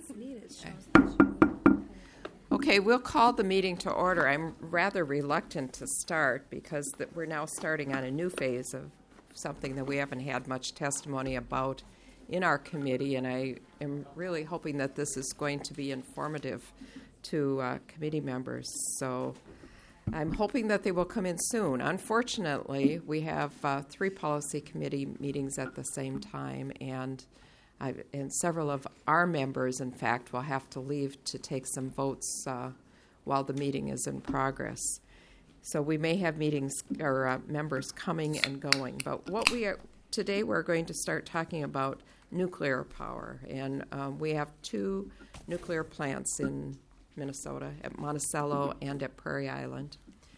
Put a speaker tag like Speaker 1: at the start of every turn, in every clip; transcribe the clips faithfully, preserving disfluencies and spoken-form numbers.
Speaker 1: Okay, we'll call the meeting to order. I'm rather reluctant to start because that we're now starting on a new phase of something that we haven't had much testimony about in our committee, and I am really hoping that this is going to be informative to uh, committee members. So I'm hoping that they will come in soon. Unfortunately, we have uh, three policy committee meetings at the same time, and I've, and several of our members, in fact, will have to leave to take some votes uh, while the meeting is in progress. So we may have meetings or uh, members coming and going. But what we are today, we're going to start talking about nuclear power, and um, we have two nuclear plants in Minnesota, at Monticello and at Prairie Island.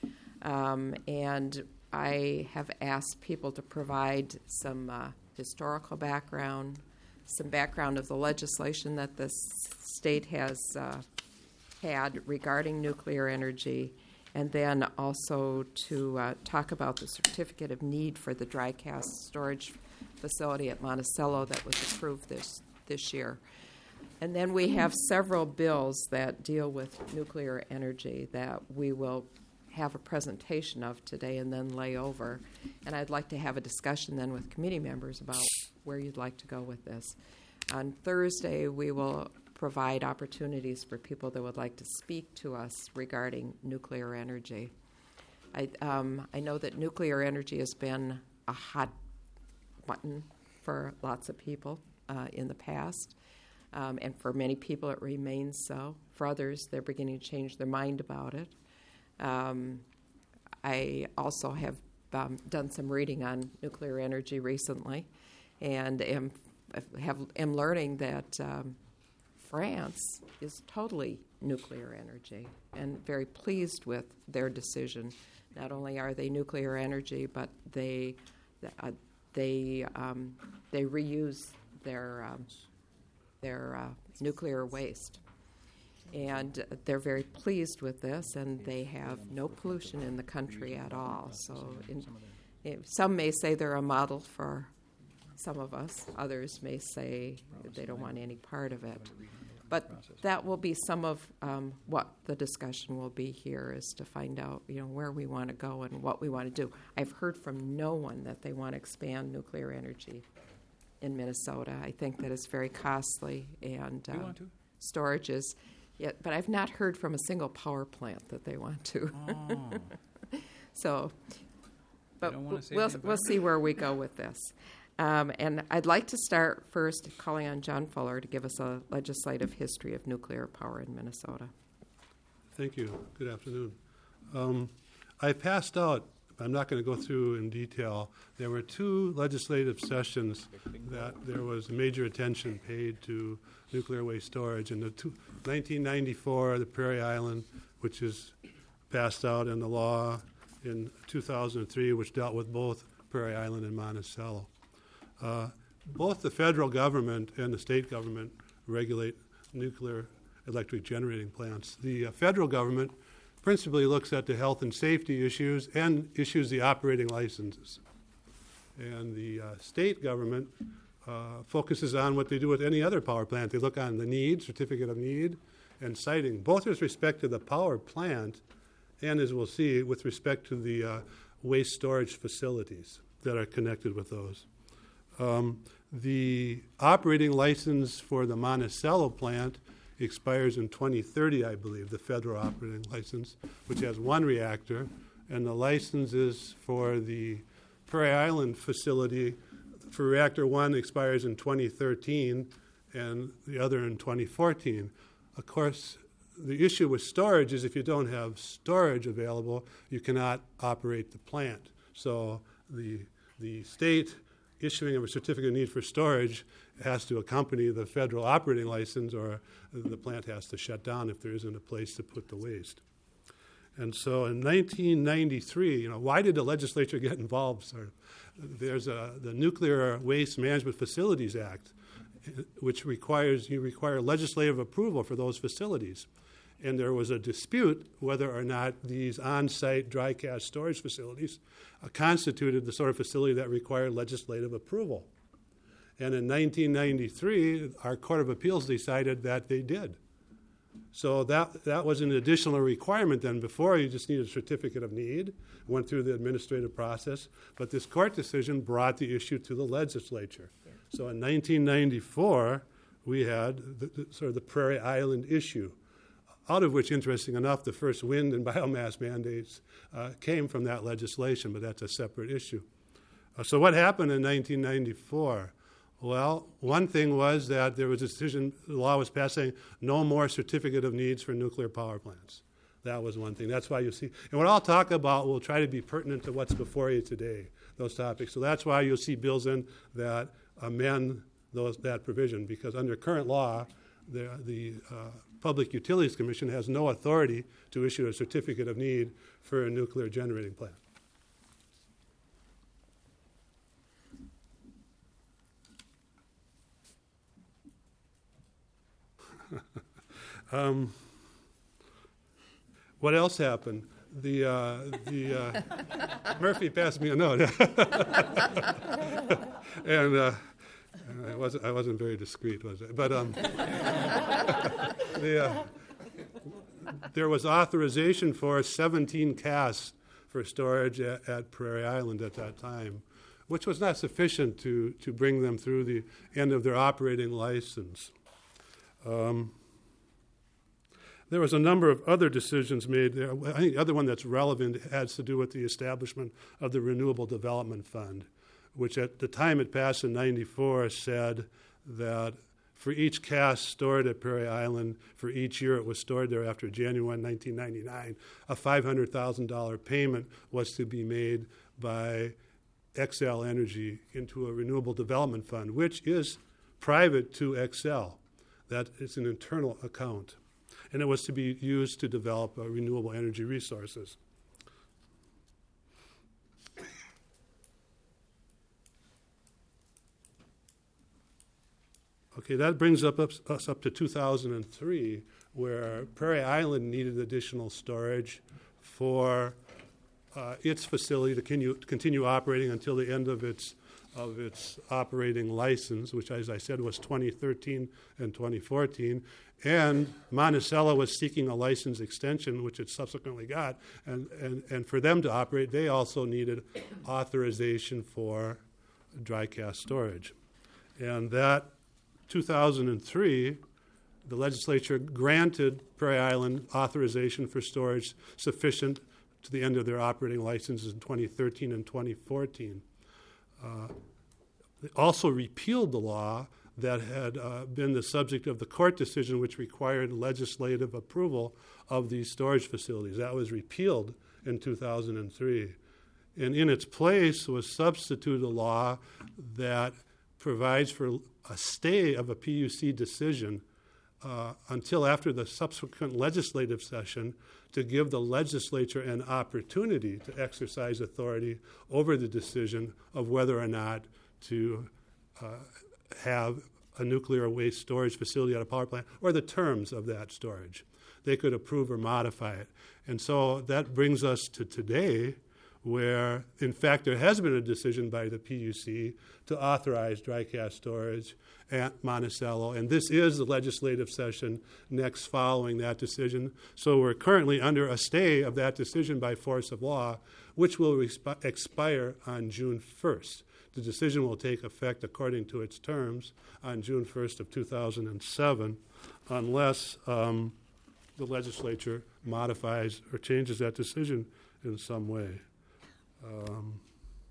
Speaker 1: Um, and I have asked people to provide some uh, historical background, some background of the legislation that the state has uh, had regarding nuclear energy, and then also to uh, talk about the certificate of need for the dry cask storage facility at Monticello that was approved this this year. And then we have several bills that deal with nuclear energy that we will have a presentation of today and then lay over. And I'd like to have a discussion then with committee members about where you'd like to go with this. On Thursday, we will provide opportunities for people that would like to speak to us regarding nuclear energy. I, um, I know that nuclear energy has been a hot button for lots of people uh, in the past. Um, and for many people, it remains so. For others, they're beginning to change their mind about it. Um, I also have um, done some reading on nuclear energy recently, and am have am learning that um, France is totally nuclear energy, and very pleased with their decision. Not only are they nuclear energy, but they uh, they um, they reuse their um, their uh, nuclear waste. And they're very pleased with this, and they have no pollution in the country at all. So in, in, some may say they're a model for some of us. Others may say they don't want any part of it. But that will be some of um, what the discussion will be here, is to find out, you know, where we want to go and what we want to do. I've heard from no one that they want to expand nuclear energy in Minnesota. I think that it's very costly, and uh,
Speaker 2: want to?
Speaker 1: storage is, yeah, but I've not heard from a single power plant that they want to.
Speaker 2: Oh.
Speaker 1: So, but
Speaker 2: don't wanna
Speaker 1: we'll,
Speaker 2: save
Speaker 1: we'll,
Speaker 2: the
Speaker 1: we'll see where we go with this. Um, and I'd like to start first calling on John Fuller to give us a legislative history of nuclear power in Minnesota.
Speaker 3: Thank you. Good afternoon. Um, I passed out, I'm not going to go through in detail, there were two legislative sessions that there was major attention paid to nuclear waste storage. In the two, nineteen ninety-four, the Prairie Island, which is passed out, and the law in two thousand three, which dealt with both Prairie Island and Monticello. Uh, both the federal government and the state government regulate nuclear electric generating plants. The uh, federal government principally looks at the health and safety issues and issues the operating licenses. And the uh, state government uh, focuses on what they do with any other power plant. They look on the need, certificate of need, and siting, both with respect to the power plant and, as we'll see, with respect to the uh, waste storage facilities that are connected with those. Um, the operating license for the Monticello plant expires in twenty thirty, I believe, the federal operating license, which has one reactor, and the licenses for the Prairie Island facility for reactor one expires in twenty thirteen and the other in twenty fourteen. Of course, the issue with storage is if you don't have storage available, you cannot operate the plant. So the the state issuing of a certificate of need for storage has to accompany the federal operating license, or the plant has to shut down if there isn't a place to put the waste. And so in nineteen ninety-three, you know, why did the legislature get involved? Sort of? There's a, the Nuclear Waste Management Facilities Act, which requires you require legislative approval for those facilities. And there was a dispute whether or not these on-site dry cask storage facilities uh, constituted the sort of facility that required legislative approval. And in nineteen ninety-three, our Court of Appeals decided that they did. So that that was an additional requirement then. Before, you just needed a certificate of need, went through the administrative process. But this court decision brought the issue to the legislature. Yeah. So in nineteen ninety-four, we had the, the, sort of the Prairie Island issue, out of which, interesting enough, the first wind and biomass mandates uh, came from that legislation, but that's a separate issue. Uh, so what happened in nineteen ninety-four? Well, one thing was that there was a decision, the law was passed saying no more certificate of needs for nuclear power plants. That was one thing. That's why you see, and what I'll talk about will try to be pertinent to what's before you today, those topics. So that's why you'll see bills in that amend those, that provision, because under current law, the, the uh, Public Utilities Commission has no authority to issue a certificate of need for a nuclear generating plant. um, what else happened? The uh, the uh, Murphy passed me a note, and uh, I wasn't I wasn't very discreet, was I? But um, the, uh, there was authorization for seventeen casks for storage at, at Prairie Island at that time, which was not sufficient to to bring them through the end of their operating license. Um, there was a number of other decisions made there. I think the other one that's relevant has to do with the establishment of the Renewable Development Fund, which at the time it passed in ninety-four said that for each cask stored at Prairie Island, for each year it was stored there after January nineteen ninety-nine, a five hundred thousand dollars payment was to be made by Xcel Energy into a Renewable Development Fund, which is private to Xcel. That is an internal account. And it was to be used to develop uh, renewable energy resources. Okay, that brings up, up, us up to two thousand three, where Prairie Island needed additional storage for uh, its facility to continue, to continue operating until the end of its of its operating license, which, as I said, was twenty thirteen and twenty fourteen. And Monticello was seeking a license extension, which it subsequently got. And, and, and for them to operate, they also needed authorization for dry cask storage. And that two thousand three, the legislature granted Prairie Island authorization for storage sufficient to the end of their operating licenses in twenty thirteen and twenty fourteen. Uh, they also repealed the law that had uh, been the subject of the court decision, which required legislative approval of these storage facilities. That was repealed in two thousand three. And in its place was substituted a law that provides for a stay of a P U C decision uh, until after the subsequent legislative session to give the legislature an opportunity to exercise authority over the decision of whether or not to uh, have a nuclear waste storage facility at a power plant, or the terms of that storage. They could approve or modify it. And so that brings us to today, where, in fact, there has been a decision by the P U C to authorize dry cask storage at Monticello, and this is the legislative session next following that decision. So we're currently under a stay of that decision by force of law, which will resp- expire on June first. The decision will take effect according to its terms on June first of two thousand seven, unless um, the legislature modifies or changes that decision in some way. Um,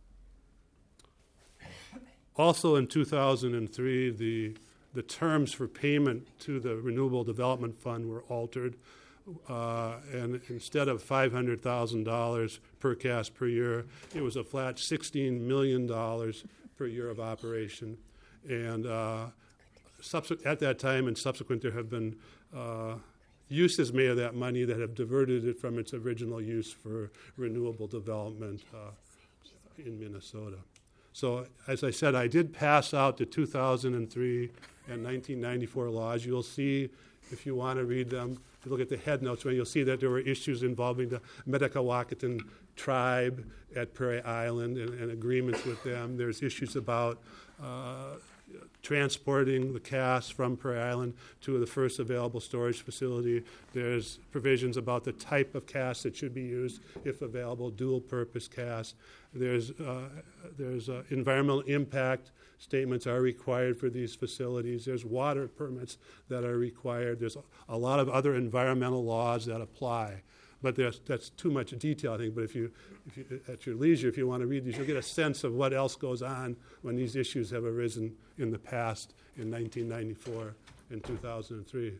Speaker 3: also in two thousand three, the, the terms for payment to the Renewable Development Fund were altered. Uh, and instead of five hundred thousand dollars per cask per year, it was a flat sixteen million dollars per year of operation. And uh, subse- at that time and subsequent, there have been uh, uses made of that money that have diverted it from its original use for renewable development uh, in Minnesota. So, as I said, I did pass out the two thousand three and nineteen ninety-four laws. You'll see, if you want to read them, if you look at the head notes, you'll see that there were issues involving the Metakawakitan tribe at Prairie Island and, and agreements with them. There's issues about uh, transporting the cast from Prairie Island to the first available storage facility. There's provisions about the type of cast that should be used, if available, dual-purpose cast. There's, uh, there's uh, environmental impact statements are required for these facilities. There's water permits that are required. There's a, a lot of other environmental laws that apply. But there's, that's too much detail, I think. But if you, if you, at your leisure, if you want to read these, you'll get a sense of what else goes on when these issues have arisen in the past in nineteen ninety-four and two thousand three.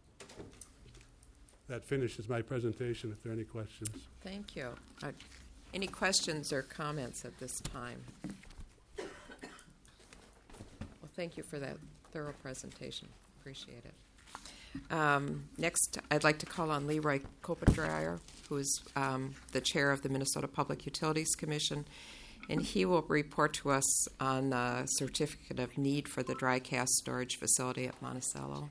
Speaker 3: That finishes my presentation, if there are any questions.
Speaker 1: Thank you. Uh, any questions or comments at this time? Well, thank you for that thorough presentation. Appreciate it. Um, next, I'd like to call on Leroy Kopendreyer, who is um, the chair of the Minnesota Public Utilities Commission, and he will report to us on the certificate of need for the dry cast storage facility at Monticello.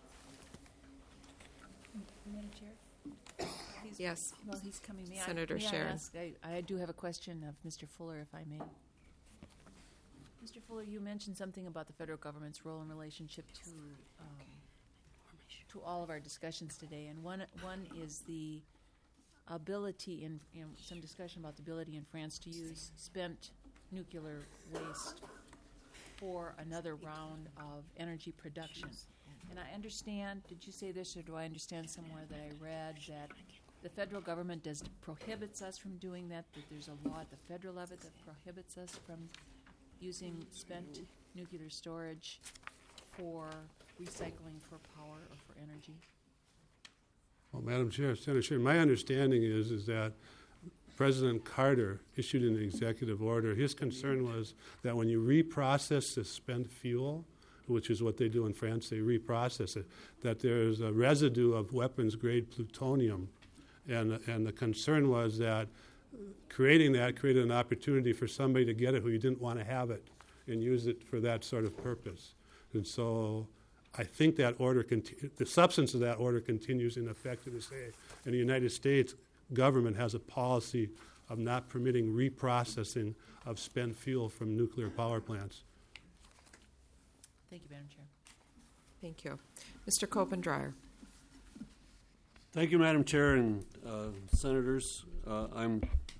Speaker 2: Madam Chair? He's,
Speaker 1: Yes.
Speaker 2: Well, he's coming. May
Speaker 1: Senator
Speaker 2: I, may
Speaker 1: Sharon.
Speaker 2: I, ask, I, I do have a question of Mister Fuller, if I may. Mister Fuller, you mentioned something about the federal government's role in relationship to um, to all of our discussions today, and one one is the ability in, in some discussion about the ability in France to use spent nuclear waste for another round of energy production. And I understand, did you say this, or do I understand somewhere that I read that the federal government does prohibits us from doing that, that there's a law at the federal level that prohibits us from using spent nuclear storage for recycling for power or for energy?
Speaker 3: Well, Madam Chair, Senator Sharon, my understanding is, is that President Carter issued an executive order. His concern was that when you reprocess the spent fuel, which is what they do in France, they reprocess it, that there's a residue of weapons-grade plutonium. And, and the concern was that creating that created an opportunity for somebody to get it who you didn't want to have it and use it for that sort of purpose. And so I think that order, conti- the substance of that order continues in effect to this day. And the United States government has a policy of not permitting reprocessing of spent fuel from nuclear power plants.
Speaker 2: Thank you, Madam Chair.
Speaker 1: Thank you. Mister Kopendreyer.
Speaker 4: Thank you, Madam Chair and uh, Senators. Uh, I'm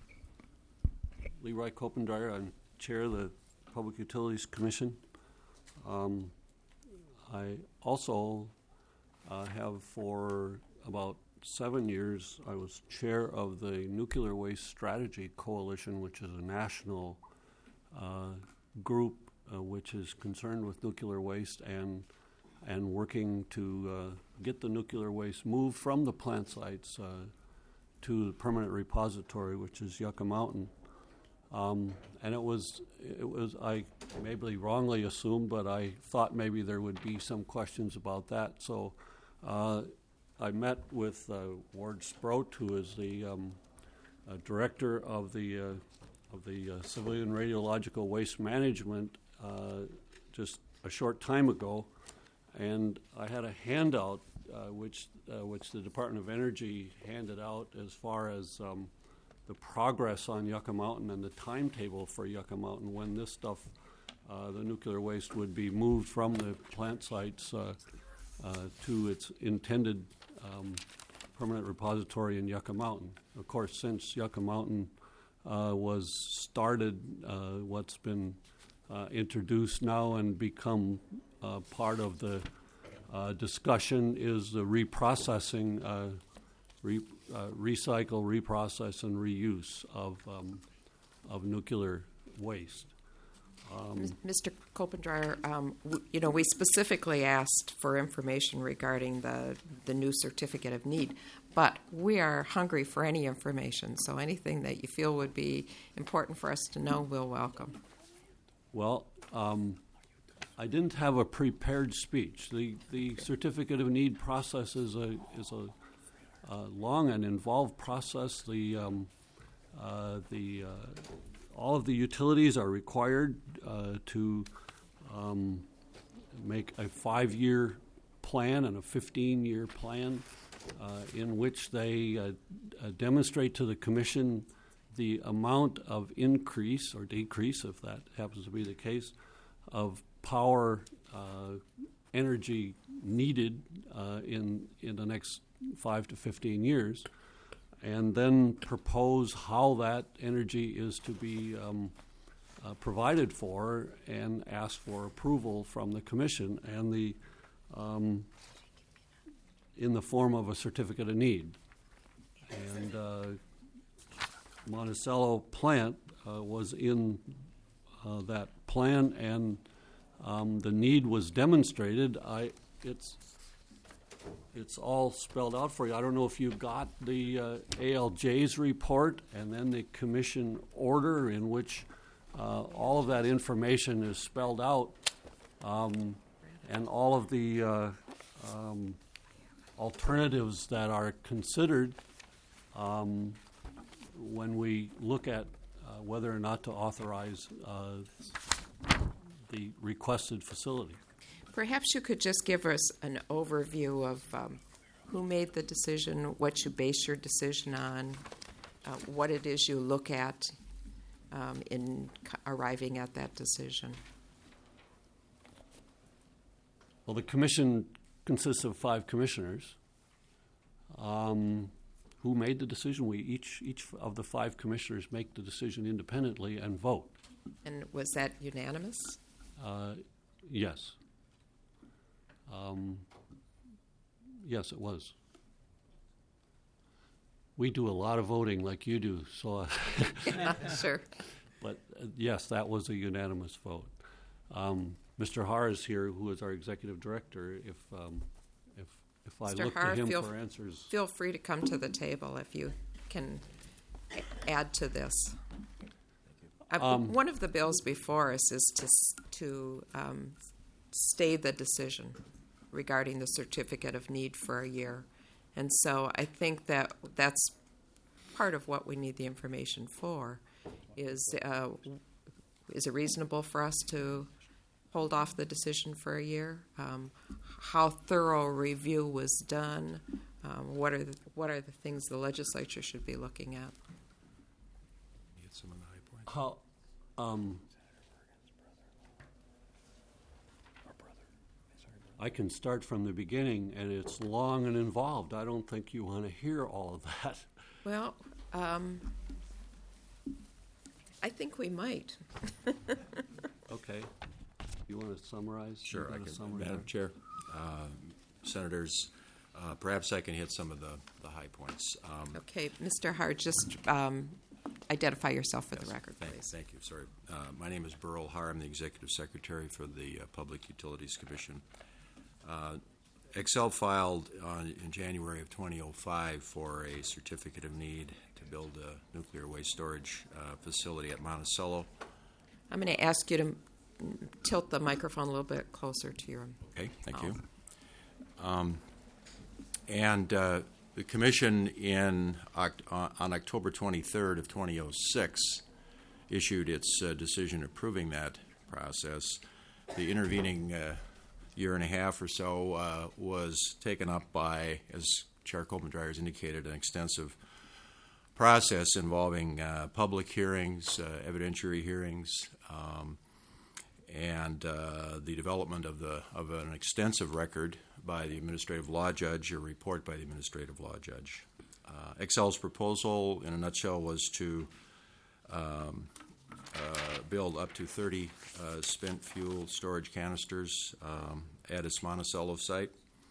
Speaker 4: Leroy Kopendreyer. I'm Chair of the Public Utilities Commission. Um, I also uh, have for about seven years, I was chair of the Nuclear Waste Strategy Coalition, which is a national uh, group uh, which is concerned with nuclear waste and and working to uh, get the nuclear waste moved from the plant sites uh, to the permanent repository, which is Yucca Mountain. Um, and it was, it was, I maybe wrongly assumed, but I thought maybe there would be some questions about that. So uh, I met with uh, Ward Sproat, who is the um, uh, director of the uh, of the uh, Civilian Radiological Waste Management uh, just a short time ago, and I had a handout uh, which uh, which the Department of Energy handed out as far as um, the progress on Yucca Mountain and the timetable for Yucca Mountain when this stuff, uh, the nuclear waste, would be moved from the plant sites uh, uh, to its intended um, permanent repository in Yucca Mountain. Of course, since Yucca Mountain uh, was started, uh, what's been uh, introduced now and become uh, part of the uh, discussion is the reprocessing uh, Re, uh, recycle, reprocess, and reuse of um, of nuclear waste. Um,
Speaker 1: Mister Kopendreyer, um, w- you know, we specifically asked for information regarding the the new certificate of need, but we are hungry for any information. So anything that you feel would be important for us to know, we'll welcome.
Speaker 4: Well, um, I didn't have a prepared speech. The the certificate of need process is a is a Uh, long and involved process. The um, uh, the uh, all of the utilities are required uh, to um, make a five-year plan and a fifteen-year plan uh, in which they uh, uh, demonstrate to the Commission the amount of increase or decrease, if that happens to be the case, of power uh, energy needed uh, in in the next five to fifteen years, and then propose how that energy is to be um, uh, provided for, and ask for approval from the commission and the um, in the form of a certificate of need. And uh, Monticello plant uh, was in uh, that plan, and um, the need was demonstrated. I it's it's all spelled out for you. I don't know if you got the uh, A L J's report and then the commission order, in which uh, all of that information is spelled out, um, and all of the uh, um, alternatives that are considered um, when we look at uh, whether or not to authorize uh, the requested facility.
Speaker 1: Perhaps you could just give us an overview of um, who made the decision, what you base your decision on, uh, what it is you look at um, in c- arriving at that decision.
Speaker 4: Well, the commission consists of five commissioners. Um, who made the decision? We each each of the five commissioners make the decision independently and vote.
Speaker 1: And was that unanimous?
Speaker 4: Uh, yes. Um, yes, it was. We do a lot of voting like you do, so. Uh,
Speaker 1: Sure.
Speaker 4: But uh, yes, that was a unanimous vote. Um, Mister Haar is here, who is our executive director. If um, if if I
Speaker 1: Mister
Speaker 4: look
Speaker 1: Haar,
Speaker 4: to him
Speaker 1: feel,
Speaker 4: for answers,
Speaker 1: feel free to come to the table if you can a- add to this. Uh,
Speaker 4: Um,
Speaker 1: one of the bills before us is to s- to um, stay the decision regarding the certificate of need for a year, and so I think that that's part of what we need the information for. Is uh, is it reasonable for us to hold off the decision for a year? Um, how thorough a review was done? Um, what are the, what are the things the legislature should be looking at?
Speaker 5: Get some of the high points.
Speaker 4: how um, I can start from the beginning, and it's long and involved. I don't think you want to hear all of that.
Speaker 1: Well, um, I think we might.
Speaker 4: Okay. You want to summarize? You
Speaker 5: Sure,
Speaker 4: got
Speaker 5: I
Speaker 4: a
Speaker 5: can.
Speaker 4: summary
Speaker 5: Madam
Speaker 4: there?
Speaker 5: Chair, uh, Senators, uh, perhaps I can hit some of the, the high points. Um,
Speaker 1: Okay, Mister Hart, just um, identify yourself for the record,
Speaker 5: Thank,
Speaker 1: please.
Speaker 5: thank you. Sorry. Uh, my name is Burl Haar. I'm the Executive Secretary for the uh, Public Utilities Commission. Uh, Xcel filed on, in January of twenty oh five for a certificate of need to build a nuclear waste storage uh, facility at Monticello.
Speaker 1: I'm going to ask you to mm, tilt the microphone a little bit closer to your.
Speaker 5: Okay, thank
Speaker 1: Oh.
Speaker 5: you. Um, and uh, the Commission in Oct- uh, on October twenty-third of twenty oh six issued its uh, decision approving that process. The intervening uh, year and a half or so uh, was taken up by, as Chair Copeland-Dyer has indicated, an extensive process involving uh, public hearings, uh, evidentiary hearings, um, and uh, the development of the of an extensive record by the administrative law judge, a report by the administrative law judge. Uh, Xcel's proposal, in a nutshell, was to um, uh, build up to thirty uh, spent fuel storage canisters um, at its Monticello site.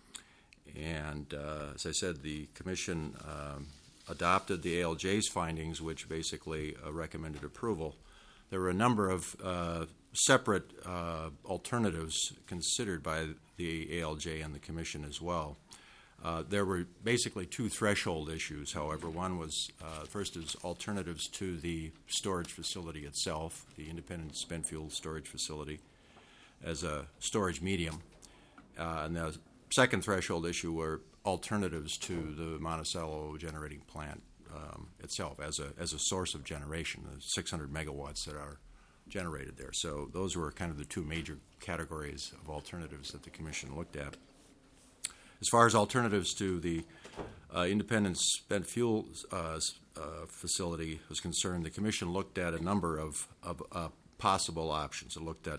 Speaker 5: And uh, as I said, the Commission um, adopted the A L J's findings, which basically uh, recommended approval. There were a number of uh, separate uh, alternatives considered by the A L J and the Commission as well. Uh, there were basically two threshold issues, however. One was, uh, first is alternatives to the storage facility itself, the independent spent fuel storage facility, as a storage medium. Uh, and the second threshold issue were alternatives to the Monticello generating plant um, itself as a as a source of generation, the six hundred megawatts that are generated there. So those were kind of the two major categories of alternatives that the Commission looked at. As far as alternatives to the uh, independent spent fuel uh, uh, facility was concerned, the Commission looked at a number of, of uh, possible options. It looked at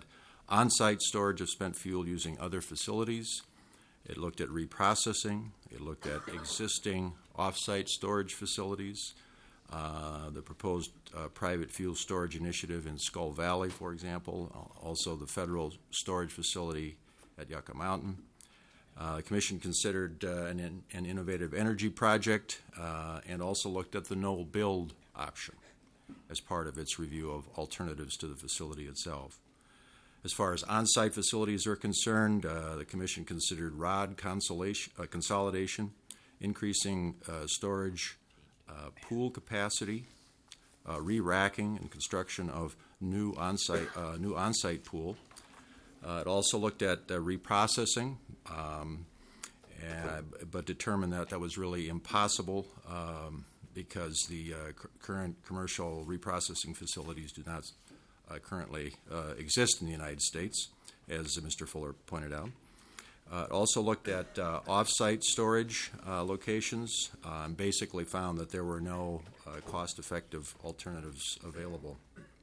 Speaker 5: on-site storage of spent fuel using other facilities. It looked at reprocessing. It looked at existing off-site storage facilities. Uh, the proposed uh, private fuel storage initiative in Skull Valley, for example, also the federal storage facility at Yucca Mountain. Uh, the Commission considered uh, an, in, an innovative energy project uh, and also looked at the no-build option as part of its review of alternatives to the facility itself. As far as on-site facilities are concerned, uh, the Commission considered rod consolation, uh, consolidation, increasing uh, storage uh, pool capacity, uh, re-racking and construction of new on-site uh, new on-site pool. Uh, it also looked at uh, reprocessing, um, and, but determined that that was really impossible um, because the uh, c- current commercial reprocessing facilities do not uh, currently uh, exist in the United States, as Mister Fuller pointed out. Uh, it also looked at uh, off-site storage uh, locations uh, and basically found that there were no uh, cost-effective alternatives available.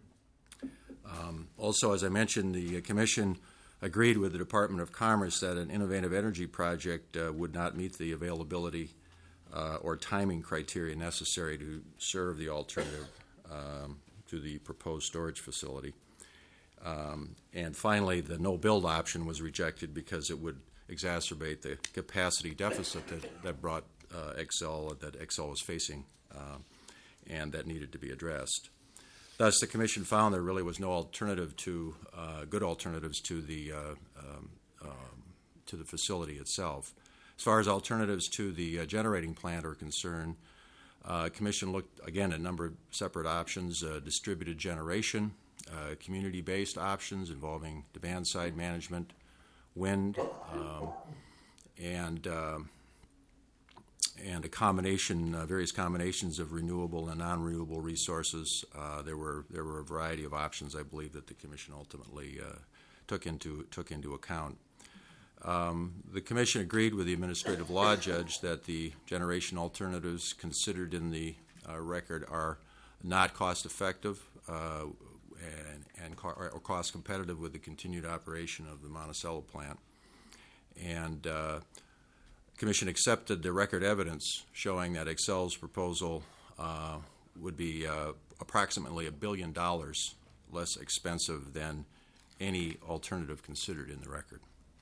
Speaker 5: Um, also, as I mentioned, the uh, Commission agreed with the Department of Commerce that an innovative energy project uh, would not meet the availability uh, or timing criteria necessary to serve the alternative um, to the proposed storage facility. Um, and finally, the no-build option was rejected because it would exacerbate the capacity deficit that, that brought uh, Xcel, that Xcel was facing, uh, and that needed to be addressed. Thus, the Commission found there really was no alternative to uh, good alternatives to the uh, um, um, to the facility itself. As far as alternatives to the uh, generating plant are concerned, uh, Commission looked again at a number of separate options: uh, distributed generation, uh, community-based options involving demand-side management, wind, um, and uh, and a combination, uh, various combinations of renewable and non-renewable resources. Uh, there were there were a variety of options, I believe, that the Commission ultimately uh, took into took into account. Um, the Commission agreed with the administrative law judge that the generation alternatives considered in the uh, record are not cost-effective uh, and, and co- or cost-competitive with the continued operation of the Monticello plant. And uh, Commission accepted the record evidence showing that Xcel's proposal uh, would be uh, approximately a billion dollars less expensive than any alternative considered in the record.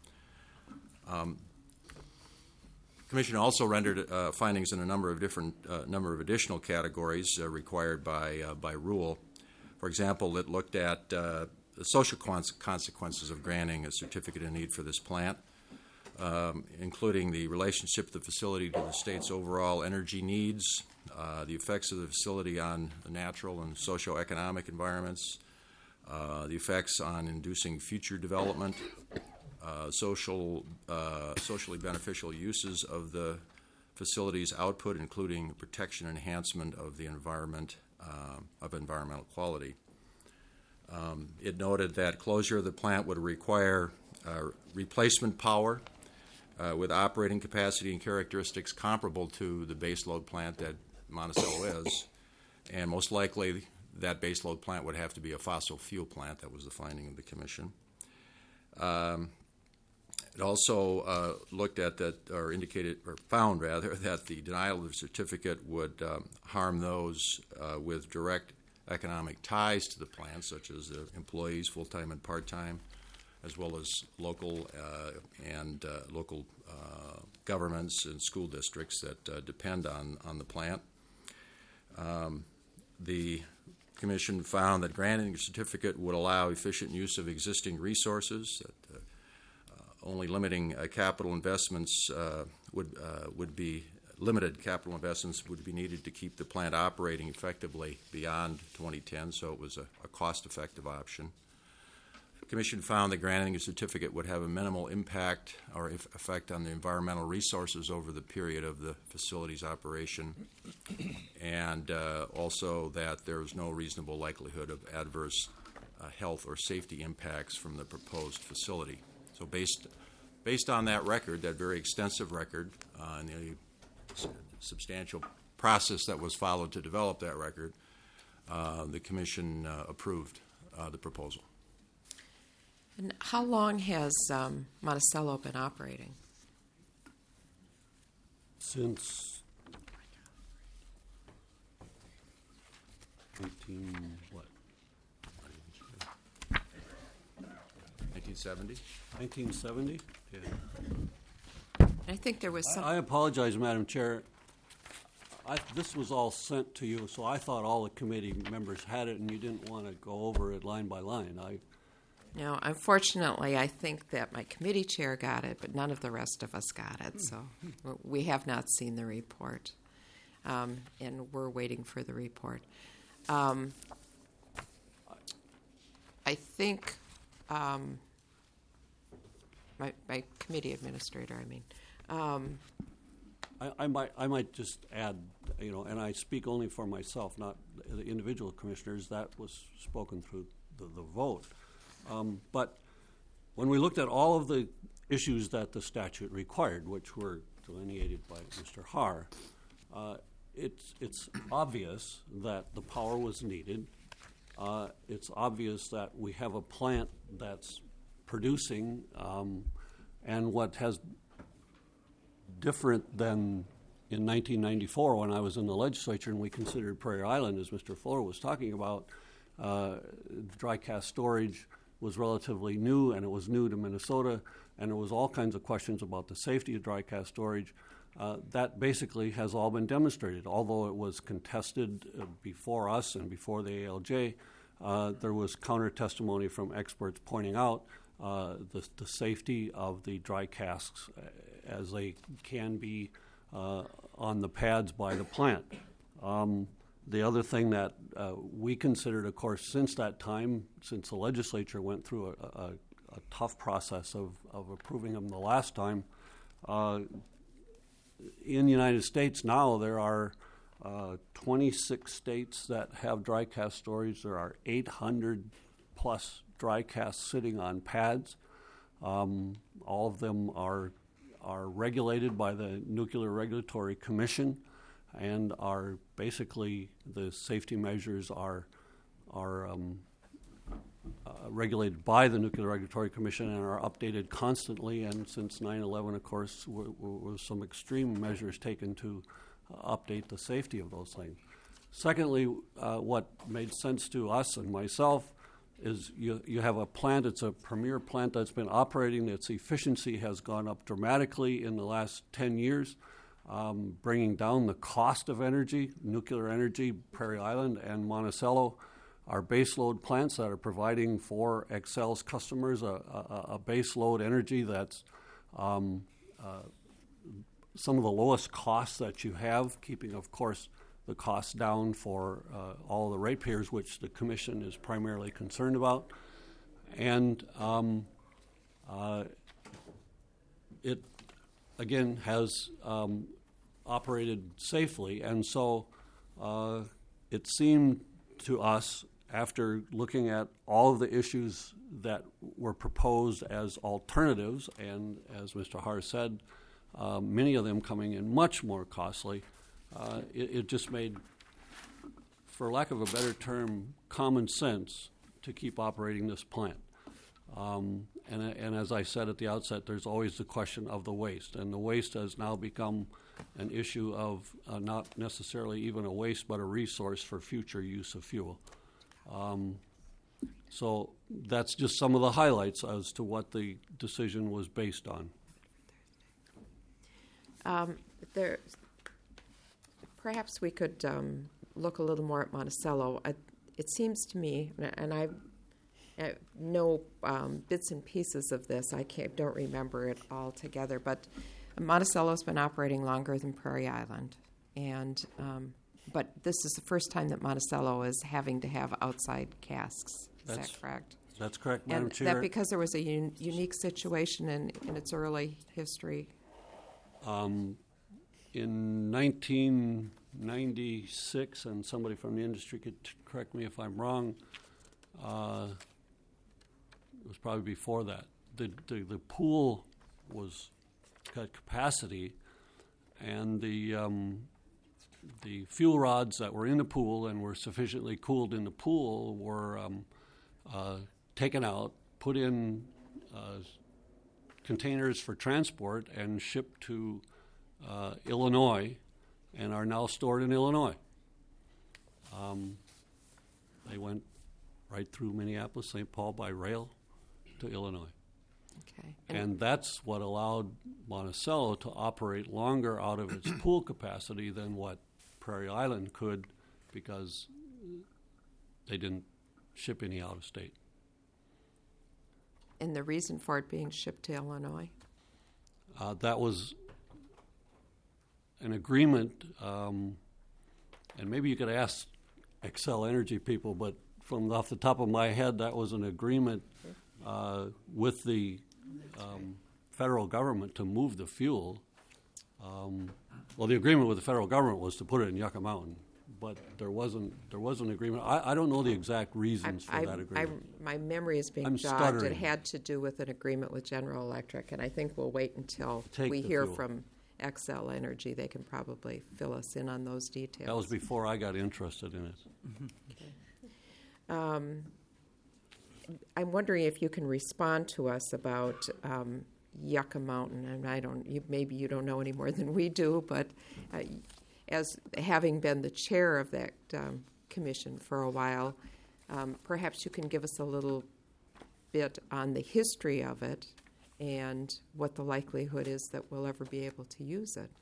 Speaker 5: Um, Commission also rendered uh, findings in a number of different uh, number of additional categories uh, required by uh, by rule. For example, it looked at uh, the social consequences of granting a certificate of need for this plant. Um, including the relationship of the facility to the state's overall energy needs, uh, the effects of the facility on the natural and socioeconomic environments, uh, the effects on inducing future development, uh, social, uh, socially beneficial uses of the facility's output, including protection and enhancement of the environment, uh, of environmental quality. Um, it noted that closure of the plant would require uh, replacement power Uh, with operating capacity and characteristics comparable to the baseload plant that Monticello is, and most likely that baseload plant would have to be a fossil fuel plant. That was the finding of the Commission. Um, it also uh, looked at that, or indicated, or found rather, that the denial of the certificate would um, harm those uh, with direct economic ties to the plant, such as the employees, full-time and part-time, as well as local uh, and uh, local uh, governments and school districts that uh, depend on, on the plant. Um, the Commission found that granting a certificate would allow efficient use of existing resources, that uh, uh, only limiting uh, capital investments uh, would, uh, would be limited capital investments would be needed to keep the plant operating effectively beyond twenty ten, so it was a, a cost-effective option. The Commission found that granting a certificate would have a minimal impact or effect on the environmental resources over the period of the facility's operation, and uh, also that there was no reasonable likelihood of adverse uh, health or safety impacts from the proposed facility. So based, based on that record, that very extensive record, uh, and the substantial process that was followed to develop that record, uh, the Commission uh, approved uh, the proposal.
Speaker 1: And how long has um, Monticello been operating?
Speaker 4: Since nineteen, what?
Speaker 5: nineteen seventy?
Speaker 4: nineteen seventy? Yeah.
Speaker 1: I think there was some.
Speaker 4: I I apologize, Madam Chair. I, this was all sent to you, so I thought all the committee members had it, and you didn't want to go over it line by line. I,
Speaker 1: No, unfortunately, I think that my committee chair got it, but none of the rest of us got it. So we have not seen the report, um, and we're waiting for the report. Um, I think um, my, my committee administrator, I mean, um,
Speaker 4: I, I might, I might just add, you know, and I speak only for myself, not the individual commissioners. That was spoken through the, the vote. Um, but when we looked at all of the issues that the statute required, which were delineated by Mister Haar, uh, it's, it's obvious that the power was needed. Uh, it's obvious that we have a plant that's producing, um, and what has different than in nineteen ninety-four when I was in the legislature and we considered Prairie Island, as Mister Fuller was talking about, uh, dry cask storage was relatively new, and it was new to Minnesota, and there was all kinds of questions about the safety of dry cask storage. Uh, that basically has all been demonstrated. Although it was contested uh, before us and before the A L J, uh, there was counter testimony from experts pointing out uh, the, the safety of the dry casks uh, as they can be uh, on the pads by the plant. Um, The other thing that uh, we considered, of course, since that time, since the legislature went through a, a, a tough process of, of approving them the last time, uh, in the United States now there are uh, twenty-six states that have dry cask storage. There are eight hundred plus dry casks sitting on pads. Um, all of them are, are regulated by the Nuclear Regulatory Commission, and are basically the safety measures are are um, uh, regulated by the Nuclear Regulatory Commission and are updated constantly. And since nine eleven, of course, w- w- was some extreme measures taken to uh, update the safety of those things. Secondly, uh, what made sense to us and myself is you, you have a plant, it's a premier plant that's been operating. Its efficiency has gone up dramatically in the last ten years. Um, bringing down the cost of energy, nuclear energy. Prairie Island and Monticello are baseload plants that are providing for Xcel's customers a, a, a baseload energy that's um, uh, some of the lowest costs that you have, keeping, of course, the costs down for uh, all the ratepayers, which the Commission is primarily concerned about. And um, uh, it, again, has um, operated safely. And so uh, it seemed to us, after looking at all of the issues that were proposed as alternatives, and as Mister Haar said, uh, many of them coming in much more costly, uh, it, it just made, for lack of a better term, common sense to keep operating this plant. Um, and, and as I said at the outset, there's always the question of the waste. And the waste has now become an issue of uh, not necessarily even a waste, but a resource for future use of fuel. Um, so that's just some of the highlights as to what the decision was based on.
Speaker 1: Um, there, perhaps we could um, look a little more at Monticello. I, it seems to me, and I, I know um, bits and pieces of this. I can't, don't remember it all together, but Monticello's been operating longer than Prairie Island, and um, but this is the first time that Monticello is having to have outside casks. Is
Speaker 4: That's-
Speaker 1: that correct?
Speaker 4: That's correct, Madam
Speaker 1: And
Speaker 4: Chair.
Speaker 1: that because there was a un- unique situation in, in its early history.
Speaker 4: Um, in nineteen ninety-six, and somebody from the industry could t- correct me if I'm wrong, uh, it was probably before that, the, the, the pool was got capacity, and the um, the fuel rods that were in the pool and were sufficiently cooled in the pool were um, uh, taken out put in uh, containers for transport and shipped to uh, Illinois and are now stored in Illinois. Um, they went right through Minneapolis, Saint Paul by rail to Illinois.
Speaker 1: Okay.
Speaker 4: And that's what allowed Monticello to operate longer out of its pool capacity than what Prairie Island could, because they didn't ship any out of state.
Speaker 1: And the reason for it being shipped to Illinois?
Speaker 4: Uh, that was an agreement, um, and maybe you could ask Xcel Energy people, but from off the top of my head, that was an agreement uh, with the um, federal government to move the fuel. Um, well, the agreement with the federal government was to put it in Yucca Mountain, but there wasn't there was an agreement. I, I don't know the exact reasons
Speaker 1: I,
Speaker 4: for that
Speaker 1: I,
Speaker 4: agreement.
Speaker 1: I, my memory is being
Speaker 4: I'm
Speaker 1: jogged. It
Speaker 4: stuttering.
Speaker 1: had to do with an agreement with General Electric, and I think we'll wait until
Speaker 4: Take
Speaker 1: we
Speaker 4: the
Speaker 1: hear
Speaker 4: fuel.
Speaker 1: from Xcel Energy. They can probably fill us in on those details.
Speaker 4: That was before I got interested in it.
Speaker 1: Um, I'm wondering if you can respond to us about um, Yucca Mountain, and I don't. You, maybe you don't know any more than we do, but uh, as having been the chair of that um, commission for a while, um, perhaps you can give us a little bit on the history of it and what the likelihood is that we'll ever be able to use it.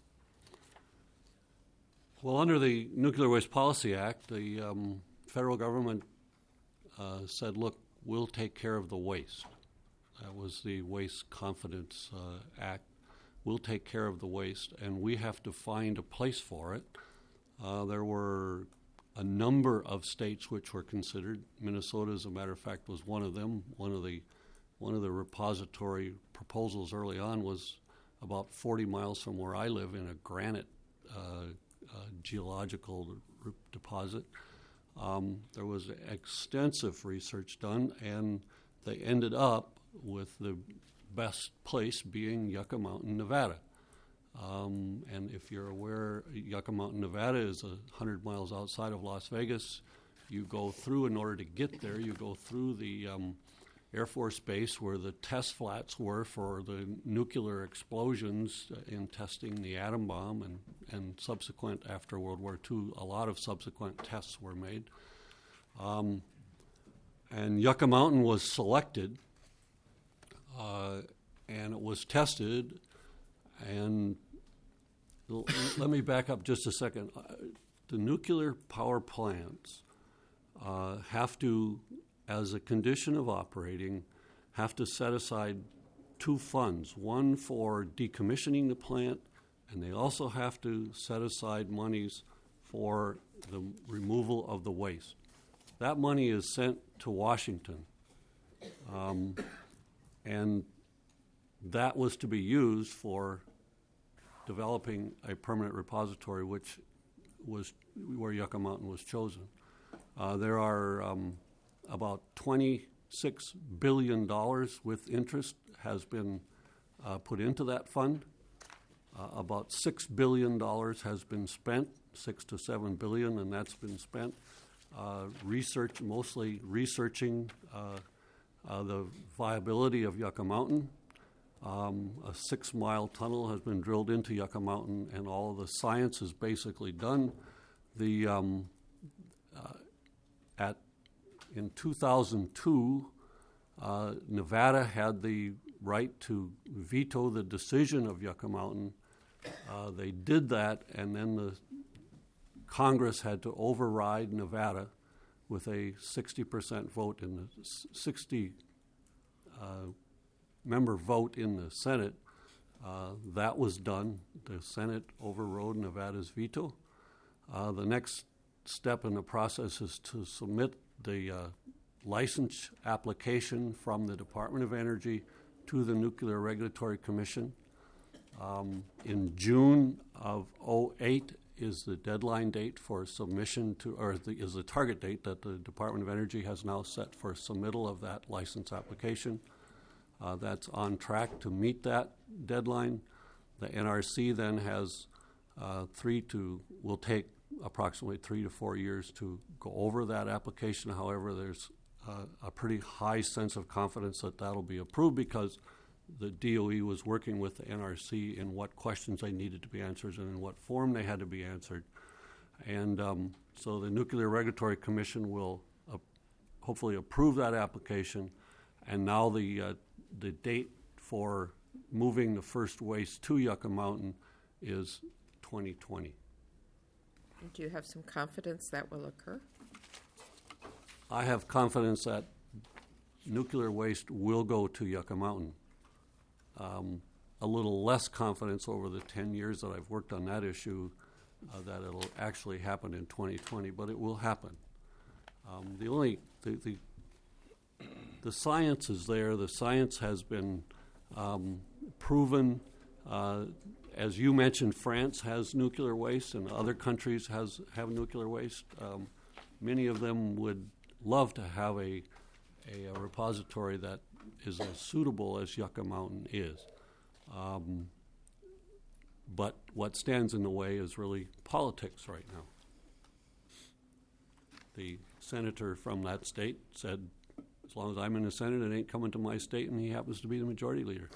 Speaker 4: Well, under the Nuclear Waste Policy Act, the um, federal government uh, said, look, we'll take care of the waste. That was the Waste Confidence uh, Act. We'll take care of the waste, and we have to find a place for it. Uh, there were a number of states which were considered. Minnesota, as a matter of fact, was one of them. One of the one of the repository proposals early on was about forty miles from where I live in a granite uh, uh, geological re- deposit. Um, there was extensive research done, and they ended up with the best place being Yucca Mountain, Nevada. Um, and if you're aware, Yucca Mountain, Nevada is one hundred miles outside of Las Vegas. You go through, in order to get there, you go through the um, Air Force Base where the test flats were for the nuclear explosions in testing the atom bomb, and, and subsequent, after World War Two, a lot of subsequent tests were made. Um, and Yucca Mountain was selected, uh, and it was tested, and l- let me back up just a second. Uh, the nuclear power plants uh, have to, as a condition of operating, have to set aside two funds, one for decommissioning the plant, and they also have to set aside monies for the removal of the waste. That money is sent to Washington, um, and that was to be used for developing a permanent repository, which was where Yucca Mountain was chosen. Uh, there are um, about twenty-six billion dollars with interest has been uh, put into that fund. Uh, about six billion dollars has been spent, six to seven billion dollars, and that's been spent uh, research, mostly researching uh, uh, the viability of Yucca Mountain. Um, a six-mile tunnel has been drilled into Yucca Mountain, and all of the science is basically done. The um, uh, at in two thousand two, uh, Nevada had the right to veto the decision of Yucca Mountain. Uh, they did that, and then the Congress had to override Nevada with a sixty percent vote in the sixty uh, member vote in the Senate. Uh, that was done. The Senate overrode Nevada's veto. Uh, the next step in the process is to submit the uh, license application from the Department of Energy to the Nuclear Regulatory Commission. Um, in June of oh eight is the deadline date for submission to, or the, is the target date that the Department of Energy has now set for submittal of that license application. Uh, that's on track to meet that deadline. The N R C then has uh, three to, will take approximately three to four years to go over that application. However, there's uh, a pretty high sense of confidence that that'll be approved because the D O E was working with the N R C in what questions they needed to be answered and in what form they had to be answered. And um, so the Nuclear Regulatory Commission will uh, hopefully approve that application. And now the uh, the date for moving the first waste to Yucca Mountain is twenty twenty.
Speaker 1: Do you have some confidence that will occur?
Speaker 4: I have confidence that nuclear waste will go to Yucca Mountain. Um, a little less confidence over the ten years that I've worked on that issue uh, that it'll actually happen in twenty twenty, but it will happen. Um, the only the, the the science is there. The science has been um, proven. Uh, as you mentioned, France has nuclear waste, and other countries has have nuclear waste. Um, many of them would love to have a, a a repository that is as suitable as Yucca Mountain is. Um, but what stands in the way is really politics right now. The senator from that state said, as long as I'm in the Senate, it ain't coming to my state, and he happens to be the majority leader.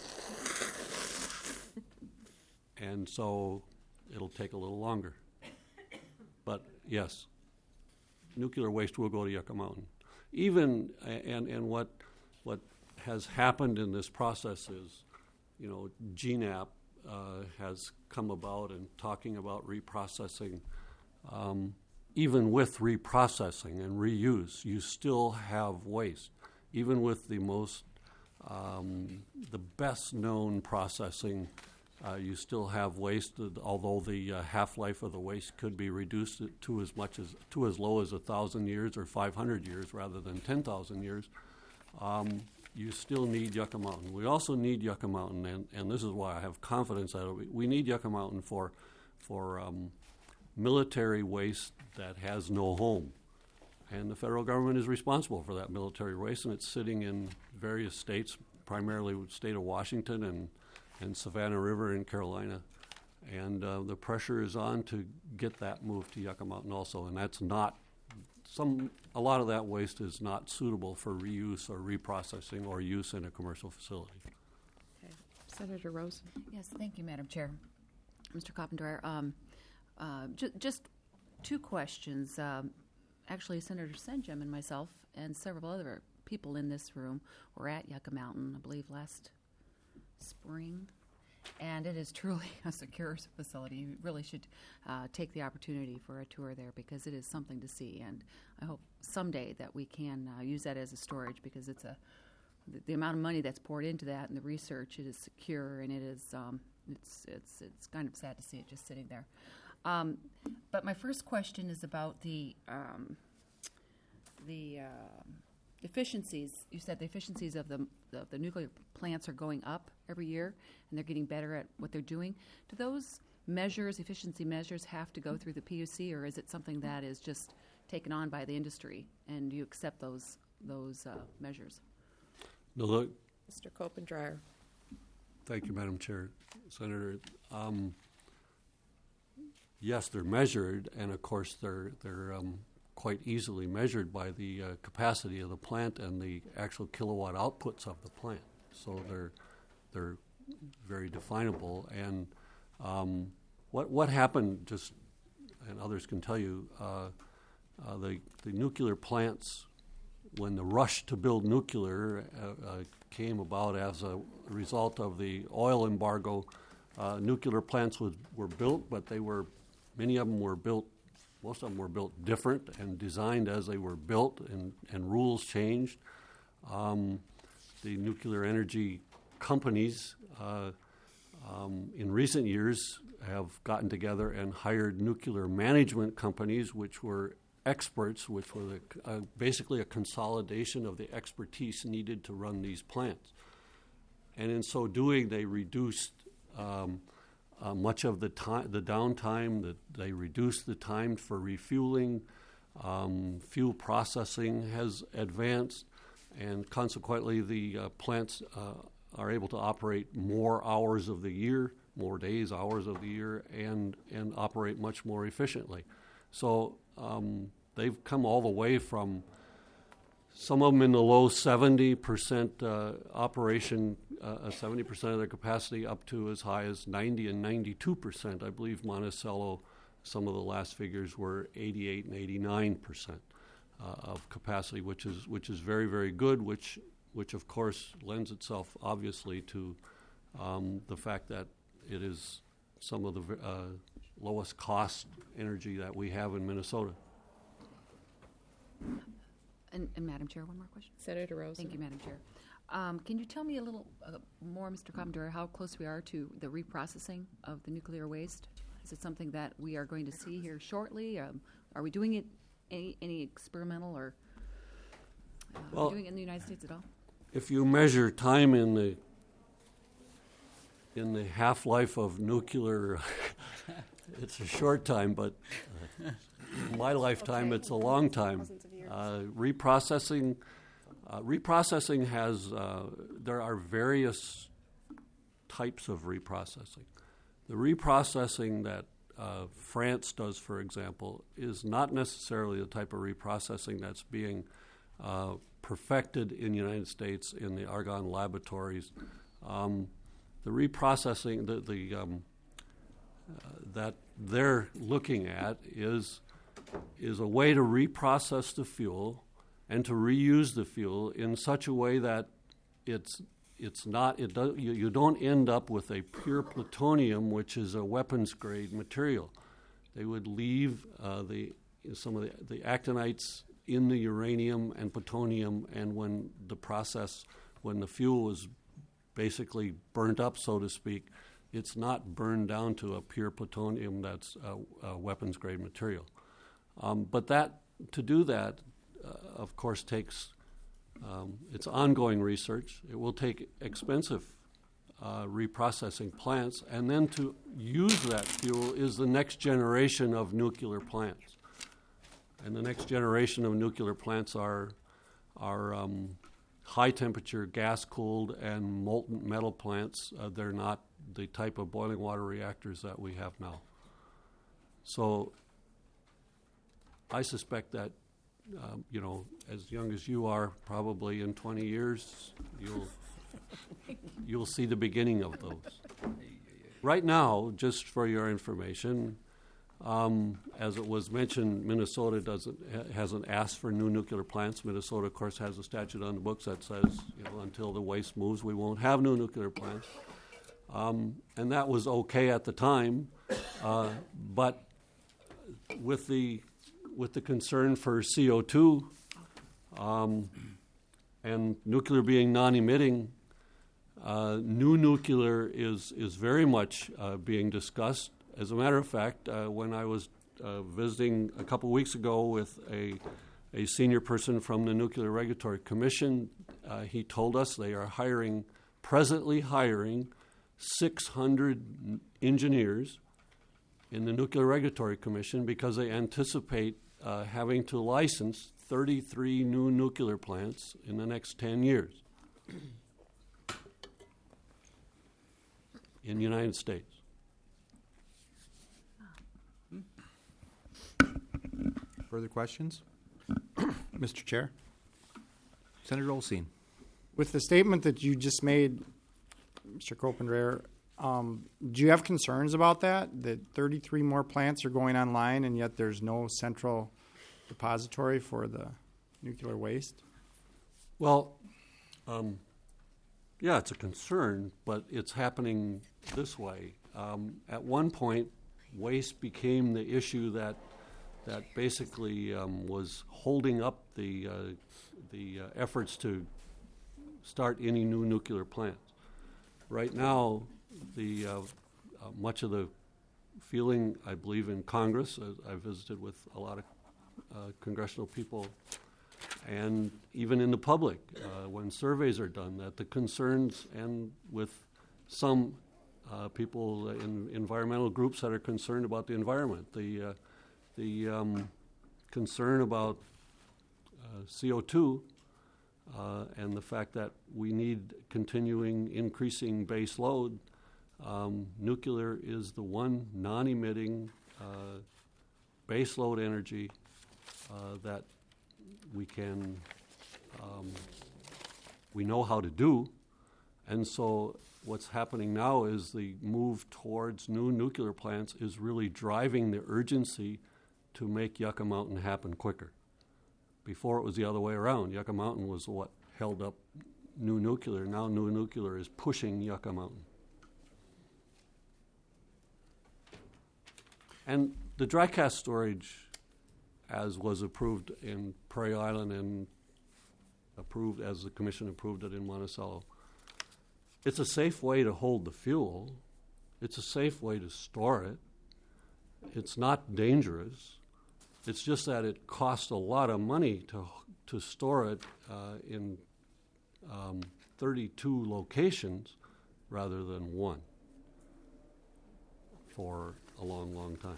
Speaker 4: And so it'll take a little longer. But yes, nuclear waste will go to Yucca Mountain. Even, and, and what what has happened in this process is, you know, G NAP uh, has come about and talking about reprocessing. Um, even with reprocessing and reuse, you still have waste. Even with the most, um, the best known processing, uh, you still have waste, although the uh, half-life of the waste could be reduced to as much as, to as low as one thousand years or five hundred years rather than ten thousand years. Um, you still need Yucca Mountain. We also need Yucca Mountain, and, and this is why I have confidence that it'll be, we need Yucca Mountain for, for um, military waste that has no home. And the federal government is responsible for that military waste, and it's sitting in various states, primarily the state of Washington and, and Savannah River in Carolina. And uh, the pressure is on to get that moved to Yucca Mountain also, and that's not, some, a lot of that waste is not suitable for reuse or reprocessing or use in a commercial facility.
Speaker 1: Okay. Senator Rosen.
Speaker 6: Yes, thank you, Madam Chair. Mister Coppendreyer, um, uh, ju- just two questions. Um, actually, Senator Senjum and myself and several other people in this room were at Yucca Mountain, I believe, last spring. And it is truly a secure facility. You really should uh, take the opportunity for a tour there because it is something to see. And I hope someday that we can uh, use that as a storage because it's a the, the amount of money that's poured into that and the research. It is secure and it is um, it's it's it's kind of sad to see it just sitting there. Um, but my first question is about the um, the uh, efficiencies. You said the efficiencies of the, the the nuclear plants are going up every year, and they're getting better at what they're doing. Do those measures, efficiency measures, have to go through the P U C, or is it something that is just taken on by the industry, and do you accept those those uh, measures?
Speaker 4: No, look,
Speaker 1: Mister Coppendreyer.
Speaker 4: thank you, Madam Chair. Senator, um, yes, they're measured, and of course they're they're um, quite easily measured by the uh, capacity of the plant and the actual kilowatt outputs of the plant. So they're they're very definable. And um, what what happened, just and others can tell you, uh, uh, the the nuclear plants, when the rush to build nuclear uh, uh, came about as a result of the oil embargo, uh, nuclear plants was, were built, but they were many of them were built. Most of them were built different and designed as they were built, and, and rules changed. Um, the nuclear energy companies uh, um, in recent years have gotten together and hired nuclear management companies, which were experts, which were the, uh, basically a consolidation of the expertise needed to run these plants. And in so doing, they reduced um, Uh, much of the time, the downtime, that they reduce the time for refueling. Um, fuel processing has advanced, and consequently, the uh, plants uh, are able to operate more hours of the year, more days, hours of the year, and and operate much more efficiently. So um, they've come all the way from some of them in the low seventy percent uh, operation, uh, seventy percent of their capacity, up to as high as ninety and ninety-two percent. I believe Monticello, some of the last figures were eighty-eight and eighty-nine percent uh, of capacity, which is which is very, very good, which, which of course lends itself obviously to um, the fact that it is some of the uh, lowest cost energy that we have in Minnesota.
Speaker 6: And, and Madam Chair, one more question.
Speaker 1: Senator Rosen.
Speaker 6: Thank you, Madam Chair. Um, can you tell me a little uh, more, Mister Commodore, how close we are to the reprocessing of the nuclear waste? Is it something that we are going to see here shortly? Um, are we doing it any, any experimental or uh,
Speaker 4: Well,
Speaker 6: are we doing it in the United States at all?
Speaker 4: If you measure time in the in the half-life of nuclear, it's a short time, but uh, in my lifetime, it's a long time. Uh, reprocessing, uh, reprocessing has, uh, there are various types of reprocessing. The reprocessing that uh, France does, for example, is not necessarily the type of reprocessing that's being uh, perfected in the United States in the Argonne laboratories. Um, the reprocessing the, the, um, uh, that they're looking at is, is a way to reprocess the fuel and to reuse the fuel in such a way that it's It's not. It does. You, you don't end up with a pure plutonium, which is a weapons-grade material. They would leave uh, the some of the, the actinides in the uranium and plutonium, and when the process, when the fuel is basically burnt up, so to speak, it's not burned down to a pure plutonium that's a, a weapons-grade material. Um, but that to do that, uh, of course, takes. Um, it's ongoing research. It will take expensive uh, reprocessing plants, and then to use that fuel is the next generation of nuclear plants. And the next generation of nuclear plants are, are um, high-temperature, gas-cooled, and molten metal plants. Uh, they're not the type of boiling water reactors that we have now. So I suspect that Um, you know, as young as you are, probably in twenty years, you'll you'll see the beginning of those. Right now, just for your information, um, as it was mentioned, Minnesota doesn't ha- hasn't asked for new nuclear plants. Minnesota, of course, has a statute on the books that says, you know, until the waste moves, we won't have new nuclear plants. Um, and that was okay at the time, uh, but with the with the concern for C O two um, and nuclear being non-emitting, uh, new nuclear is, is very much uh, being discussed. As a matter of fact, uh, when I was uh, visiting a couple weeks ago with a, a senior person from the Nuclear Regulatory Commission, uh, he told us they are hiring, presently hiring, six hundred engineers in the Nuclear Regulatory Commission because they anticipate uh, having to license thirty-three new nuclear plants in the next ten years in the United States.
Speaker 7: Further questions? Mister Chair. Senator Olsine.
Speaker 8: With the statement that you just made, Mister Kopendrer, um, do you have concerns about that, that thirty-three more plants are going online and yet there's no central depository for the nuclear waste?
Speaker 4: Well, um, yeah, it's a concern, but it's happening this way. Um, at one point, waste became the issue that that basically um, was holding up the uh, the uh, efforts to start any new nuclear plants. Right now, the uh, uh, much of the feeling, I believe, in Congress, uh, I visited with a lot of uh, congressional people, and even in the public, uh, when surveys are done, that the concerns, and with some uh, people in environmental groups that are concerned about the environment, the uh, the um, concern about uh, C O two uh, and the fact that we need continuing increasing base load, um, nuclear is the one non-emitting uh, base load energy uh, that we can um, we know how to do. And so what's happening now is the move towards new nuclear plants is really driving the urgency to make Yucca Mountain happen quicker. Before it was the other way around. Yucca Mountain was what held up new nuclear. Now new nuclear is pushing Yucca Mountain. And the dry cask storage, as was approved in Prairie Island and approved as the commission approved it in Monticello, it's a safe way to hold the fuel. It's a safe way to store it. It's not dangerous. It's just that it costs a lot of money to to store it uh, in um, thirty-two locations rather than one for a long, long time.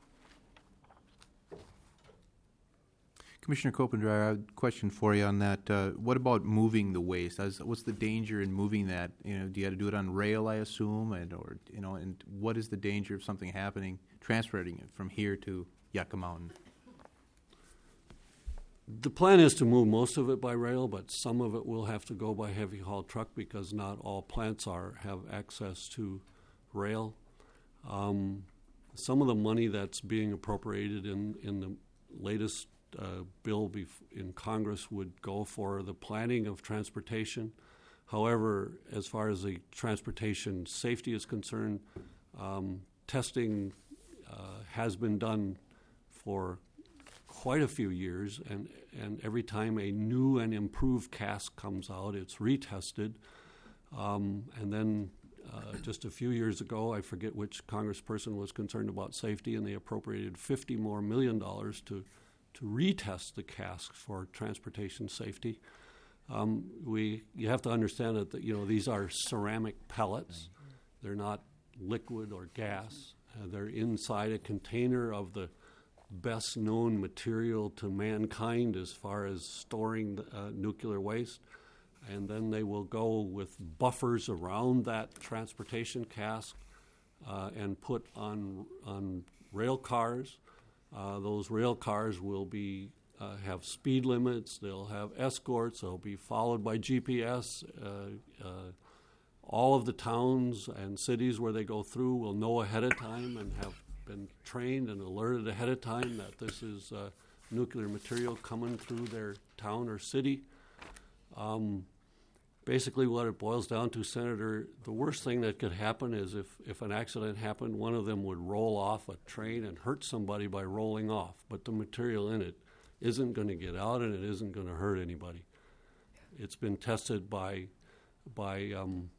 Speaker 7: Commissioner Kopendrer, I have a question for you on that. Uh, what about moving the waste? As, what's the danger in moving that? You know, do you have to do it on rail, I assume, and or you know, and what is the danger of something happening, transferring it from here to Yucca Mountain?
Speaker 4: The plan is to move most of it by rail, but some of it will have to go by heavy haul truck because not all plants are have access to rail. Um, some of the money that's being appropriated in, in the latest uh, bill bef- in Congress would go for the planning of transportation. However, as far as the transportation safety is concerned, um, testing uh, has been done for quite a few years, and, and every time a new and improved cask comes out, it's retested. Um, and then uh, just a few years ago, I forget which congressperson was concerned about safety, and they appropriated fifty more million dollars to, to retest the cask for transportation safety. Um, we you have to understand that the, you know these are ceramic pellets; they're not liquid or gas. Uh, they're inside a container of the best known material to mankind as far as storing uh, nuclear waste, and then they will go with buffers around that transportation cask uh, and put on on rail cars. Uh, those rail cars will be uh, have speed limits. They'll have escorts. They'll be followed by G P S. Uh, uh, all of the towns and cities where they go through will know ahead of time and have been trained and alerted ahead of time that this is uh, nuclear material coming through their town or city. Um, basically what it boils down to, Senator, the worst thing that could happen is if, if an accident happened, one of them would roll off a train and hurt somebody by rolling off, but the material in it isn't going to get out and it isn't going to hurt anybody. It's been tested by, by um,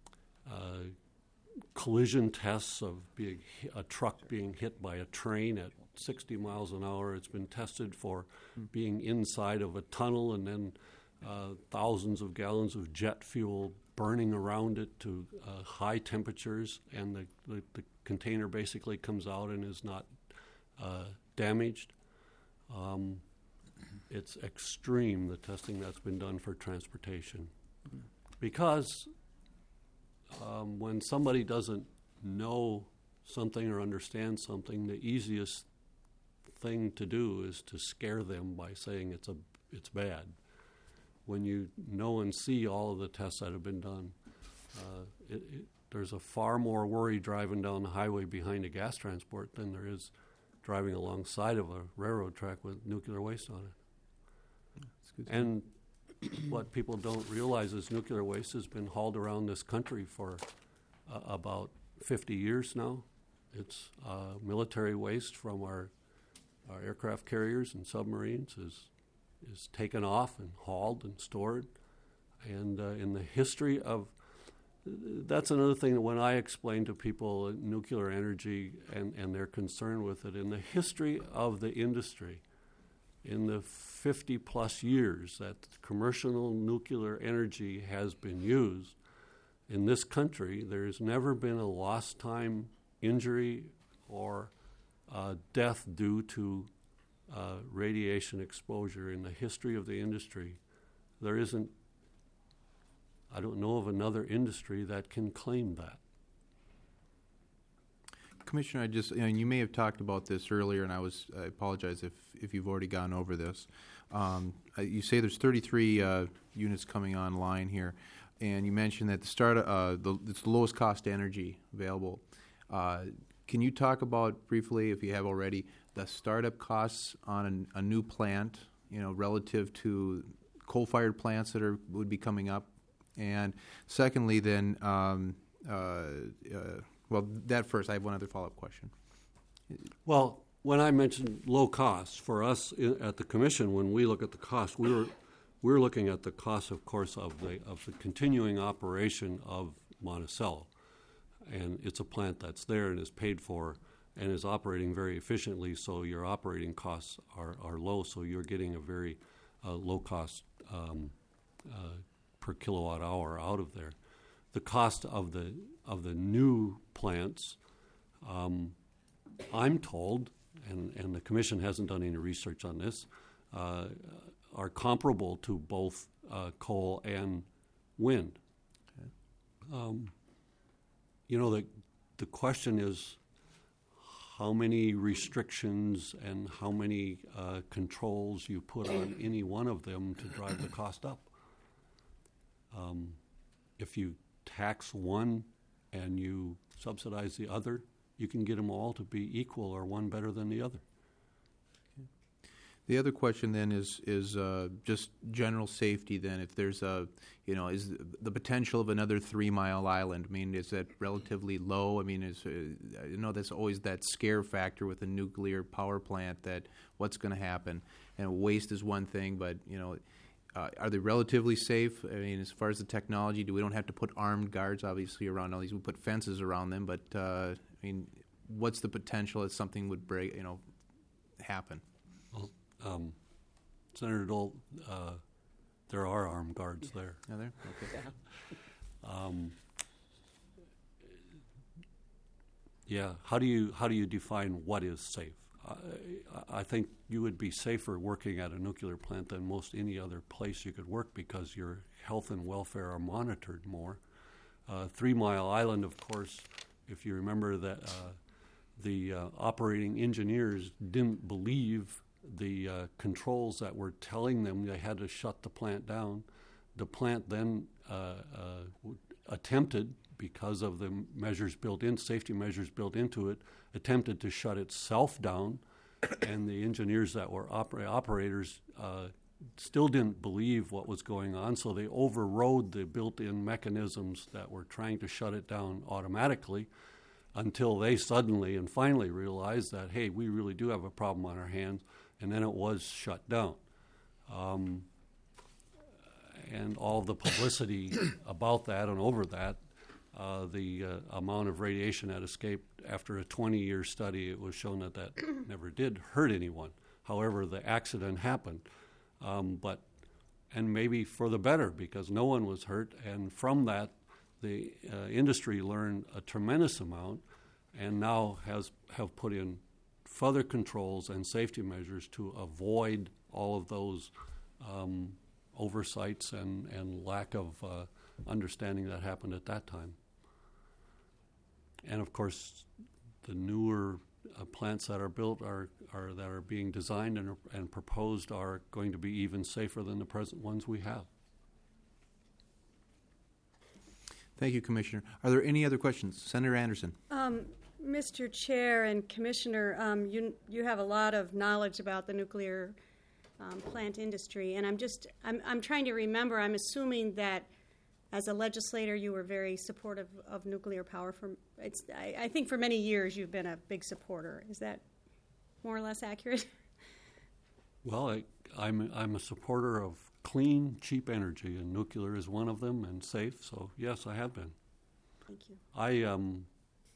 Speaker 4: uh, collision tests of being a truck being hit by a train at sixty miles an hour. It's been tested for mm. being inside of a tunnel and then uh, thousands of gallons of jet fuel burning around it to uh, high temperatures, and the, the, the container basically comes out and is not uh, damaged. Um, it's extreme, the testing that's been done for transportation. Mm. Because Um, when somebody doesn't know something or understand something, the easiest thing to do is to scare them by saying it's a it's bad. When you know and see all of the tests that have been done, uh, it, it, there's a far more worry driving down the highway behind a gas transport than there is driving alongside of a railroad track with nuclear waste on it. And what people don't realize is nuclear waste has been hauled around this country for uh, about fifty years now. It's uh, military waste from our our aircraft carriers and submarines is is taken off and hauled and stored. And uh, in the history of that's another thing that when I explain to people uh, nuclear energy and, and their concern with it, in the history of the industry, in the fifty plus years that commercial nuclear energy has been used in this country, there's never been a lost time injury or uh, death due to uh, radiation exposure in the history of the industry. There isn't, I don't know of another industry that can claim that.
Speaker 7: Commissioner, I just, and you may have talked about this earlier, and I was, I apologize if, if you've already gone over this. Um, uh, you say there's thirty-three uh, units coming online here, and you mentioned that the start, uh, the, it's the lowest cost energy available. Uh, can you talk about briefly, if you have already, the startup costs on an, a new plant, you know, relative to coal-fired plants that are would be coming up? And secondly, then, um, uh, uh, well, that first, I have one other follow-up question.
Speaker 4: Well, when I mentioned low costs, for us i- at the commission, when we look at the cost, we were, we're looking at the cost, of course, of the, of the continuing operation of Monticello. And it's a plant that's there and is paid for and is operating very efficiently, so your operating costs are, are low, so you're getting a very uh, low cost um, uh, per kilowatt hour out of there. The cost of the of the new plants, um, I'm told, and, and the commission hasn't done any research on this, uh, are comparable to both uh, coal and wind. Okay. Um, you know, the the question is how many restrictions and how many uh, controls you put on any one of them to drive the cost up. Um, if you tax one and you subsidize the other, you can get them all to be equal or one better than the other.
Speaker 7: The other question then is is uh, just general safety. Then, if there's a, you know, is the potential of another Three Mile Island? I mean, is that relatively low? I mean, is uh, you know, that's always that scare factor with a nuclear power plant, that what's going to happen. And waste is one thing, but you know, uh, are they relatively safe? I mean, as far as the technology, do we don't have to put armed guards obviously around all these? We put fences around them, but uh, I mean, what's the potential that something would break? You know, happen?
Speaker 4: Well, Um, Senator Dole, uh, there are armed guards there.
Speaker 7: Are there? Okay.
Speaker 4: Um, yeah. How do you how do you define what is safe? I, I think you would be safer working at a nuclear plant than most any other place you could work because your health and welfare are monitored more. Uh, Three Mile Island, of course, if you remember that uh, the uh, operating engineers didn't believe the uh, controls that were telling them they had to shut the plant down. The plant then uh, uh, w- attempted, because of the measures built in, safety measures built into it, attempted to shut itself down, and the engineers that were opera- operators uh, still didn't believe what was going on, so they overrode the built-in mechanisms that were trying to shut it down automatically until they suddenly and finally realized that, hey, we really do have a problem on our hands, and then it was shut down. Um, and all the publicity about that and over that, uh, the uh, amount of radiation that escaped after a twenty-year study, it was shown that that never did hurt anyone. However, the accident happened. Um, but and maybe for the better, because no one was hurt, and from that, the uh, industry learned a tremendous amount, and now has have put in further controls and safety measures to avoid all of those um, oversights and, and lack of uh, understanding that happened at that time. And of course, the newer uh, plants that are built are, are that are being designed and, and proposed are going to be even safer than the present ones we have.
Speaker 7: Thank you, Commissioner. Are there any other questions? Senator Anderson.
Speaker 9: Um, Mister Chair and Commissioner, um, you you have a lot of knowledge about the nuclear um, plant industry, and I'm just I'm I'm trying to remember. I'm assuming that as a legislator, you were very supportive of nuclear power. For it's I, I think for many years you've been a big supporter. Is that more or less accurate?
Speaker 4: Well, I, I'm I'm a supporter of clean, cheap energy, and nuclear is one of them, and safe. So yes, I have been.
Speaker 9: Thank you.
Speaker 4: I um.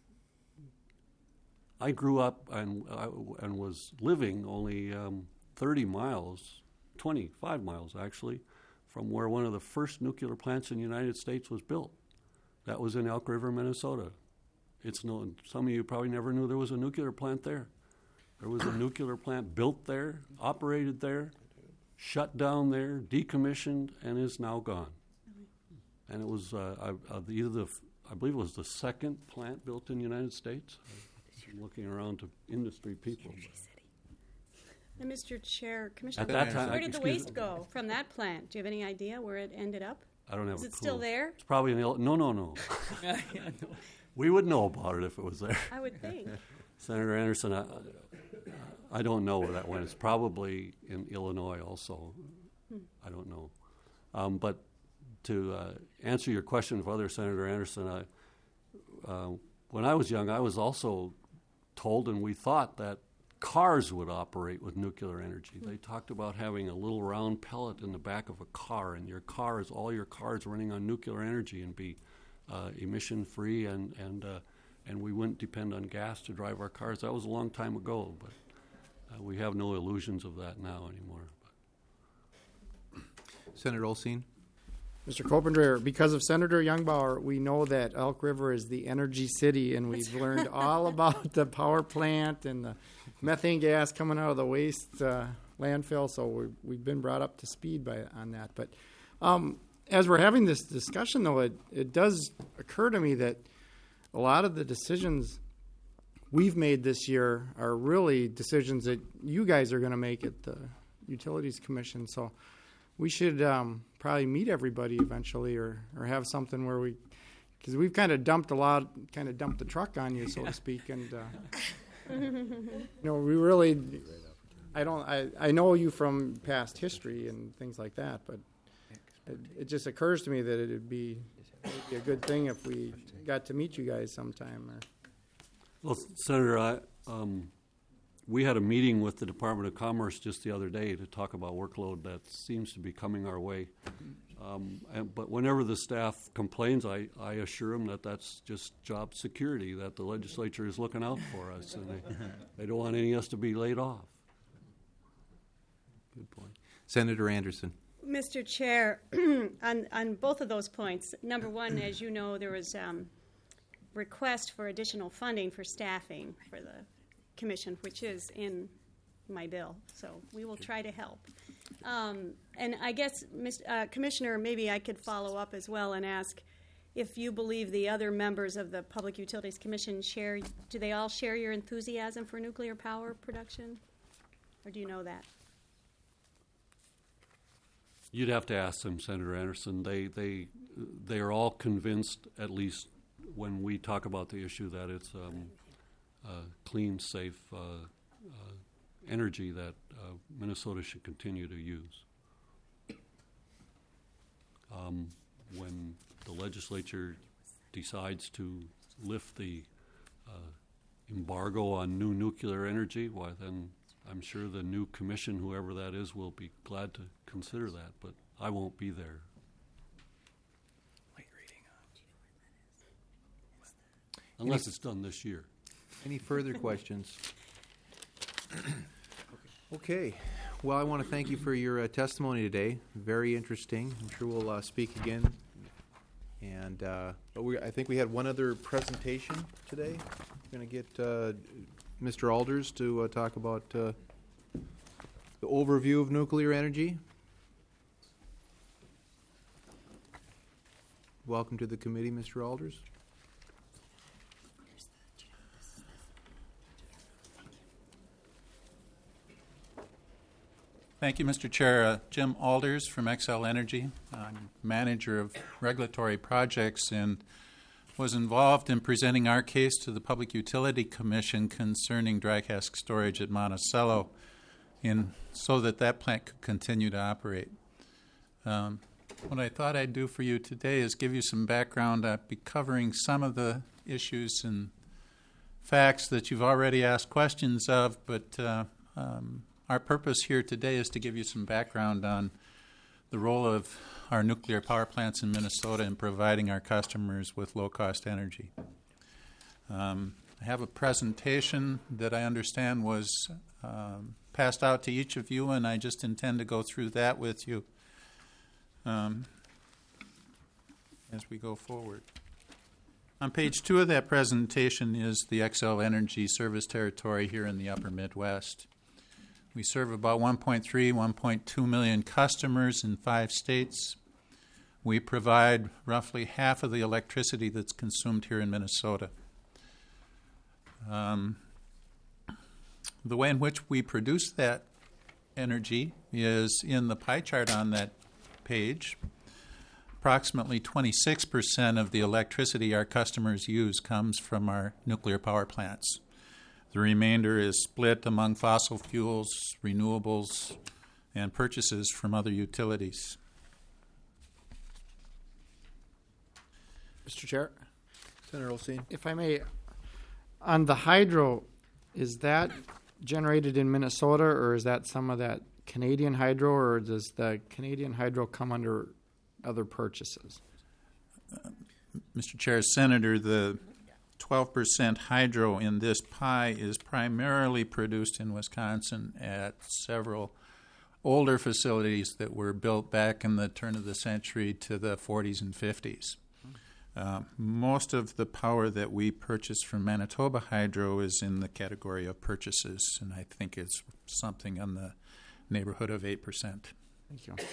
Speaker 4: I grew up and uh, and was living only um, thirty miles, twenty-five miles actually, from where one of the first nuclear plants in the United States was built. That was in Elk River, Minnesota. It's known. Some of you probably never knew there was a nuclear plant there. There was a nuclear plant built there, operated there, shut down there, decommissioned, and is now gone. And it was uh, I, uh, either the I believe it was the second plant built in the United States. I'm looking around to industry people.
Speaker 9: And Mister Chair, Commissioner,
Speaker 4: At that time,
Speaker 9: where did the
Speaker 4: excuse
Speaker 9: waste
Speaker 4: me.
Speaker 9: go from that plant? Do you have any idea where it ended up?
Speaker 4: I don't have
Speaker 9: Is
Speaker 4: a
Speaker 9: it
Speaker 4: clue.
Speaker 9: still there?
Speaker 4: It's probably in the, no, no, no. We would know about it if it was there.
Speaker 9: I would think.
Speaker 4: Senator Anderson, I, I don't know where that went. It's probably in Illinois also. I don't know. Um, but to uh, answer your question of other Senator Anderson, I, uh, when I was young, I was also told, and we thought that cars would operate with nuclear energy. They talked about having a little round pellet in the back of a car, and your cars, all your cars running on nuclear energy and be uh, emission-free, and and uh, and we wouldn't depend on gas to drive our cars. That was a long time ago, but uh, we have no illusions of that now anymore.
Speaker 7: Senator Olsine?
Speaker 8: Mister Kopendreher, because of Senator Youngbauer, we know that Elk River is the energy city, and we've learned all about the power plant and the methane gas coming out of the waste uh, landfill. So we've, we've been brought up to speed by on that. But um, as we're having this discussion, though, it, it does occur to me that a lot of the decisions we've made this year are really decisions that you guys are going to make at the Utilities Commission. So we should um, probably meet everybody eventually, or, or have something where we, because we've kind of dumped a lot, kind of dumped the truck on you, so to speak, and uh, you know, we really, I don't, I, I know you from past history and things like that, but it, it just occurs to me that it'd be, it'd be a good thing if we got to meet you guys sometime. Or.
Speaker 4: Well, Senator, I, um, we had a meeting with the Department of Commerce just the other day to talk about workload that seems to be coming our way. Um, and, but whenever the staff complains, I, I assure them that that's just job security, that the legislature is looking out for us, and they, they don't want any of us to be laid off. Good point.
Speaker 7: Senator Anderson?
Speaker 9: Mister Chair, on, on both of those points, number one, as you know, there was um, request for additional funding for staffing for the commission, which is in my bill, so we will try to help. Um, and I guess, Miz Uh, Commissioner, maybe I could follow up as well and ask if you believe the other members of the Public Utilities Commission share, do they all share your enthusiasm for nuclear power production? Or do you know that?
Speaker 4: You'd have to ask them, Senator Anderson. They, they, they are all convinced, at least when we talk about the issue, that it's um, uh, clean, safe uh, uh, energy that uh, Minnesota should continue to use. Um, when the legislature decides to lift the uh, embargo on new nuclear energy, why then I'm sure the new commission, whoever that is, will be glad to consider that, but I won't be there. Unless it's done this year.
Speaker 7: Any further questions? Okay. Well, I want to thank you for your uh, testimony today. Very interesting. I'm sure we'll uh, speak again. And uh, but we, I think we had one other presentation today. We're going to get uh, Mister Alders to uh, talk about uh, the overview of nuclear energy. Welcome to the committee, Mister Alders.
Speaker 10: Thank you, Mister Chair. Uh, Jim Alders from Xcel Energy. I'm manager of regulatory projects and was involved in presenting our case to the Public Utility Commission concerning dry cask storage at Monticello, in, so that that plant could continue to operate. Um, what I thought I'd do for you today is give you some background. I'll be covering some of the issues and facts that you've already asked questions of, but uh, um, our purpose here today is to give you some background on the role of our nuclear power plants in Minnesota in providing our customers with low-cost energy. Um, I have a presentation that I understand was um, passed out to each of you, and I just intend to go through that with you um, as we go forward. On page two of that presentation is the Xcel Energy service territory here in the upper Midwest. We serve about one point three, one point two million customers in five states. We provide roughly half of the electricity that's consumed here in Minnesota. Um, the way in which we produce that energy is in the pie chart on that page. Approximately twenty-six percent of the electricity our customers use comes from our nuclear power plants. The remainder is split among fossil fuels, renewables, and purchases from other utilities.
Speaker 8: Mister Chair,
Speaker 7: Senator Olszewski.
Speaker 8: if I may, on the hydro, is that generated in Minnesota, or is that some of that Canadian hydro, or does the Canadian hydro come under other purchases?
Speaker 10: Uh, Mister Chair, Senator, the twelve percent hydro in this pie is primarily produced in Wisconsin at several older facilities that were built back in the turn of the century to the forties and fifties. Uh, most of the power that we purchase from Manitoba Hydro is in the category of purchases, and I think it's something in the neighborhood of eight percent.
Speaker 8: Thank you.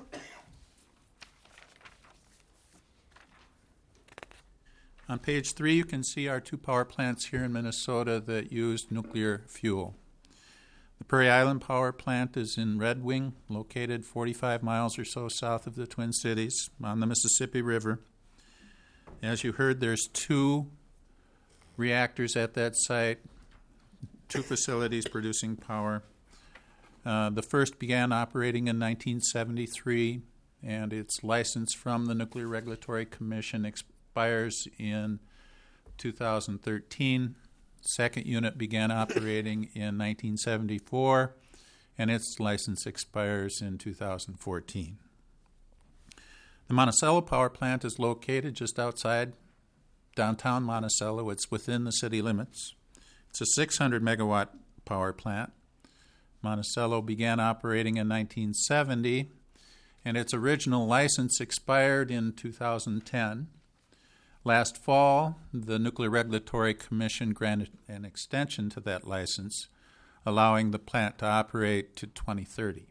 Speaker 10: On page three, you can see our two power plants here in Minnesota that use nuclear fuel. The Prairie Island Power Plant is in Red Wing, located forty-five miles or so south of the Twin Cities on the Mississippi River. As you heard, there's two reactors at that site, two facilities producing power. Uh, the first began operating in nineteen seventy-three, and its license from the Nuclear Regulatory Commission expires in two thousand thirteen. Second unit began operating in nineteen seventy-four, and its license expires in two thousand fourteen. The Monticello Power Plant is located just outside downtown Monticello. It's within the city limits. It's a six hundred megawatt power plant. Monticello began operating in nineteen seventy, and its original license expired in two thousand ten. Last fall, the Nuclear Regulatory Commission granted an extension to that license, allowing the plant to operate to twenty thirty.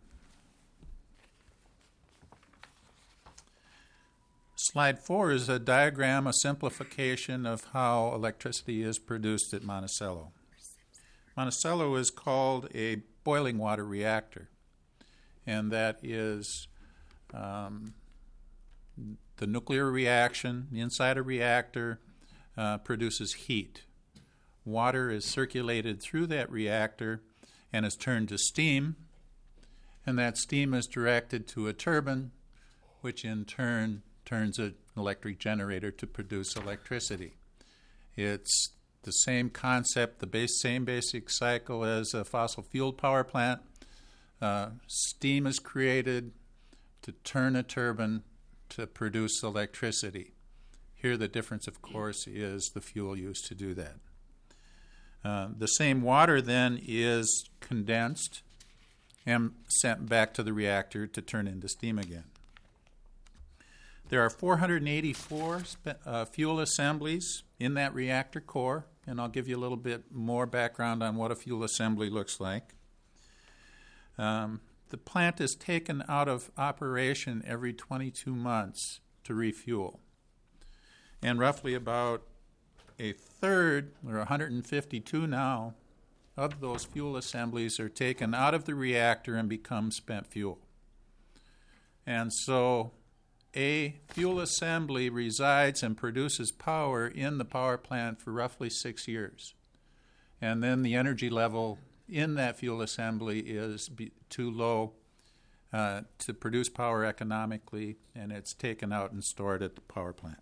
Speaker 10: Slide four is a diagram, a simplification of how electricity is produced at Monticello. Monticello is called a boiling water reactor, and that is um, the nuclear reaction inside a reactor uh, produces heat. Water is circulated through that reactor and is turned to steam, and that steam is directed to a turbine, which in turn turns an electric generator to produce electricity. It's the same concept, the base, same basic cycle as a fossil fuel power plant. Uh, steam is created to turn a turbine to produce electricity. Here the difference, of course, is the fuel used to do that. Uh, the same water then is condensed and sent back to the reactor to turn into steam again. There are four hundred eighty-four spe- uh, fuel assemblies in that reactor core, and I'll give you a little bit more background on what a fuel assembly looks like. Um, the plant is taken out of operation every twenty-two months to refuel. And roughly about a third, or one hundred fifty-two now, of those fuel assemblies are taken out of the reactor and become spent fuel. And so a fuel assembly resides and produces power in the power plant for roughly six years. And then the energy level in that fuel assembly is be, too low uh, to produce power economically, and it's taken out and stored at the power plant.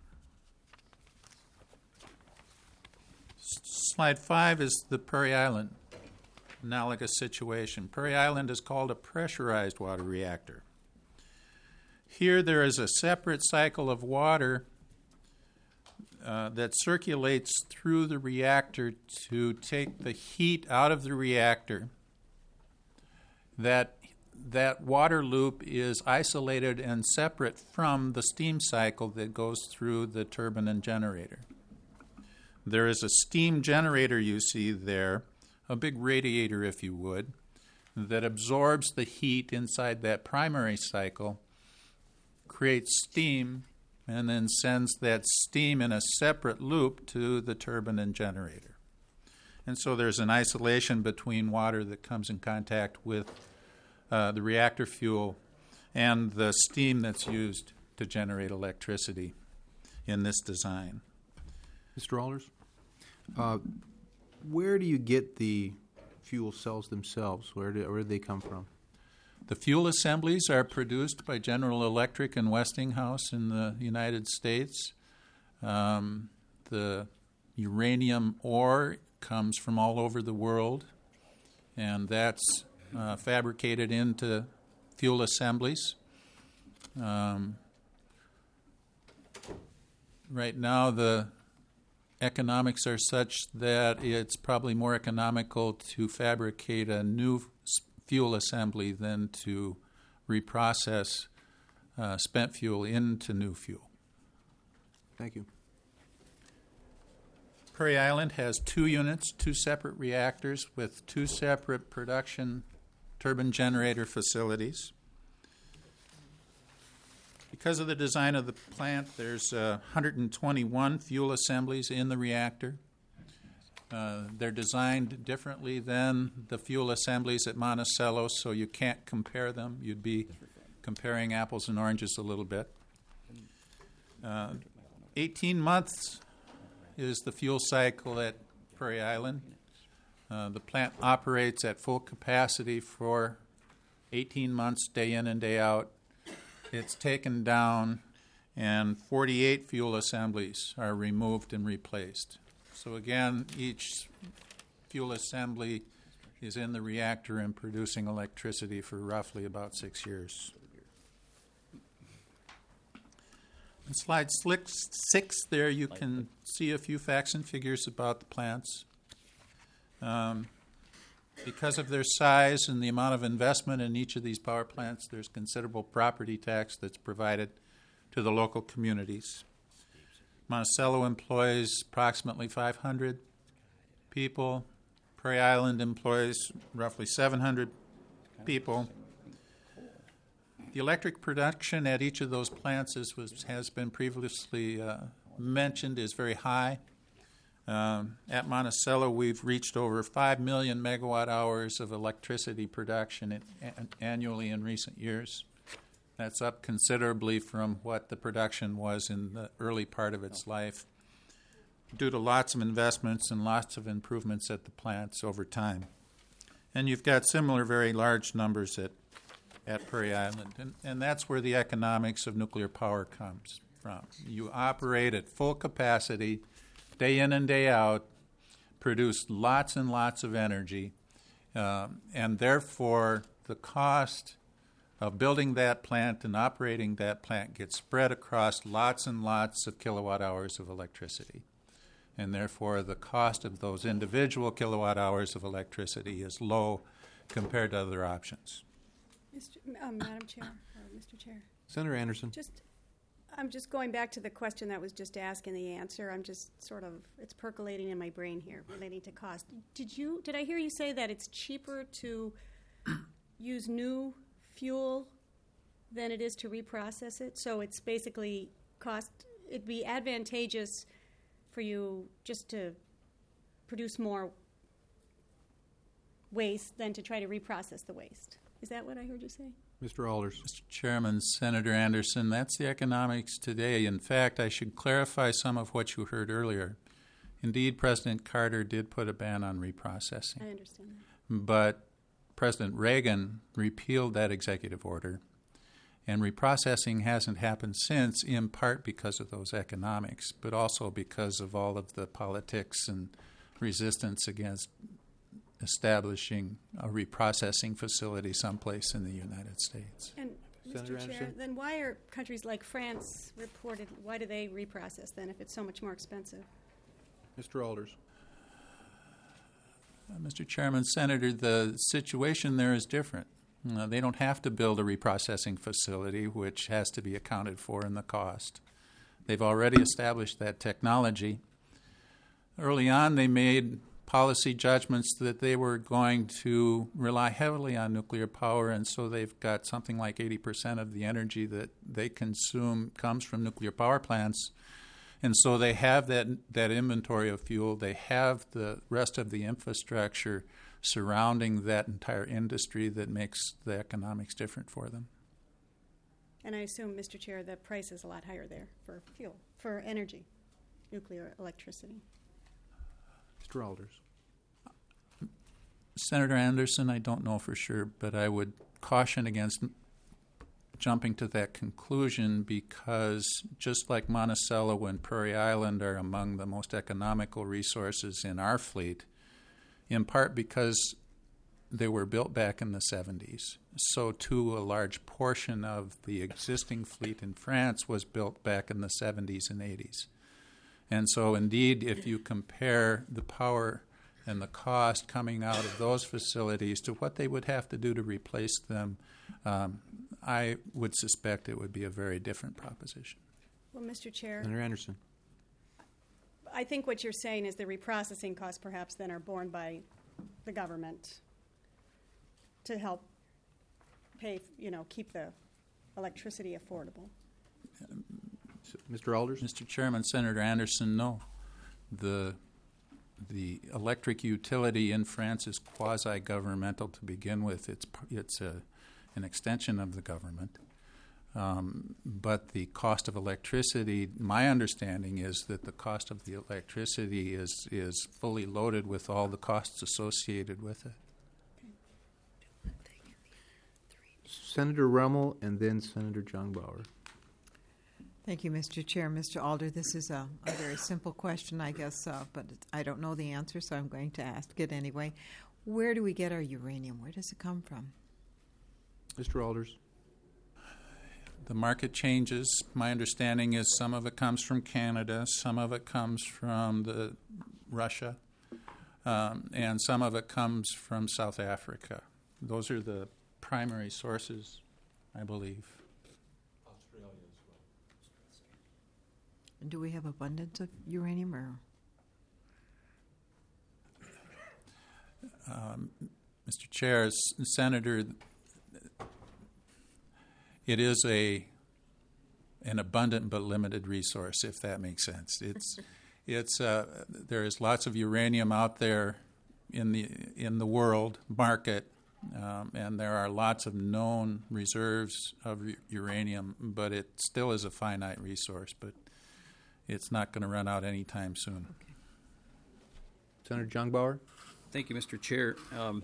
Speaker 10: S- slide five is the Prairie Island analogous situation. Prairie Island is called a pressurized water reactor. Here there is a separate cycle of water uh, that circulates through the reactor to take the heat out of the reactor. That, that water loop is isolated and separate from the steam cycle that goes through the turbine and generator. There is a steam generator you see there, a big radiator if you would, that absorbs the heat inside that primary cycle, creates steam, and then sends that steam in a separate loop to the turbine and generator. And so there's an isolation between water that comes in contact with uh, the reactor fuel and the steam that's used to generate electricity in this design.
Speaker 7: Mister Alders, uh, where do you get the fuel cells themselves? Where do, where do they come from?
Speaker 10: The fuel assemblies are produced by General Electric and Westinghouse in the United States. Um, the uranium ore comes from all over the world, and that's uh, fabricated into fuel assemblies. Um, right now, the economics are such that it's probably more economical to fabricate a new fuel assembly than to reprocess uh, spent fuel into new fuel.
Speaker 7: Thank you.
Speaker 10: Prairie Island has two units, two separate reactors with two separate production turbine generator facilities. Because of the design of the plant, there's uh, one hundred twenty-one fuel assemblies in the reactor. Uh, they're designed differently than the fuel assemblies at Monticello, so you can't compare them. You'd be comparing apples and oranges a little bit. Uh, eighteen months is the fuel cycle at Prairie Island. Uh, the plant operates at full capacity for eighteen months, day in and day out. It's taken down, and forty-eight fuel assemblies are removed and replaced. So again, each fuel assembly is in the reactor and producing electricity for roughly about six years. On slide six there, you can see a few facts and figures about the plants. Um, because of their size and the amount of investment in each of these power plants, there's considerable property tax that's provided to the local communities. Monticello employs approximately five hundred people. Prairie Island employs roughly seven hundred people. The electric production at each of those plants, as was, has been previously uh, mentioned, is very high. Um, at Monticello, we've reached over five million megawatt hours of electricity production in, an, annually in recent years. That's up considerably from what the production was in the early part of its life, due to lots of investments and lots of improvements at the plants over time. And you've got similar very large numbers at, at Prairie Island. And, and that's where the economics of nuclear power comes from. You operate at full capacity, day in and day out, produce lots and lots of energy, um, and therefore the cost of building that plant and operating that plant gets spread across lots and lots of kilowatt hours of electricity. And therefore the cost of those individual kilowatt hours of electricity is low compared to other options.
Speaker 9: Mister Um, Madam Chair, or Mister Chair.
Speaker 7: Senator Anderson.
Speaker 9: Just, I'm just going back to the question that was just asked and the answer. I'm just sort of, it's percolating in my brain here relating to cost. Did you, did I hear you say that it's cheaper to use new fuel than it is to reprocess it? So it's basically cost, it'd be advantageous for you just to produce more waste than to try to reprocess the waste. Is that what I heard you say?
Speaker 7: Mister Alders.
Speaker 10: Mister Chairman, Senator Anderson, that's the economics today. In fact, I should clarify some of what you heard earlier. Indeed, President Carter did put a ban on reprocessing.
Speaker 9: I understand that.
Speaker 10: But President Reagan repealed that executive order, and reprocessing hasn't happened since, in part because of those economics, but also because of all of the politics and resistance against establishing a reprocessing facility someplace in the United States.
Speaker 9: And
Speaker 7: Senator
Speaker 9: Mister Chair,
Speaker 7: Anderson?
Speaker 9: then why are countries like France reported, why do they reprocess then if it's so much more expensive?
Speaker 7: Mister Alders.
Speaker 10: Uh, Mister Chairman, Senator, the situation there is different. Uh, they don't have to build a reprocessing facility, which has to be accounted for in the cost. They've already established that technology. Early on, they made policy judgments that they were going to rely heavily on nuclear power, and so they've got something like eighty percent of the energy that they consume comes from nuclear power plants. And so they have that that inventory of fuel. They have the rest of the infrastructure surrounding that entire industry that makes the economics different for them.
Speaker 9: And I assume, Mister Chair, the price is a lot higher there for fuel, for energy, nuclear electricity.
Speaker 7: Mister Alders.
Speaker 10: Senator Anderson, I don't know for sure, but I would caution against jumping to that conclusion because just like Monticello and Prairie Island are among the most economical resources in our fleet, in part because they were built back in the seventies. So too a large portion of the existing fleet in France was built back in the seventies and eighties. And so indeed, if you compare the power and the cost coming out of those facilities to what they would have to do to replace them, um, I would suspect it would be a very different proposition.
Speaker 9: Well, Mister Chair,
Speaker 7: Senator Anderson.
Speaker 9: I think what you're saying is the reprocessing costs perhaps then are borne by the government to help pay, you know, keep the electricity affordable.
Speaker 7: So, Mister Alders.
Speaker 10: Mister Chairman, Senator Anderson, no. The the electric utility in France is quasi-governmental to begin with. It's it's a, an extension of the government. Um, but the cost of electricity, my understanding is that the cost of the electricity is, is fully loaded with all the costs associated with it.
Speaker 7: Senator Rummel and then Senator Jungbauer.
Speaker 11: Thank you, Mister Chair. Mister Alder, this is a, a very simple question, I guess, uh, but I don't know the answer, so I'm going to ask it anyway. Where do we get our uranium? Where does it come from?
Speaker 7: Mister Alders.
Speaker 10: The market changes. My understanding is some of it comes from Canada, some of it comes from the Russia, um, and some of it comes from South Africa. Those are the primary sources, I believe.
Speaker 11: And do we have abundance of uranium? Or?
Speaker 10: Um, Mister Chair, S- Senator, it is a an abundant but limited resource, if that makes sense. It's it's uh, there is lots of uranium out there in the in the world market, um, and there are lots of known reserves of u- uranium, but it still is a finite resource. But it's not going to run out anytime soon.
Speaker 7: Okay. Senator Jungbauer.
Speaker 12: Thank you, Mister Chair. Um,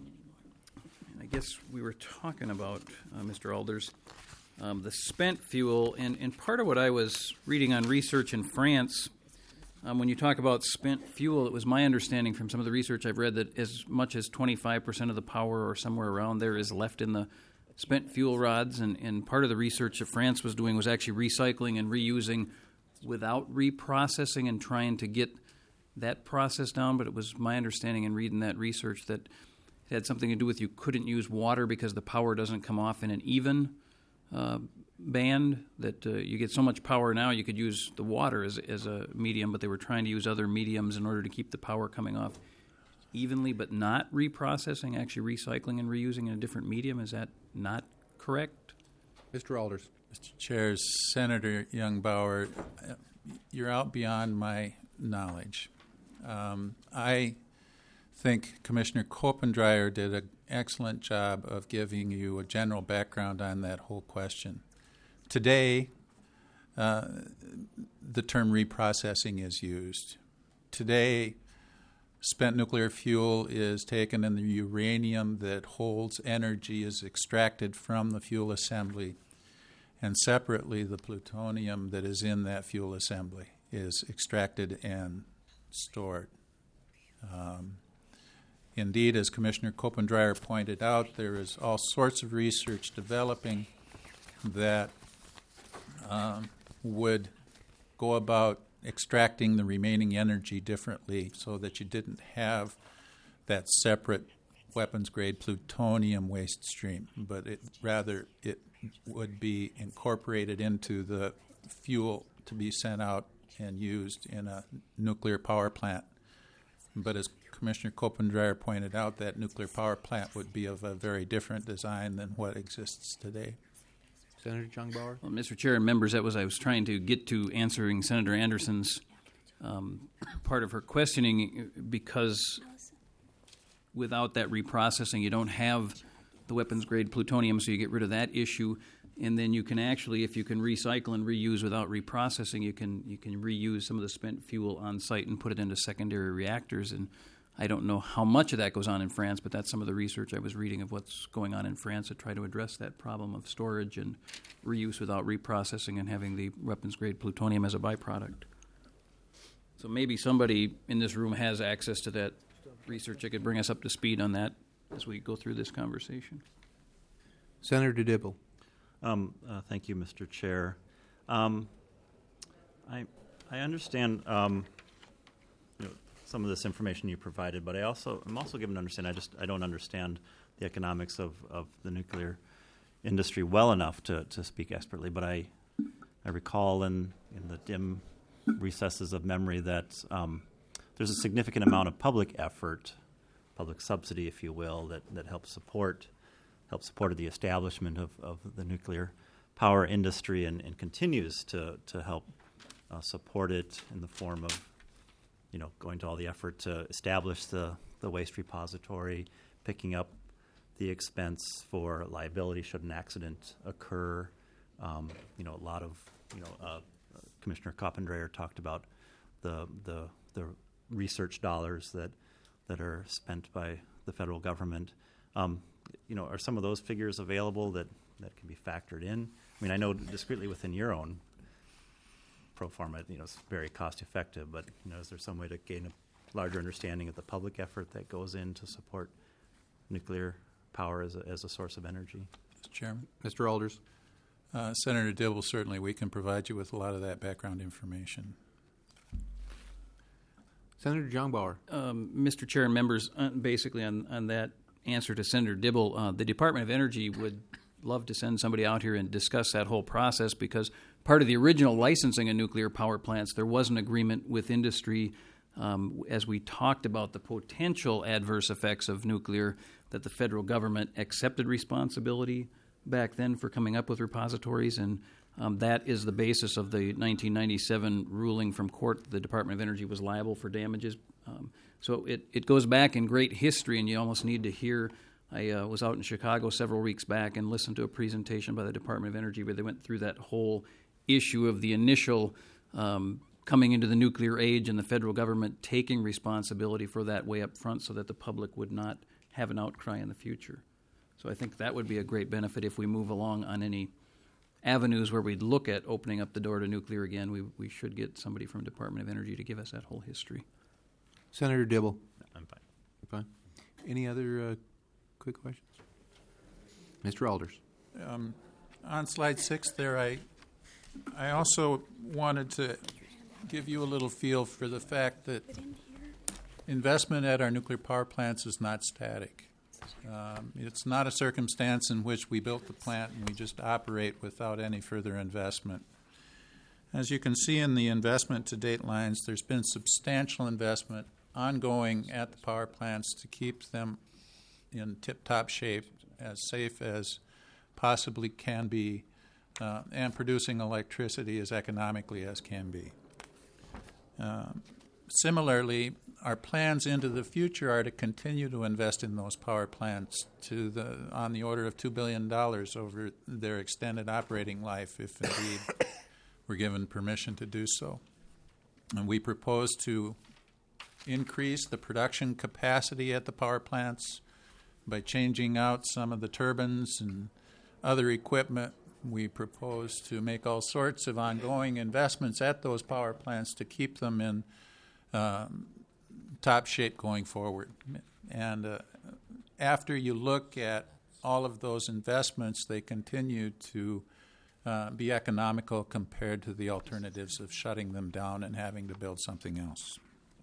Speaker 12: I guess we were talking about, uh, Mister Alders, um, the spent fuel, and, and part of what I was reading on research in France, um, when you talk about spent fuel, it was my understanding from some of the research I've read that as much as twenty-five percent of the power or somewhere around there is left in the spent fuel rods, and, and part of the research that France was doing was actually recycling and reusing without reprocessing and trying to get that process down. But it was my understanding in reading that research that it had something to do with you couldn't use water because the power doesn't come off in an even uh, band, that uh, you get so much power now you could use the water as, as a medium, but they were trying to use other mediums in order to keep the power coming off evenly, but not reprocessing, actually recycling and reusing in a different medium. Is that not correct?
Speaker 7: Mister Alders.
Speaker 10: Mister Chair, Senator Jungbauer, uh, you're out beyond my knowledge. Um, I think Commissioner Kopendreyer did an excellent job of giving you a general background on that whole question. Today, uh, the term reprocessing is used. Today, spent nuclear fuel is taken and the uranium that holds energy is extracted from the fuel assembly. And separately, the plutonium that is in that fuel assembly is extracted and stored. Um, indeed, as Commissioner Kopendreyer pointed out, there is all sorts of research developing that um, would go about extracting the remaining energy differently so that you didn't have that separate weapons-grade plutonium waste stream, but it rather it would be incorporated into the fuel to be sent out and used in a nuclear power plant. But as Commissioner Kopendreyer pointed out, that nuclear power plant would be of a very different design than what exists today.
Speaker 7: Senator Jungbauer?
Speaker 12: Well, Mister Chair and members, that was I was trying to get to answering Senator Anderson's um, part of her questioning, because without that reprocessing, you don't have the weapons-grade plutonium, so you get rid of that issue. And then you can actually, if you can recycle and reuse without reprocessing, you can you can reuse some of the spent fuel on site and put it into secondary reactors. And I don't know how much of that goes on in France, but that's some of the research I was reading of what's going on in France to try to address that problem of storage and reuse without reprocessing and having the weapons-grade plutonium as a byproduct. So maybe somebody in this room has access to that research that could bring us up to speed on that as we go through this conversation.
Speaker 7: Senator Dibble.
Speaker 13: Um, uh, thank you, Mister Chair. Um, I I understand um, you know, some of this information you provided, but I also I'm also given to understand I just I don't understand the economics of, of the nuclear industry well enough to, to speak expertly. But I I recall in in the dim recesses of memory that um, there's a significant amount of public effort, public subsidy, if you will, that that helps support. help supported the establishment of, of the nuclear power industry and, and continues to, to help uh, support it in the form of, you know, going to all the effort to establish the, the waste repository, picking up the expense for liability should an accident occur. Um, you know, a lot of, you know, uh, Commissioner Koppendrayer talked about the, the, the research dollars that, that are spent by the federal government. Um, You know, are some of those figures available that, that can be factored in? I mean, I know discreetly within your own pro forma, you know, it's very cost effective, but, you know, is there some way to gain a larger understanding of the public effort that goes in to support nuclear power as a, as a source of energy?
Speaker 10: Mister Chairman.
Speaker 7: Mister Alders.
Speaker 10: Uh, Senator Dibble, certainly we can provide you with a lot of that background information.
Speaker 7: Senator Jungbauer.
Speaker 12: Um, Mister Chair and members, uh, basically on, on that answer to Senator Dibble, uh, the Department of Energy would love to send somebody out here and discuss that whole process, because part of the original licensing of nuclear power plants, there was an agreement with industry um, as we talked about the potential adverse effects of nuclear, that the federal government accepted responsibility back then for coming up with repositories, and um, that is the basis of the nineteen ninety-seven ruling from court that the Department of Energy was liable for damages. Um, So it, it goes back in great history, and you almost need to hear. I uh, was out in Chicago several weeks back and listened to a presentation by the Department of Energy where they went through that whole issue of the initial um, coming into the nuclear age and the federal government taking responsibility for that way up front so that the public would not have an outcry in the future. So I think that would be a great benefit if we move along on any avenues where we'd look at opening up the door to nuclear again. We, we should get somebody from Department of Energy to give us that whole history.
Speaker 7: Senator Dibble.
Speaker 13: I'm fine.
Speaker 7: Fine. Any other uh, quick questions? Mister Alders.
Speaker 10: Um, on slide six there, I, I also wanted to give you a little feel for the fact that investment at our nuclear power plants is not static. Um, it's not a circumstance in which we built the plant and we just operate without any further investment. As you can see in the investment to date lines, there's been substantial investment ongoing at the power plants to keep them in tip-top shape, as safe as possibly can be, uh, and producing electricity as economically as can be. Uh, similarly, our plans into the future are to continue to invest in those power plants to the on the order of two billion dollars over their extended operating life, if indeed we're given permission to do so. And we propose to increase the production capacity at the power plants by changing out some of the turbines and other equipment. We propose to make all sorts of ongoing investments at those power plants to keep them in um, top shape going forward. And uh, after you look at all of those investments, they continue to uh, be economical compared to the alternatives of shutting them down and having to build something else.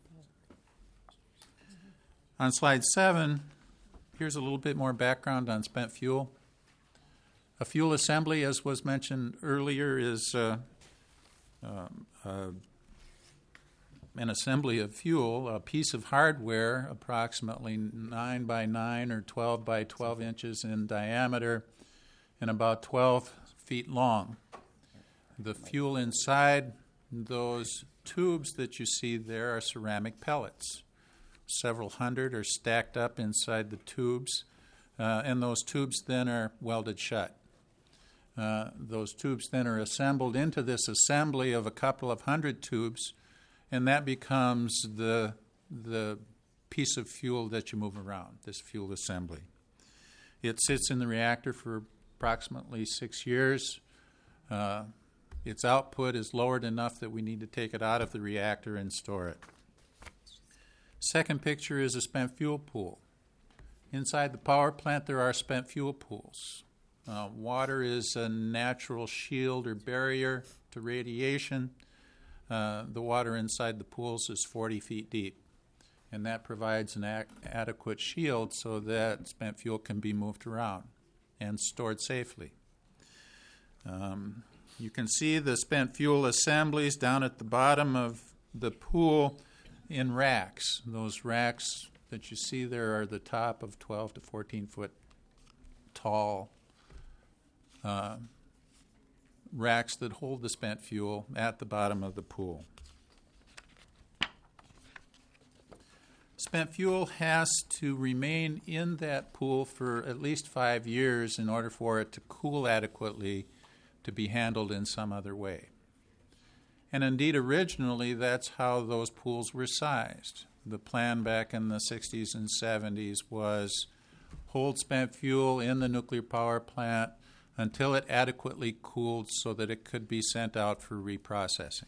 Speaker 10: On slide seven, here's a little bit more background on spent fuel. A fuel assembly, as was mentioned earlier, is uh, um, uh, an assembly of fuel, a piece of hardware approximately nine by nine or twelve by twelve inches in diameter and about twelve feet long. The fuel inside those tubes that you see there are ceramic pellets. Several hundred are stacked up inside the tubes, uh, and those tubes then are welded shut. Uh, those tubes then are assembled into this assembly of a couple of hundred tubes, and that becomes the, the piece of fuel that you move around, this fuel assembly. It sits in the reactor for approximately six years. Uh, its output is lowered enough that we need to take it out of the reactor and store it. Second picture is a spent fuel pool. Inside the power plant there are spent fuel pools. Uh, water is a natural shield or barrier to radiation. Uh, the water inside the pools is forty feet deep, and that provides an ac- adequate shield so that spent fuel can be moved around and stored safely. Um, you can see the spent fuel assemblies down at the bottom of the pool in racks. Those racks that you see there are the top of twelve to fourteen foot tall uh, racks that hold the spent fuel at the bottom of the pool. Spent fuel has to remain in that pool for at least five years in order for it to cool adequately to be handled in some other way. And indeed, originally, that's how those pools were sized. The plan back in the sixties and seventies was hold spent fuel in the nuclear power plant until it adequately cooled so that it could be sent out for reprocessing.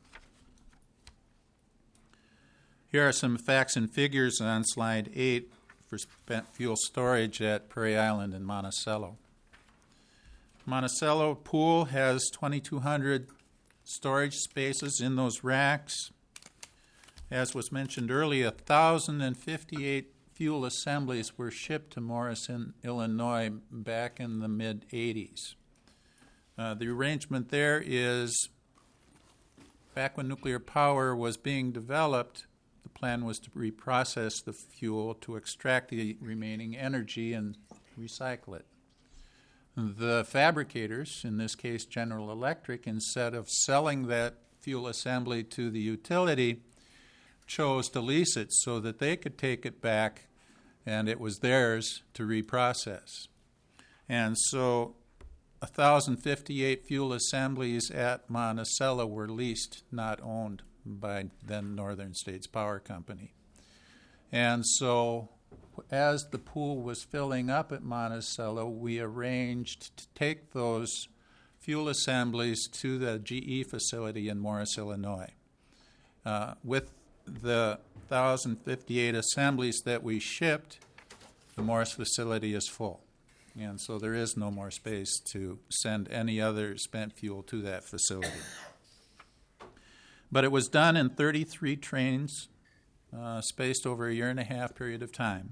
Speaker 10: Here are some facts and figures on slide eight for spent fuel storage at Prairie Island and Monticello. Monticello pool has twenty-two hundred storage spaces in those racks. As was mentioned earlier, one thousand fifty-eight fuel assemblies were shipped to Morrison, Illinois back in the mid eighties. Uh, the arrangement there is, back when nuclear power was being developed, the plan was to reprocess the fuel to extract the remaining energy and recycle it. The fabricators, in this case General Electric, instead of selling that fuel assembly to the utility, chose to lease it so that they could take it back and it was theirs to reprocess. And so one thousand fifty-eight fuel assemblies at Monticello were leased, not owned by then Northern States Power Company. And so as the pool was filling up at Monticello, we arranged to take those fuel assemblies to the G E facility in Morris, Illinois. Uh, with the one thousand fifty-eight assemblies that we shipped, the Morris facility is full. And so there is no more space to send any other spent fuel to that facility. But it was done in thirty-three trains, uh, spaced over a year and a half period of time.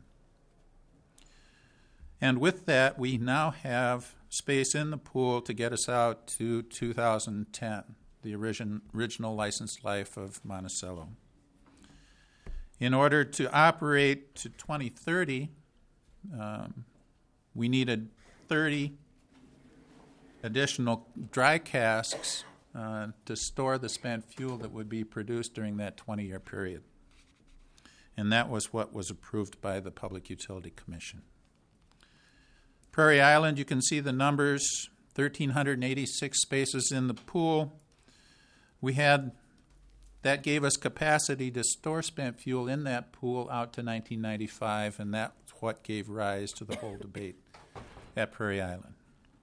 Speaker 10: And with that, we now have space in the pool to get us out to two thousand ten, the origin, original licensed life of Monticello. In order to operate to twenty thirty, um, we needed thirty additional dry casks uh, to store the spent fuel that would be produced during that twenty-year period. And that was what was approved by the Public Utility Commission. Prairie Island, you can see the numbers, one thousand three hundred eighty-six spaces in the pool. We had, that gave us capacity to store spent fuel in that pool out to nineteen ninety-five, and that's what gave rise to the whole debate at Prairie Island.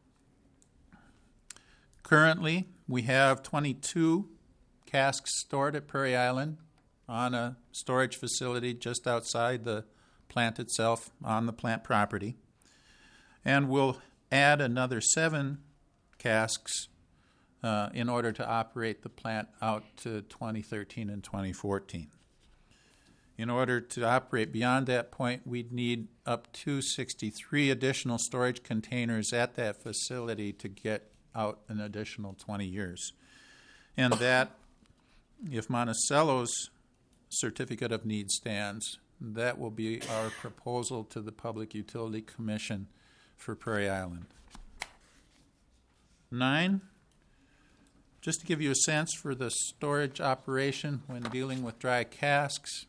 Speaker 10: Currently, we have twenty-two casks stored at Prairie Island on a storage facility just outside the plant itself on the plant property. And we'll add another seven casks uh, in order to operate the plant out to twenty thirteen and twenty fourteen. In order to operate beyond that point, we'd need up to sixty-three additional storage containers at that facility to get out an additional twenty years. And that, if Monticello's certificate of need stands, that will be our proposal to the Public Utility Commission for Prairie Island. nine, just to give you a sense for the storage operation when dealing with dry casks.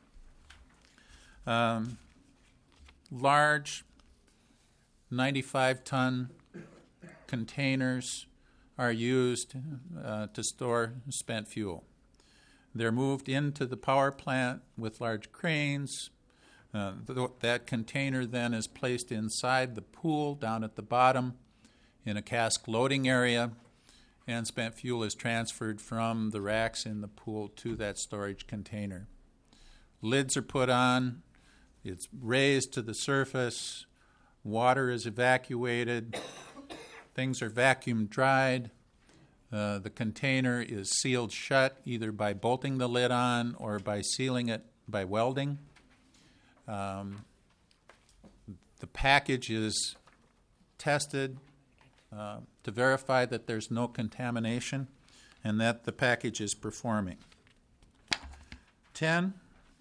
Speaker 10: Um, large ninety-five ton containers are used uh, to store spent fuel. They're moved into the power plant with large cranes. Uh, th- that container then is placed inside the pool down at the bottom in a cask loading area, and spent fuel is transferred from the racks in the pool to that storage container. Lids are put on, it's raised to the surface, water is evacuated, things are vacuum dried, uh, the container is sealed shut either by bolting the lid on or by sealing it by welding. Um, the package is tested uh, to verify that there's no contamination and that the package is performing. ten,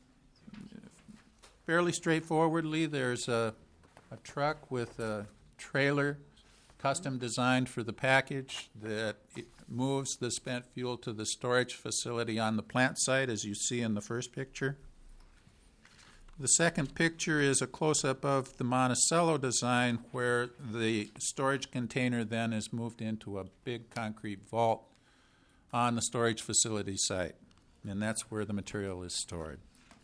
Speaker 10: fairly straightforwardly, there's a, a truck with a trailer custom designed for the package that it moves the spent fuel to the storage facility on the plant site, as you see in the first picture. The second picture is a close-up of the Monticello design, where the storage container then is moved into a big concrete vault on the storage facility site, and that's where the material is stored.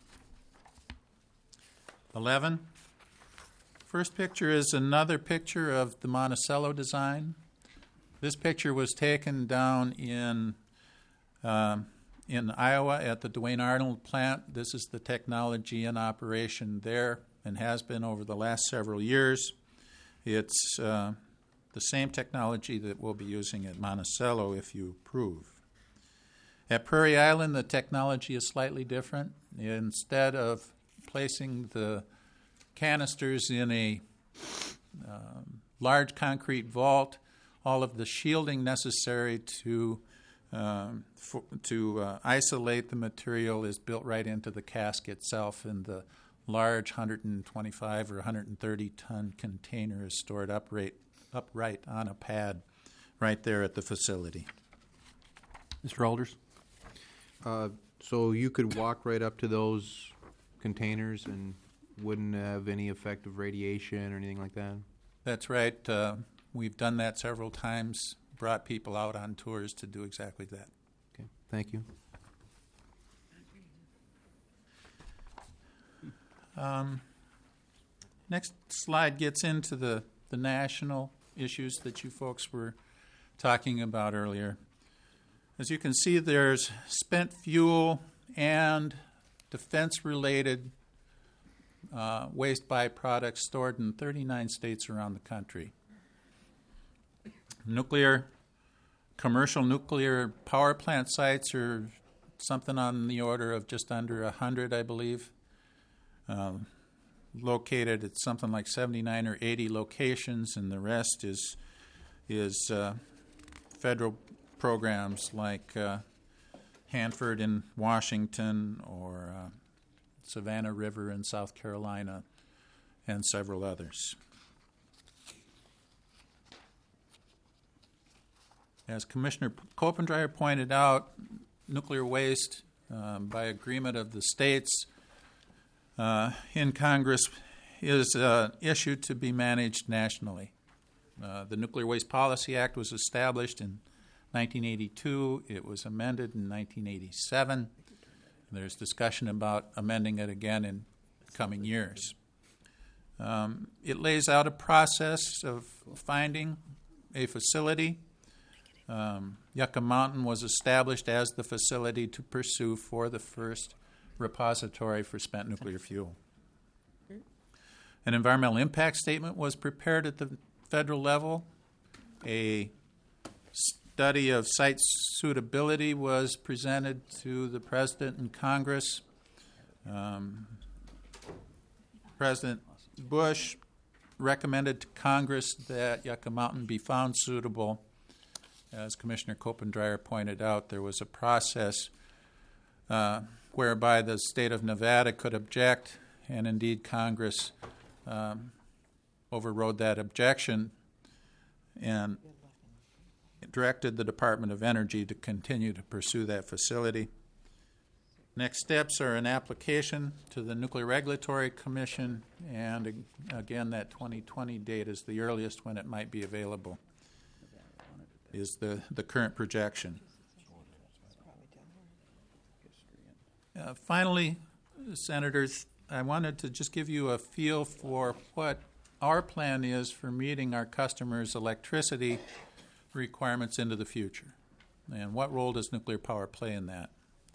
Speaker 10: eleven. First picture is another picture of the Monticello design. This picture was taken down in um, in Iowa at the Duane Arnold plant. This is the technology in operation there and has been over the last several years. It's uh, the same technology that we'll be using at Monticello if you approve. At Prairie Island, the technology is slightly different. Instead of placing the canisters in a um, large concrete vault, all of the shielding necessary to um, for, to uh, isolate the material is built right into the cask itself, and the large one hundred twenty-five or one hundred thirty ton container is stored upright, upright on a pad right there at the facility.
Speaker 7: Mister Alders? Uh, so you could walk right up to those containers and wouldn't have any effect of radiation or anything like that?
Speaker 10: That's right. Uh, we've done that several times, brought people out on tours to do exactly that.
Speaker 7: Okay, thank you.
Speaker 10: Um, next slide gets into the, the national issues that you folks were talking about earlier. As you can see, there's spent fuel and defense-related uh, waste byproducts stored in thirty-nine states around the country. Nuclear, commercial nuclear power plant sites are something on the order of just under one hundred, I believe, um, located at something like seventy-nine or eighty locations, and the rest is, is uh, federal programs like uh, Hanford in Washington or uh, Savannah River in South Carolina and several others. As Commissioner Kopendreyer pointed out, nuclear waste, um, by agreement of the states uh, in Congress, is an issue to be managed nationally. Uh, the Nuclear Waste Policy Act was established in nineteen eighty-two. It was amended in nineteen eighty-seven. There's discussion about amending it again in coming years. Um, it lays out a process of finding a facility. Um, Yucca Mountain was established as the facility to pursue for the first repository for spent nuclear fuel. An environmental impact statement was prepared at the federal level. A study of site suitability was presented to the President and Congress. Um, President Bush recommended to Congress that Yucca Mountain be found suitable. As Commissioner Kopendreyer pointed out, there was a process uh, whereby the state of Nevada could object, and indeed Congress um, overrode that objection. And directed the Department of Energy to continue to pursue that facility. Next steps are an application to the Nuclear Regulatory Commission, and ag- again, that twenty twenty date is the earliest when it might be available, is the, the current projection. Uh, finally, Senators, I wanted to just give you a feel for what our plan is for meeting our customers' electricity requirements into the future, and what role does nuclear power play in that.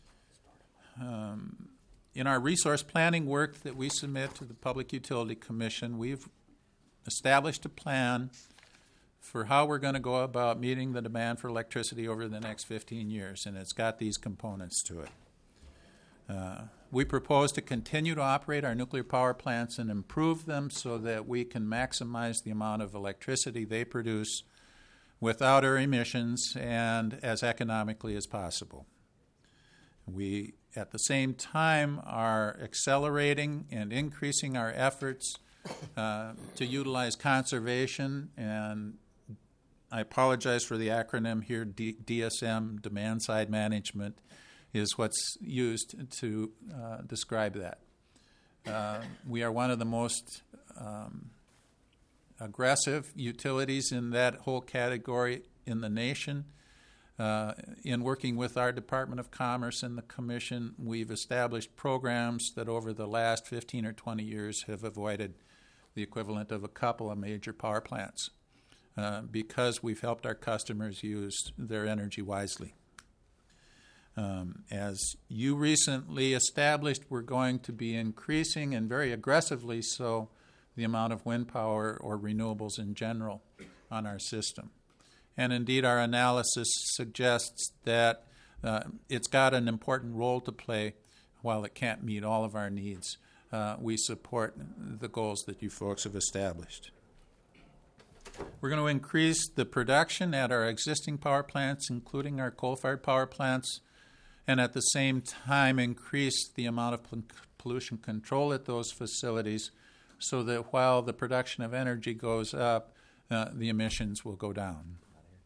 Speaker 10: Um, in our resource planning work that we submit to the Public Utility Commission, we've established a plan for how we're going to go about meeting the demand for electricity over the next fifteen years, and it's got these components to it. Uh, we propose to continue to operate our nuclear power plants and improve them so that we can maximize the amount of electricity they produce without our emissions and as economically as possible. We, at the same time, are accelerating and increasing our efforts uh, to utilize conservation, and I apologize for the acronym here, D- DSM, Demand Side Management, is what's used to uh, describe that. Uh, we are one of the most um, aggressive utilities in that whole category in the nation. Uh, in working with our Department of Commerce and the Commission, we've established programs that over the last fifteen or twenty years have avoided the equivalent of a couple of major power plants uh, because we've helped our customers use their energy wisely. Um, as you recently established, we're going to be increasing, and very aggressively so, the amount of wind power or renewables in general on our system. And indeed, our analysis suggests that uh, it's got an important role to play while it can't meet all of our needs. Uh, we support the goals that you folks have established. We're going to increase the production at our existing power plants, including our coal-fired power plants, and at the same time increase the amount of pol- pollution control at those facilities so that while the production of energy goes up, uh, the emissions will go down.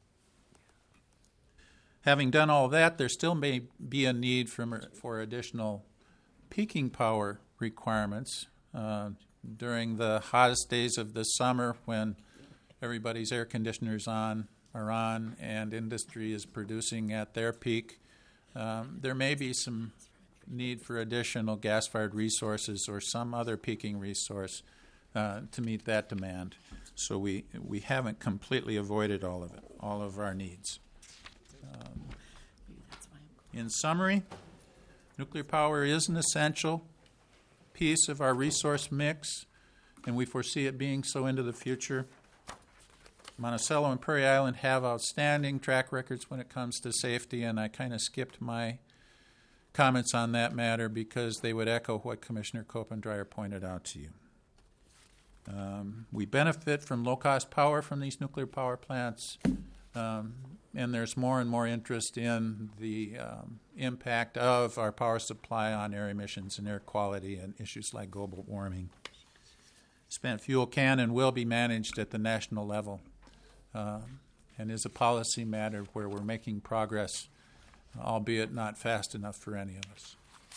Speaker 10: Having done all that, there still may be a need for, for additional peaking power requirements uh, during the hottest days of the summer when everybody's air conditioners on are on and industry is producing at their peak. Um, there may be some need for additional gas-fired resources or some other peaking resource uh, to meet that demand. So we we haven't completely avoided all of it, all of our needs. Um, in summary, nuclear power is an essential piece of our resource mix, and we foresee it being so into the future. Monticello and Prairie Island have outstanding track records when it comes to safety, and I kind of skipped my comments on that matter because they would echo what Commissioner Kopendrier pointed out to you. Um, we benefit from low-cost power from these nuclear power plants, um, and there's more and more interest in the um, impact of our power supply on air emissions and air quality and issues like global warming. Spent fuel can and will be managed at the national level, um, and is a policy matter where we're making progress, albeit not fast enough for any of us.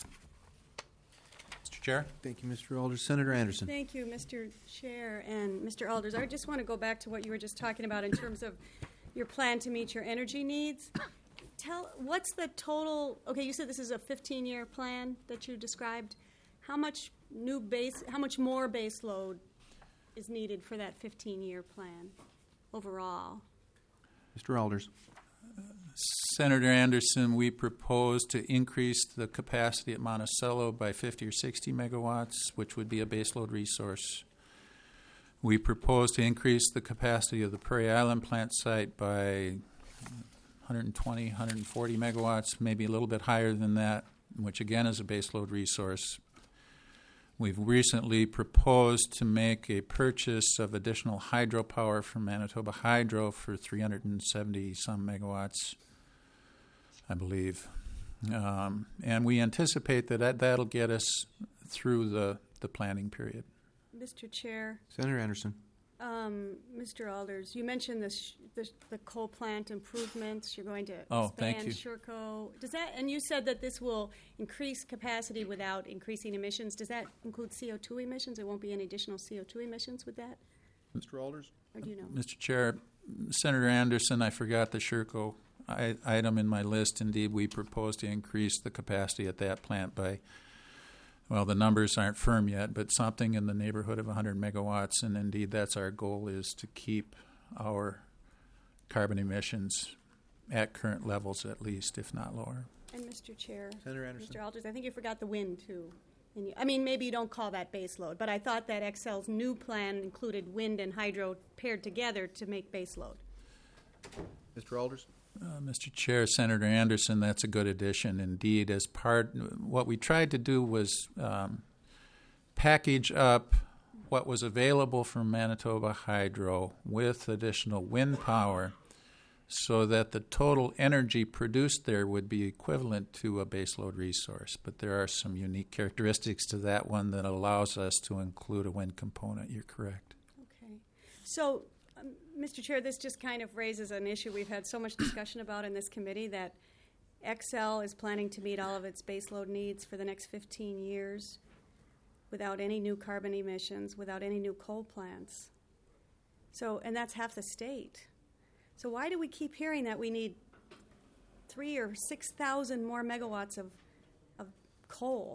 Speaker 10: Mister Chair?
Speaker 7: Thank you, Mister Alders. Senator Anderson.
Speaker 9: Thank you, Mister Chair and Mister Alders. I just want to go back to what you were just talking about in terms of your plan to meet your energy needs. Tell what's the total? Okay, you said this is a fifteen-year plan that you described. How much new base? How much more base load is needed for that fifteen-year plan overall?
Speaker 7: Mister Alders.
Speaker 10: Senator Anderson, we propose to increase the capacity at Monticello by fifty or sixty megawatts, which would be a baseload resource. We propose to increase the capacity of the Prairie Island plant site by one twenty, one forty megawatts, maybe a little bit higher than that, which again is a baseload resource. We've recently proposed to make a purchase of additional hydropower from Manitoba Hydro for three hundred seventy some megawatts, I believe. Um, and we anticipate that, that that'll get us through the, the planning period.
Speaker 9: Mister Chair.
Speaker 7: Senator Anderson.
Speaker 9: Um, um, Mister Alders, you mentioned the, sh- the the coal plant improvements. You're going to
Speaker 10: Oh,
Speaker 9: expand
Speaker 10: thank you.
Speaker 9: Sherco. Does that? And you said that this will increase capacity without increasing emissions. Does that include C O two emissions? There won't be any additional C O two emissions with that,
Speaker 14: Mister Alders?
Speaker 9: or do you know?
Speaker 10: Mister Chair, Senator Anderson, I forgot the Sherco I- item in my list. Indeed, we propose to increase the capacity at that plant by, well, the numbers aren't firm yet, but something in the neighborhood of one hundred megawatts. And indeed, that's our goal, is to keep our carbon emissions at current levels at least, if not lower.
Speaker 9: And Mister Chair,
Speaker 7: Senator Anderson.
Speaker 9: Mister Alders, I think you forgot the wind too. And you, I mean, maybe you don't call that base load, but I thought that Xcel's new plan included wind and hydro paired together to make base load.
Speaker 7: Mister Alders?
Speaker 10: Uh, Mister Chair, Senator Anderson, that's a good addition indeed. As part, what we tried to do was um, package up what was available from Manitoba Hydro with additional wind power, so that the total energy produced there would be equivalent to a baseload resource. But there are some unique characteristics to that one that allows us to include a wind component. You're correct.
Speaker 9: Okay. So, um, Mister Chair, this just kind of raises an issue we've had so much discussion about in this committee, that Xcel is planning to meet all of its baseload needs for the next fifteen years without any new carbon emissions, without any new coal plants. So, and that's half the state. So why do we keep hearing that we need three or six thousand more megawatts of of coal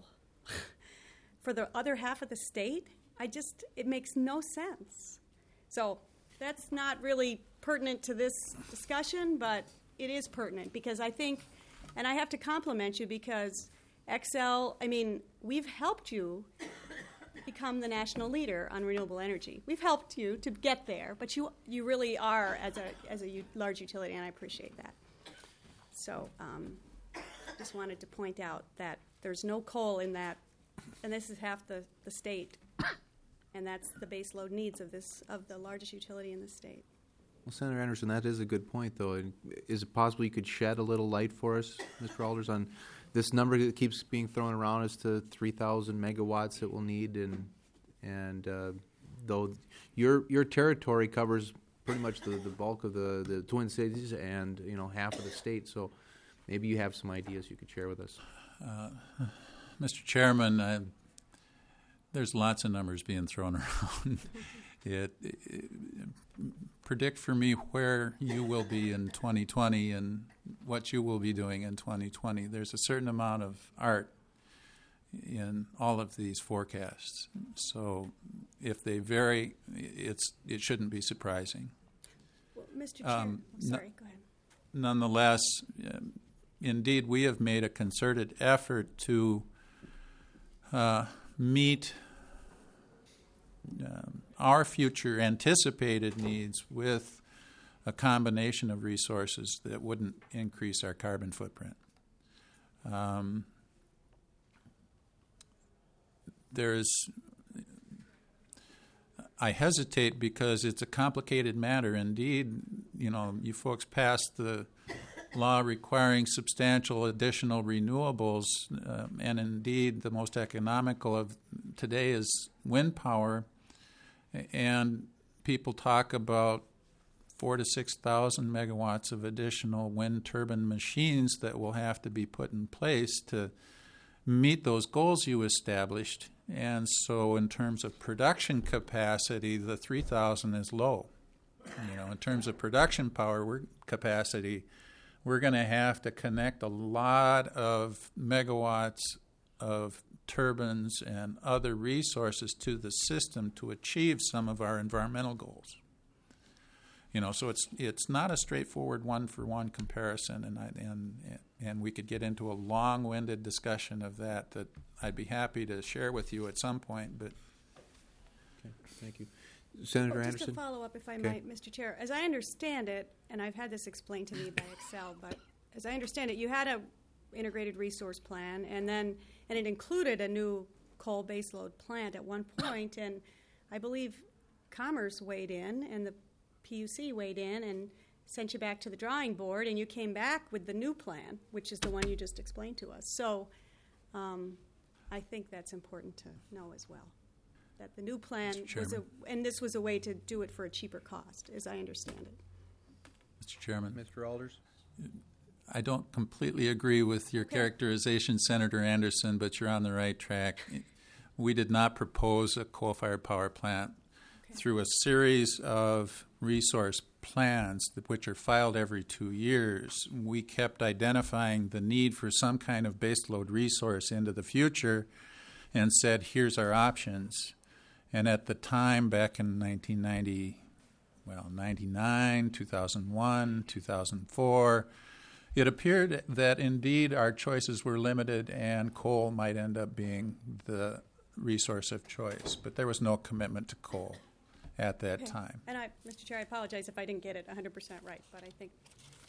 Speaker 9: for the other half of the state? I just, it makes no sense. So that's not really pertinent to this discussion, but it is pertinent because I think, and I have to compliment you because Xcel, I mean, we've helped you become the national leader on renewable energy. We've helped you to get there, but you you really are as a as a u- large utility, and I appreciate that. So, um, just wanted to point out that there's no coal in that, and this is half the, the state, and that's the base load needs of this of the largest utility in the state.
Speaker 7: Well, Senator Anderson, that is a good point, though. And is it possible you could shed a little light for us, Mister Alders, on this number that keeps being thrown around as to three thousand megawatts that we'll need, and and uh, though your your territory covers pretty much the, the bulk of the, the Twin Cities and you know half of the state, so maybe you have some ideas you could share with us.
Speaker 10: Uh, Mister Chairman, uh, there's lots of numbers being thrown around. it, it, predict for me where you will be in twenty twenty and what you will be doing in twenty twenty. There's a certain amount of art in all of these forecasts. So if they vary, it's it shouldn't be surprising.
Speaker 9: Well, Mister Chair,
Speaker 10: Um,
Speaker 9: I'm sorry, go ahead.
Speaker 10: Nonetheless, um, indeed, we have made a concerted effort to uh, meet um, our future anticipated needs with a combination of resources that wouldn't increase our carbon footprint. Um, there's, I hesitate because it's a complicated matter. Indeed, you know, you folks passed the law requiring substantial additional renewables, um, and indeed the most economical of today is wind power. And people talk about four to six thousand megawatts of additional wind turbine machines that will have to be put in place to meet those goals you established. And so, in terms of production capacity, the three thousand is low. You know, in terms of production power we're, capacity, we're going to have to connect a lot of megawatts of turbines and other resources to the system to achieve some of our environmental goals. You know, so it's it's not a straightforward one-for-one comparison, and I, and and we could get into a long-winded discussion of that that I'd be happy to share with you at some point. But
Speaker 7: okay, thank you, Senator
Speaker 9: oh, just
Speaker 7: Anderson.
Speaker 9: Just to follow up, if I
Speaker 7: okay.
Speaker 9: might, Mister Chair, as I understand it, and I've had this explained to me by Xcel, but as I understand it, you had a integrated resource plan, and then and it included a new coal baseload plant at one point, and I believe Commerce weighed in, and the P U C weighed in and sent you back to the drawing board, and you came back with the new plan, which is the one you just explained to us. So um, I think that's important to know as well. that the new plan
Speaker 10: Mister
Speaker 9: was a,
Speaker 10: Chairman.
Speaker 9: and this was a way to do it for a cheaper cost, as I understand it.
Speaker 10: Mister Chairman.
Speaker 7: Mister Alders?
Speaker 10: I don't completely agree with your
Speaker 9: Okay.
Speaker 10: characterization, Senator Anderson, but you're on the right track. We did not propose a coal-fired power plant.
Speaker 9: Okay.
Speaker 10: Through a series of resource plans, that- which are filed every two years, we kept identifying the need for some kind of baseload resource into the future and said, here's our options. And at the time, back in nineteen ninety, well, ninety-nine, two thousand one, two thousand four, it appeared that indeed our choices were limited and coal might end up being the resource of choice. But there was no commitment to coal at that
Speaker 9: Okay.
Speaker 10: time.
Speaker 9: And I, Mister Chair, I apologize if I didn't get it one hundred percent right, but I think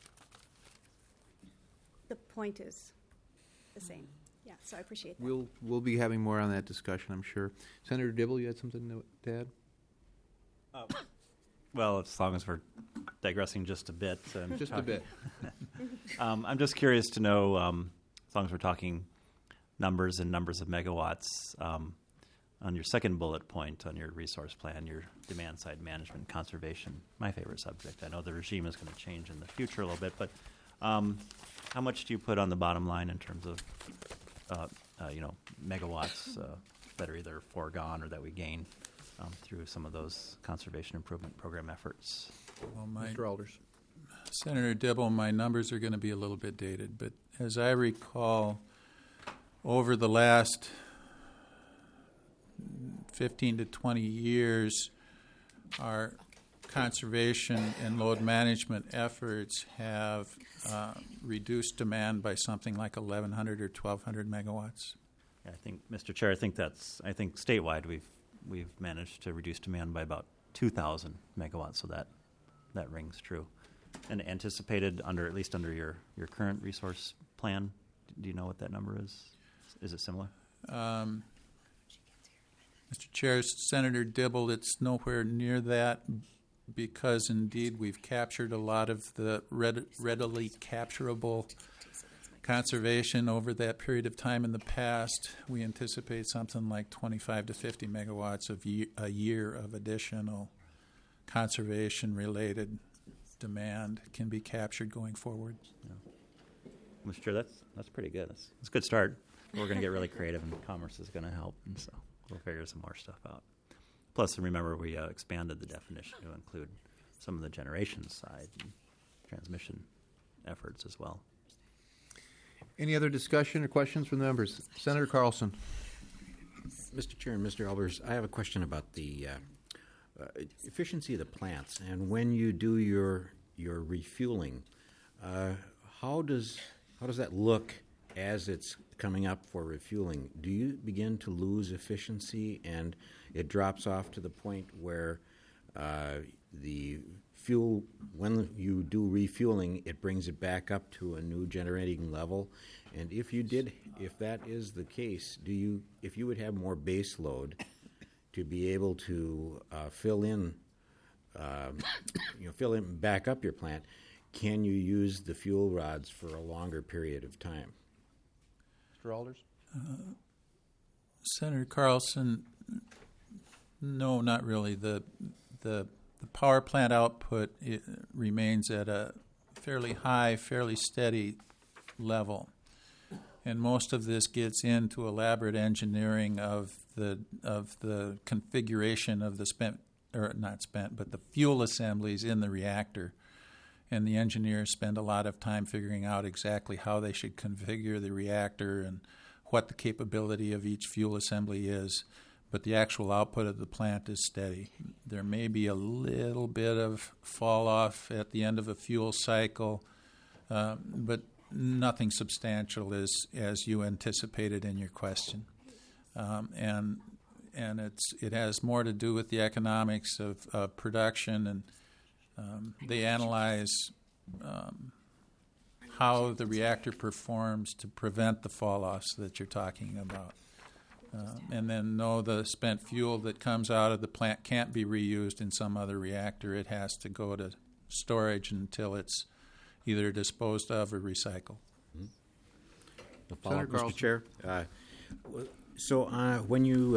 Speaker 9: the point is the same. Yeah, so I appreciate that.
Speaker 7: We'll, we'll be having more on that discussion, I'm sure. Senator Dibble, you had something to- to add?
Speaker 13: Uh, well, as long as we're digressing just a bit. um,
Speaker 7: Just a
Speaker 13: talking-
Speaker 7: bit.
Speaker 13: um, I'm just curious to know, um, as long as we're talking numbers and numbers of megawatts, um, on your second bullet point on your resource plan, your demand side management conservation, my favorite subject. I know the regime is going to change in the future a little bit, but um, how much do you put on the bottom line in terms of, uh, uh, you know, megawatts uh, that are either foregone or that we gain um, through some of those conservation improvement program efforts?
Speaker 10: Well, my,
Speaker 7: Mister Alders?
Speaker 10: Senator Dibble, my numbers are going to be a little bit dated, but as I recall, over the last fifteen to twenty years, our conservation and load management efforts have uh, reduced demand by something like eleven hundred or twelve hundred megawatts.
Speaker 13: I think, Mister Chair, I think that's, I think statewide we've we've managed to reduce demand by about two thousand megawatts, so that that rings true. And anticipated under, at least under your, your current resource plan, do you know what that number is? Is it similar?
Speaker 10: Um, Mister Chair, Senator Dibble, it's nowhere near that because indeed we've captured a lot of the read- readily capturable conservation over that period of time in the past. We anticipate something like twenty-five to fifty megawatts of ye- a year of additional conservation-related demand can be captured going forward.
Speaker 13: Yeah. Mister Chair, that's that's pretty good. That's, that's a good start. We're going to get really creative, and commerce is going to help, and so we'll figure some more stuff out. Plus, remember, we uh, expanded the definition to include some of the generation side and transmission efforts as well.
Speaker 7: Any other discussion or questions from the members? Senator Carlson.
Speaker 14: Mister Chair and Mister Albers, I have a question about the uh, uh, efficiency of the plants. And when you do your your refueling, uh, how does how does that look as it's coming up for refueling? Do you begin to lose efficiency and it drops off to the point where uh, the fuel, when you do refueling, it brings it back up to a new generating level? And if you did, if that is the case, do you, if you would have more base load to be able to uh, fill in, um, you know, fill in, back up your plant, can you use the fuel rods for a longer period of time?
Speaker 7: Mister Alders?
Speaker 10: Uh, Senator Carlson, no, not really. The the the power plant output it remains at a fairly high, fairly steady level, and most of this gets into elaborate engineering of the of the configuration of the spent or not spent, but the fuel assemblies in the reactor. And the engineers spend a lot of time figuring out exactly how they should configure the reactor and what the capability of each fuel assembly is. But the actual output of the plant is steady. There may be a little bit of fall off at the end of a fuel cycle, um, but nothing substantial as as you anticipated in your question. Um, and and it's it has more to do with the economics of, of production, and um, they analyze um, how the reactor performs to prevent the fall offs that you're talking about. Uh, and then know the spent fuel that comes out of the plant can't be reused in some other reactor. It has to go to storage until it's either disposed of or recycled.
Speaker 14: Mm-hmm. A follow-up, Mister Chair. Uh, so uh, when you uh,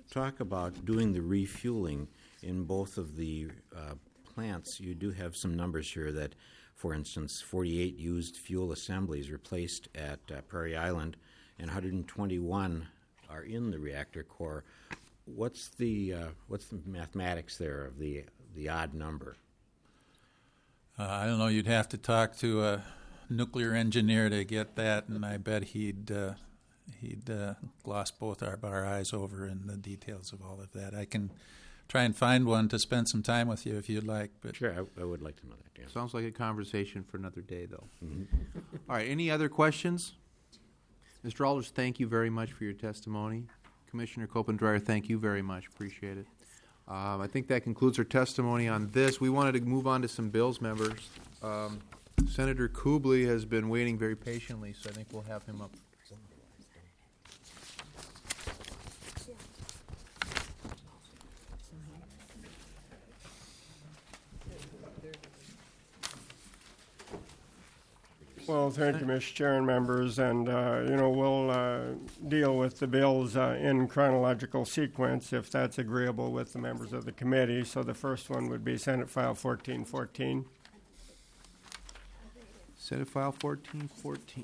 Speaker 14: talk about doing the refueling in both of the uh, plants, you do have some numbers here that, for instance, forty-eight used fuel assemblies replaced at uh, Prairie Island, and one hundred twenty-one are in the reactor core. What's the uh, what's the mathematics there of the the odd number?
Speaker 10: Uh, I don't know. You'd have to talk to a nuclear engineer to get that, and I bet he'd uh, he'd uh, gloss both our, our eyes over in the details of all of that. I can try and find one to spend some time with you if you'd like. But
Speaker 14: sure, I, I would like to know that. Yeah.
Speaker 7: Sounds like a conversation for another day, though.
Speaker 14: Mm-hmm.
Speaker 7: All right, any other questions? Mister Alders, thank you very much for your testimony. Commissioner Kopendreyer, thank you very much. Appreciate it. Um, I think that concludes our testimony on this. We wanted to move on to some bills, members. Um, Senator Kubley has been waiting very patiently, so I think we'll have him up.
Speaker 15: Well, thank you, Mister Chair and members, and uh, you know we'll uh, deal with the bills uh, in chronological sequence if that's agreeable with the members of the committee. So the first one would be Senate File fourteen fourteen.
Speaker 7: Senate File fourteen fourteen.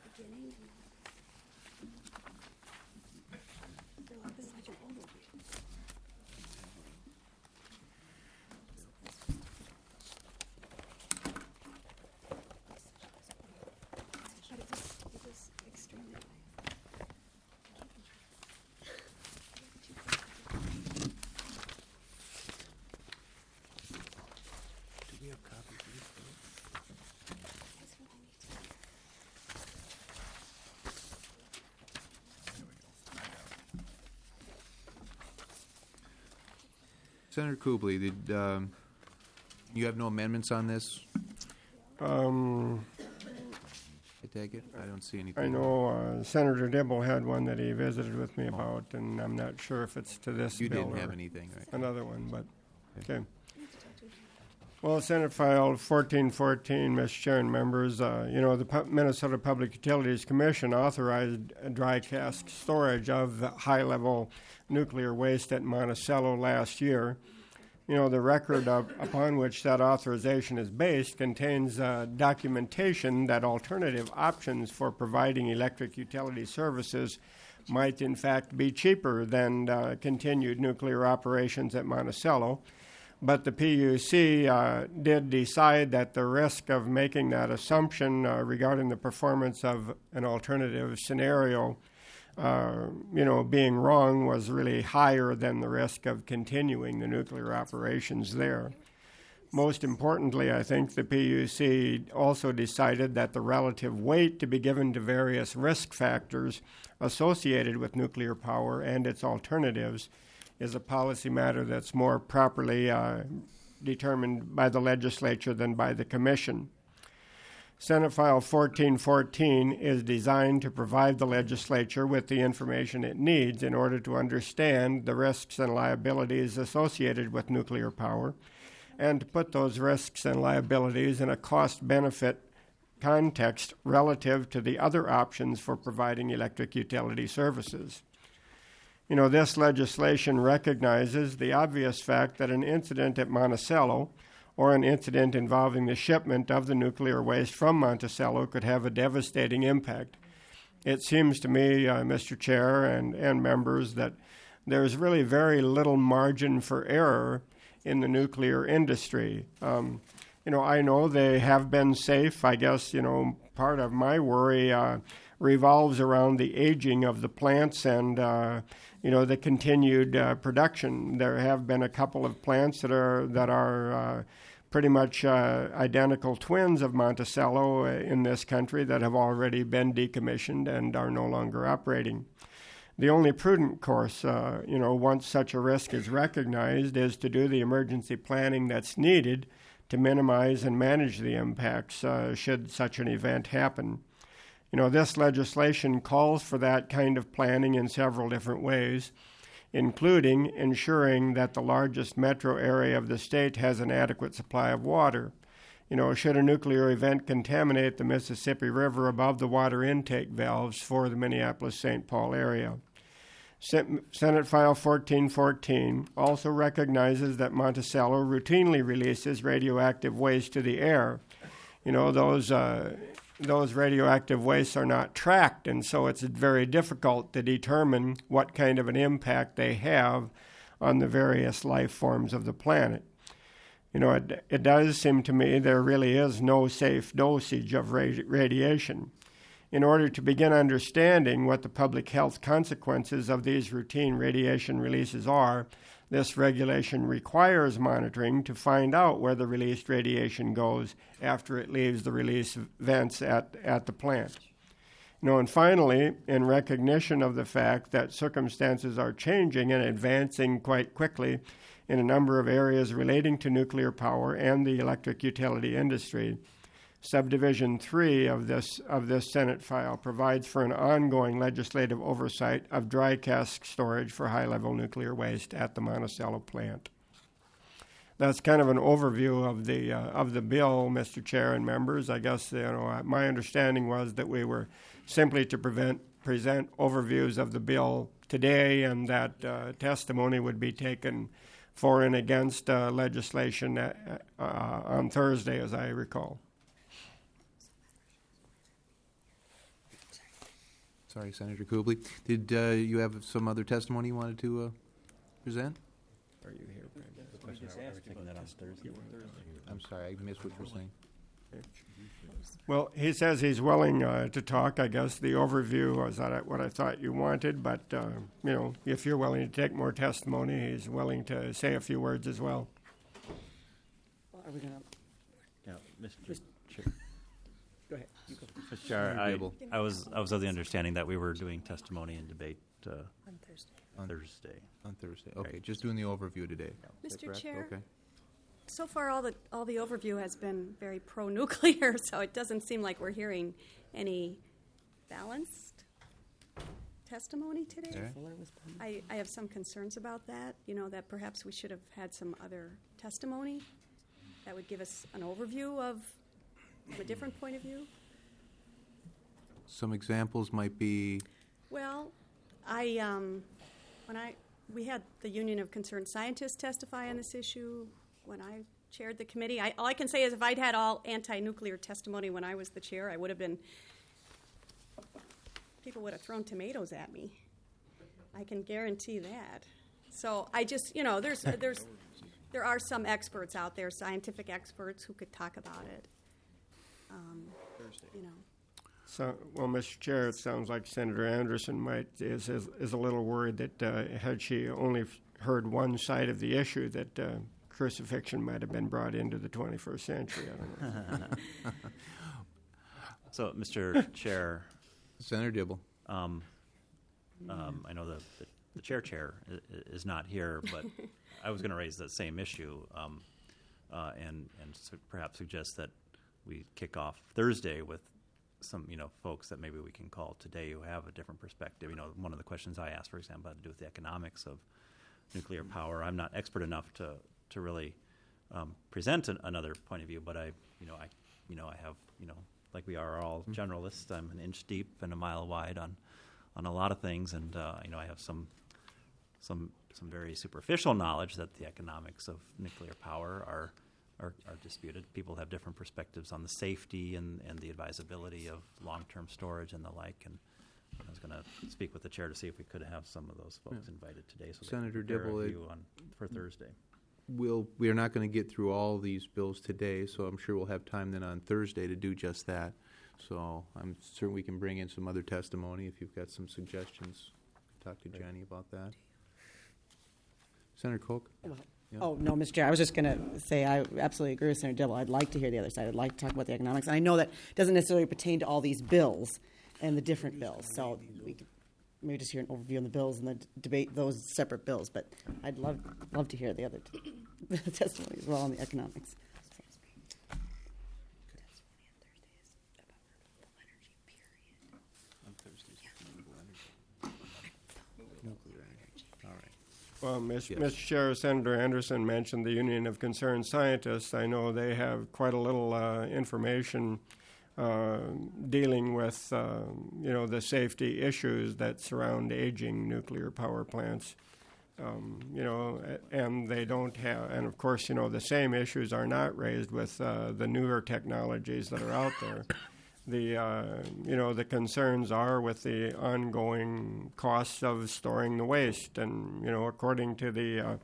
Speaker 7: Senator Kubley, did um, you have no amendments on this?
Speaker 15: Um,
Speaker 7: I take it? I don't see anything.
Speaker 15: I know uh, Senator Dibble had one that he visited with me about, and I'm not sure if it's to this
Speaker 7: You
Speaker 15: bill
Speaker 7: didn't
Speaker 15: or
Speaker 7: have anything, right?
Speaker 15: another one, but
Speaker 7: Okay.
Speaker 15: okay. Well, Senate File fourteen fourteen, Mister Chair and members, uh, you know, the Pu- Minnesota Public Utilities Commission authorized a dry cask storage of the high-level nuclear waste at Monticello last year. You know, the record of, upon which that authorization is based contains uh, documentation that alternative options for providing electric utility services might in fact be cheaper than uh, continued nuclear operations at Monticello. But the P U C uh, did decide that the risk of making that assumption uh, regarding the performance of an alternative scenario, uh, you know, being wrong was really higher than the risk of continuing the nuclear operations there. Most importantly, I think the P U C also decided that the relative weight to be given to various risk factors associated with nuclear power and its alternatives is a policy matter that's more properly uh, determined by the legislature than by the commission. Senate File fourteen fourteen is designed to provide the legislature with the information it needs in order to understand the risks and liabilities associated with nuclear power and to put those risks and liabilities in a cost-benefit context relative to the other options for providing electric utility services. You know, this legislation recognizes the obvious fact that an incident at Monticello or an incident involving the shipment of the nuclear waste from Monticello could have a devastating impact. It seems to me, uh, Mister Chair and, and members, that there's really very little margin for error in the nuclear industry. Um, you know, I know they have been safe. I guess, you know, part of my worry uh, revolves around the aging of the plants and, uh, you know, the continued uh, production. There have been a couple of plants that are that are uh, pretty much uh, identical twins of Monticello in this country that have already been decommissioned and are no longer operating. The only prudent course, uh, you know, once such a risk is recognized, is to do the emergency planning that's needed to minimize and manage the impacts uh, should such an event happen. You know, this legislation calls for that kind of planning in several different ways, including ensuring that the largest metro area of the state has an adequate supply of water. You know, should a nuclear event contaminate the Mississippi River above the water intake valves for the Minneapolis-Saint Paul area. Sen- Senate File fourteen fourteen also recognizes that Monticello routinely releases radioactive waste to the air. You know, those uh, those radioactive wastes are not tracked, and so it's very difficult to determine what kind of an impact they have on the various life forms of the planet. You know, it, it does seem to me there really is no safe dosage of radi- radiation. In order to begin understanding what the public health consequences of these routine radiation releases are, this regulation requires monitoring to find out where the released radiation goes after it leaves the release vents at, at the plant. You know, and finally, in recognition of the fact that circumstances are changing and advancing quite quickly in a number of areas relating to nuclear power and the electric utility industry, Subdivision three of this of this Senate file provides for an ongoing legislative oversight of dry cask storage for high-level nuclear waste at the Monticello plant. That's kind of an overview of the uh, of the bill, Mister Chair and members. I guess you know my understanding was that we were simply to prevent, present overviews of the bill today, and that uh, testimony would be taken for and against uh, legislation uh, uh, on Thursday, as I recall.
Speaker 7: Sorry, Senator Kubley. Did uh, you have some other testimony you wanted to uh, present?
Speaker 15: Are you here, Brandon?
Speaker 7: I'm sorry, I missed what you were saying.
Speaker 15: Well, he says he's willing uh, to talk. I guess the overview was that what I thought you wanted, but uh, you know, if you're willing to take more testimony, he's willing to say a few words as well.
Speaker 16: Are we going to?
Speaker 13: Yeah, Mister Chair.
Speaker 16: Go ahead. You go.
Speaker 13: Mister Chair, I, I was I was of the understanding that we were doing testimony and debate uh,
Speaker 9: On Thursday.
Speaker 13: on Thursday.
Speaker 7: On Thursday. Okay, just doing the overview today. Is that
Speaker 9: Mister
Speaker 7: correct?
Speaker 9: Chair?
Speaker 7: Okay.
Speaker 9: So far, all the all the overview has been very pro-nuclear, so it doesn't seem like we're hearing any balanced testimony today.
Speaker 7: Okay.
Speaker 9: I, I have some concerns about that. You know, that perhaps we should have had some other testimony that would give us an overview of from a different point of view.
Speaker 7: Some examples might be.
Speaker 9: Well, I um, when I we had the Union of Concerned Scientists testify on this issue when I chaired the committee. I, all I can say is if I'd had all anti-nuclear testimony when I was the chair, I would have been. People would have thrown tomatoes at me. I can guarantee that. So I just, you know, there's there's there are some experts out there, scientific experts, who could talk about it. Um, you know.
Speaker 15: So, well, Mister Chair, it sounds like Senator Anderson might is is, is a little worried that uh, had she only f- heard one side of the issue, that uh, crucifixion might have been brought into the twenty-first century. I don't know.
Speaker 13: So, Mister Chair,
Speaker 7: Senator Dibble.
Speaker 13: Um, um, I know the, the, the chair chair is, is not here, but I was going to raise that same issue, um, uh, and and su- perhaps suggest that we kick off Thursday with some, you know, folks that maybe we can call today who have a different perspective. You know, one of the questions I asked, for example, had to do with the economics of nuclear power. I'm not expert enough to to really um, present an, another point of view, but I, you know, I, you know, I have, you know, like we are all generalists. I'm an inch deep and a mile wide on on a lot of things, and uh, you know, I have some some some very superficial knowledge that the economics of nuclear power are. Are, are disputed. People have different perspectives on the safety and, and the advisability of long-term storage and the like. And I was going to speak with the chair to see if we could have some of those folks
Speaker 7: Yeah.
Speaker 13: invited today. So
Speaker 7: Senator
Speaker 13: they could prepare a
Speaker 7: Dibble,
Speaker 13: view on for Thursday.
Speaker 7: We'll, we are not going to get through all these bills today, so I'm sure we'll have time then on Thursday to do just that. So I'm certain we can bring in some other testimony if you've got some suggestions. Talk to Jenny about that. Senator Koch?
Speaker 16: Yeah. Oh, no, Mister Chair, I was just going to say I absolutely agree with Senator Dibble. I'd like to hear the other side. I'd like to talk about the economics. And I know that doesn't necessarily pertain to all these bills and the different bills. So we could maybe just hear an overview on the bills and then debate those separate bills. But I'd love love to hear the other t- the testimony as well on the economics.
Speaker 15: Well, Mister
Speaker 7: Yes.
Speaker 15: Mister Chair, Senator Anderson mentioned the Union of Concerned Scientists. I know they have quite a little uh, information uh, dealing with uh, you know the safety issues that surround aging nuclear power plants. Um, you know, and they don't have, and of course, you know, the same issues are not raised with uh, the newer technologies that are out there. The uh, you know the concerns are with the ongoing costs of storing the waste, and you know, according to the uh,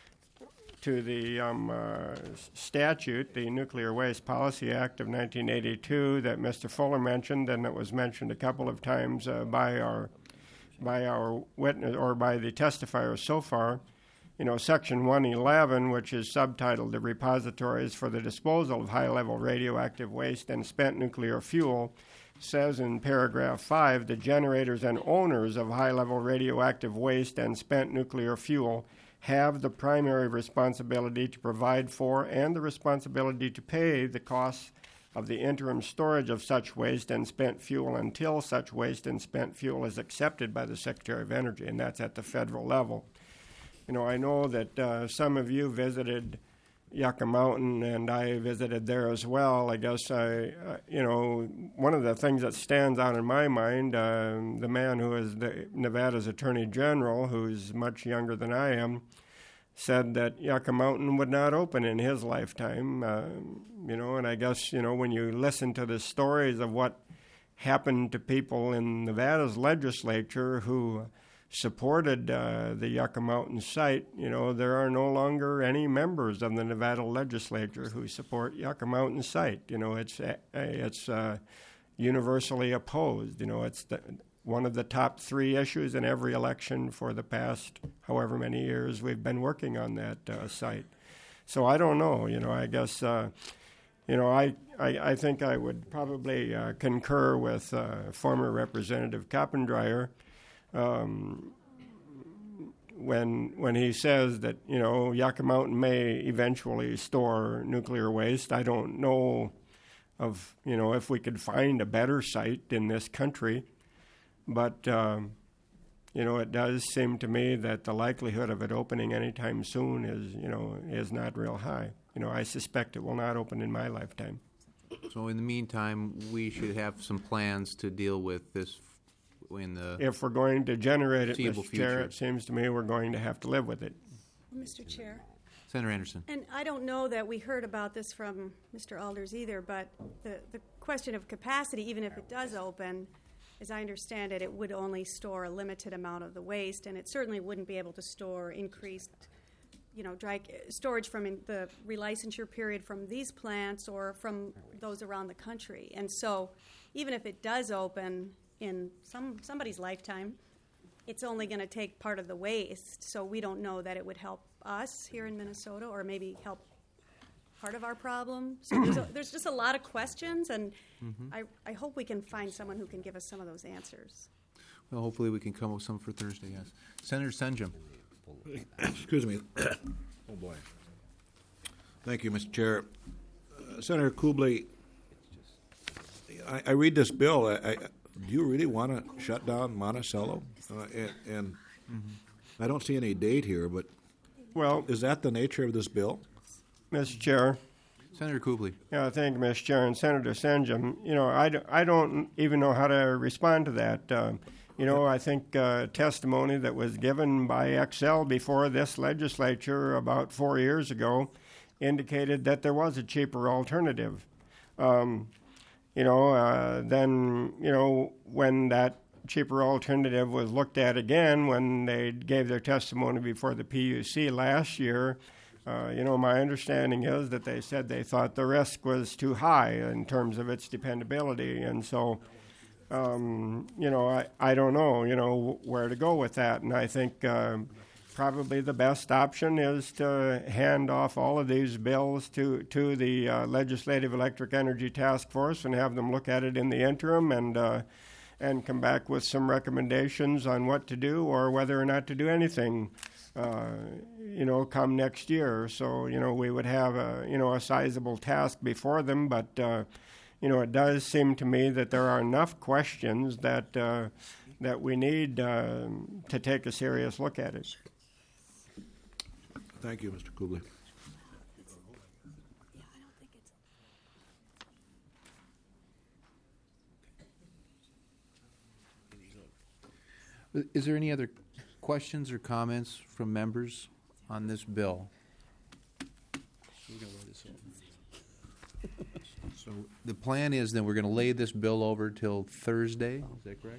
Speaker 15: to the um, uh, statute, the Nuclear Waste Policy Act of nineteen eighty-two that Mister Fuller mentioned, and that was mentioned a couple of times uh, by our by our witness or by the testifiers so far. You know, Section one eleven, which is subtitled The Repositories for the Disposal of High-Level Radioactive Waste and Spent Nuclear Fuel, says in paragraph five, the generators and owners of high-level radioactive waste and spent nuclear fuel have the primary responsibility to provide for and the responsibility to pay the costs of the interim storage of such waste and spent fuel until such waste and spent fuel is accepted by the Secretary of Energy, and that's at the federal level. You know, I know that uh, some of you visited Yucca Mountain, and I visited there as well. I guess I, uh, you know, one of the things that stands out in my mind, uh, the man who is the Nevada's Attorney General, who's much younger than I am, said that Yucca Mountain would not open in his lifetime. Uh, you know, and I guess, you know, when you listen to the stories of what happened to people in Nevada's legislature who supported uh, the Yucca Mountain site, you know, there are no longer any members of the Nevada legislature who support Yucca Mountain site. You know, it's uh, it's uh, universally opposed. You know, it's the, one of the top three issues in every election for the past however many years we've been working on that uh, site. So I don't know. You know, I guess, uh, you know, I, I, I think I would probably uh, concur with uh, former Representative Coppendreyer Um, when when he says that, you know, Yucca Mountain may eventually store nuclear waste. I don't know of, you know, if we could find a better site in this country, but, um, you know, it does seem to me that the likelihood of it opening anytime soon is, you know, is not real high. You know, I suspect it will not open in my lifetime.
Speaker 7: So in the meantime, we should have some plans to deal with this in the
Speaker 15: if we're going to generate it, Mister
Speaker 7: future.
Speaker 15: Chair, it seems to me we're going to have to live with it.
Speaker 9: Mister Chair.
Speaker 7: Senator Anderson.
Speaker 9: And I don't know that we heard about this from Mister Alders either, but the, the question of capacity, even if it does open, as I understand it, it would only store a limited amount of the waste, and it certainly wouldn't be able to store increased, you know, dry storage from in the relicensure period from these plants or from those around the country. And so even if it does open in some somebody's lifetime, it's only going to take part of the waste, so we don't know that it would help us here in Minnesota or maybe help part of our problem. So there's, a, there's just a lot of questions, and mm-hmm. I, I hope we can find someone who can give us some of those answers.
Speaker 7: Well, hopefully we can come up with some for Thursday, yes. Senator Senjum.
Speaker 17: Excuse me. Oh, boy. Thank you, Mister Chair. Uh, Senator Kuble, I, I read this bill. I, I Do you really want to shut down Monticello? Uh, and and mm-hmm. I don't see any date here, but
Speaker 15: well,
Speaker 17: is that the nature of this bill?
Speaker 15: Mister Chair.
Speaker 7: Senator Kuble.
Speaker 15: Yeah, thank you, Mister Chair. And Senator Senjum, you know, I, d- I don't even know how to respond to that. Uh, you know, I think uh, testimony that was given by Xcel before this legislature about four years ago indicated that there was a cheaper alternative. Um, You know, uh, then, you know, when that cheaper alternative was looked at again, when they gave their testimony before the P U C last year, uh, you know, my understanding is that they said they thought the risk was too high in terms of its dependability. And so, um, you know, I, I don't know, you know, where to go with that. And I think uh, probably the best option is to hand off all of these bills to, to the uh, Legislative Electric Energy Task Force and have them look at it in the interim and uh, and come back with some recommendations on what to do or whether or not to do anything, uh, you know, come next year. So, you know, we would have a, you know, a sizable task before them, but, uh, you know, it does seem to me that there are enough questions that, uh, that we need uh, to take a serious look at it.
Speaker 17: Thank you, Mister Kuble.
Speaker 7: Is there any other questions or comments from members on this bill? So the plan is then we're going to lay this bill over till Thursday. Is that correct?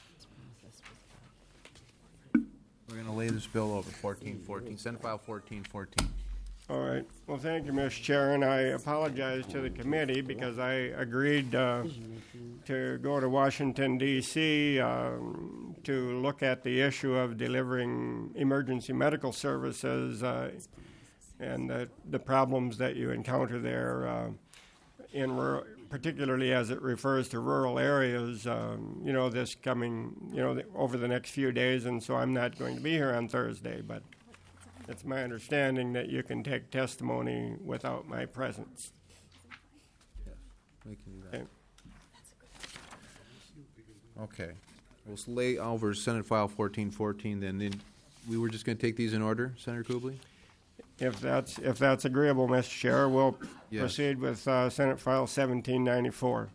Speaker 7: We're going to lay this bill over fourteen fourteen. Senate File fourteen fourteen.
Speaker 15: All right. Well, thank you, Mister Chair, and I apologize to the committee because I agreed uh, to go to Washington, D C um, to look at the issue of delivering emergency medical services uh, and the, the problems that you encounter there, uh, in rural, particularly as it refers to rural areas, um, you know, this coming, you know, the, over the next few days, and so I'm not going to be here on Thursday, but it's my understanding that you can take testimony without my presence.
Speaker 7: Yes, we can do that.
Speaker 15: Okay.
Speaker 7: Okay. We'll lay over Senate File fourteen fourteen then. Then we were just going to take these in order, Senator Kubley?
Speaker 15: If that's if that's agreeable, Mister Chair, we'll
Speaker 7: Yes.
Speaker 15: proceed with uh, Senate File seventeen ninety-four.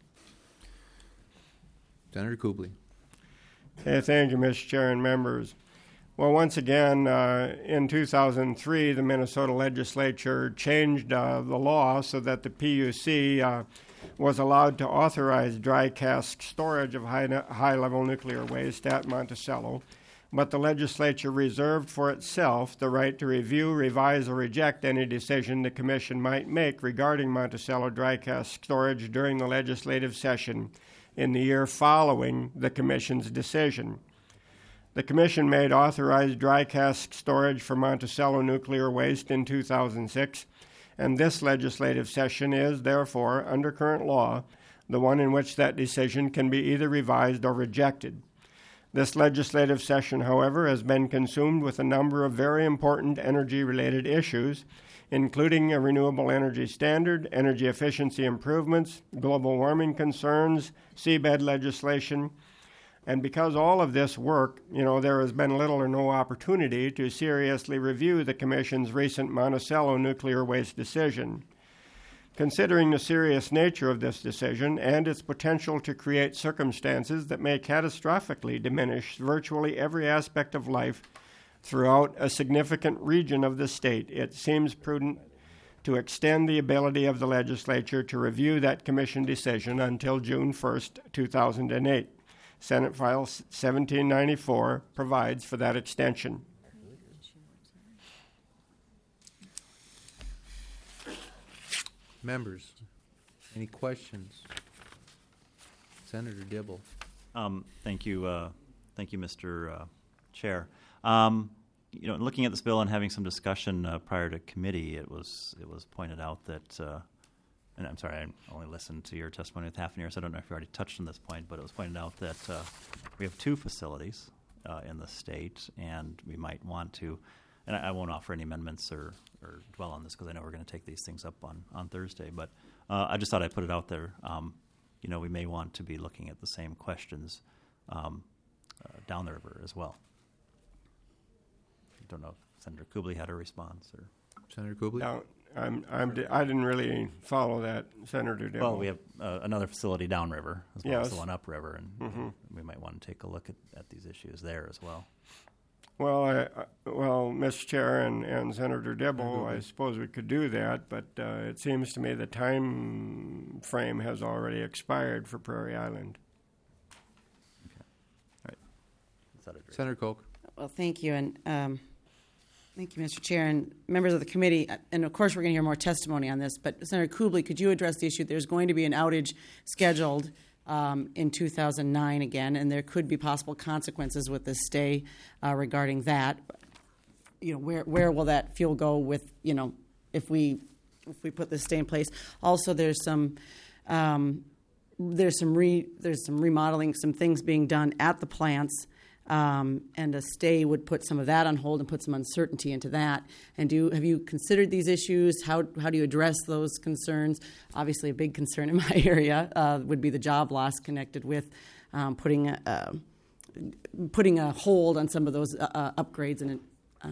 Speaker 7: Senator Kubley.
Speaker 15: Okay, thank you, Mister Chair and members. Well, once again, uh, in two thousand three, the Minnesota legislature changed uh, the law so that the P U C uh, was allowed to authorize dry cask storage of high, high-level nuclear waste at Monticello, but the legislature reserved for itself the right to review, revise, or reject any decision the Commission might make regarding Monticello dry cask storage during the legislative session in the year following the Commission's decision. The Commission made authorized dry cask storage for Monticello nuclear waste in two thousand six, and this legislative session is, therefore, under current law, the one in which that decision can be either revised or rejected. This legislative session, however, has been consumed with a number of very important energy-related issues, including a renewable energy standard, energy efficiency improvements, global warming concerns, seabed legislation. And because all of this work, you know, there has been little or no opportunity to seriously review the Commission's recent Monticello nuclear waste decision. Considering the serious nature of this decision and its potential to create circumstances that may catastrophically diminish virtually every aspect of life throughout a significant region of the state, it seems prudent to extend the ability of the legislature to review that Commission decision until June first, two thousand eight. Senate File seventeen ninety-four provides for that extension.
Speaker 7: Members, any questions? Senator Dibble.
Speaker 13: Um, thank you, uh, thank you, Mister Uh, Chair. Um, you know, looking at this bill and having some discussion uh, prior to committee, it was it was pointed out that, uh, and I'm sorry, I only listened to your testimony with half an ear, so I don't know if you already touched on this point, but it was pointed out that uh, we have two facilities uh, in the state, and we might want to. And I, I won't offer any amendments or, or dwell on this because I know we're going to take these things up on, on Thursday. But uh, I just thought I'd put it out there. Um, you know, we may want to be looking at the same questions um, uh, down the river as well. I don't know if Senator Kubley had a response or
Speaker 7: Senator Kubley.
Speaker 15: Now, I'm, I'm, I didn't really follow that, Senator Dibble.
Speaker 13: Well, we have uh, another facility downriver as well
Speaker 15: Yes.
Speaker 13: as the one upriver, and
Speaker 15: Mhm.
Speaker 13: we might want to take a look at, at these issues there as well.
Speaker 15: Well, I, I, well, Mister Chair and, and Senator Dibble, I suppose we could do that, but uh, it seems to me the time frame has already expired for Prairie Island.
Speaker 7: Senator Koch.
Speaker 16: Well, thank you, and um, thank you, Mister Chair, and members of the committee. And of course, we're going to hear more testimony on this. But Senator Kubley, could you address the issue? There's going to be an outage scheduled um, in two thousand nine again, and there could be possible consequences with the stay uh, regarding that. You know, where where will that fuel go with, you know, if we if we put this stay in place? Also, there's some. Um, there's some re, there's some remodeling, some things being done at the plants. Um, and a stay would put some of that on hold and put some uncertainty into that. And do have you considered these issues? How how do you address those concerns? Obviously, a big concern in my area uh, would be the job loss connected with um, putting a, uh, putting a hold on some of those uh, uh, upgrades and um,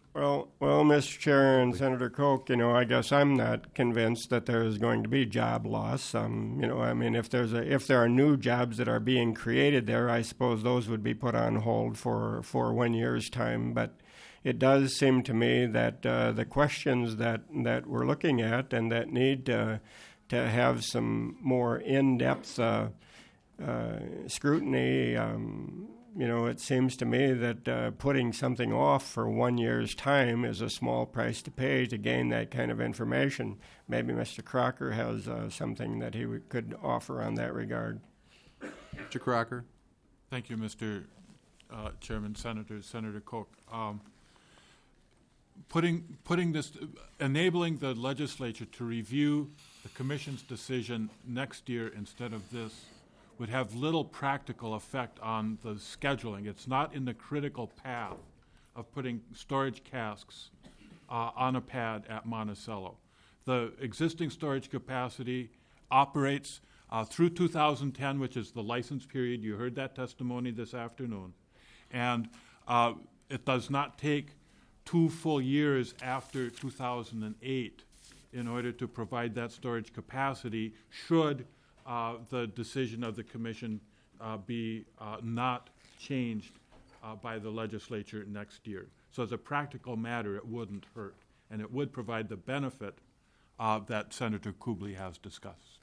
Speaker 15: Well, well, Mister Chair and Senator Koch, you know, I guess I'm not convinced that there is going to be job loss. Um, you know, I mean, if there's a if there are new jobs that are being created there, I suppose those would be put on hold for for one year's time. But it does seem to me that uh, the questions that that we're looking at and that need to to have some more in-depth uh, uh, scrutiny. Um, You know, it seems to me that uh, putting something off for one year's time is a small price to pay to gain that kind of information. Maybe Mister Crocker has uh, something that he w- could offer on that regard.
Speaker 7: Mister Crocker.
Speaker 18: Thank you, Mister Uh, Chairman, Senators, Senator Koch. Um, putting putting this, enabling the legislature to review the Commission's decision next year instead of this would have little practical effect on the scheduling. It's not in the critical path of putting storage casks uh, on a pad at Monticello. The existing storage capacity operates uh, through two thousand ten, which is the license period. You heard that testimony this afternoon. And uh, it does not take two full years after two thousand eight in order to provide that storage capacity should Uh, the decision of the Commission uh, be uh, not changed uh, by the legislature next year. So as a practical matter, it wouldn't hurt, and it would provide the benefit uh, that Senator Kuble has discussed.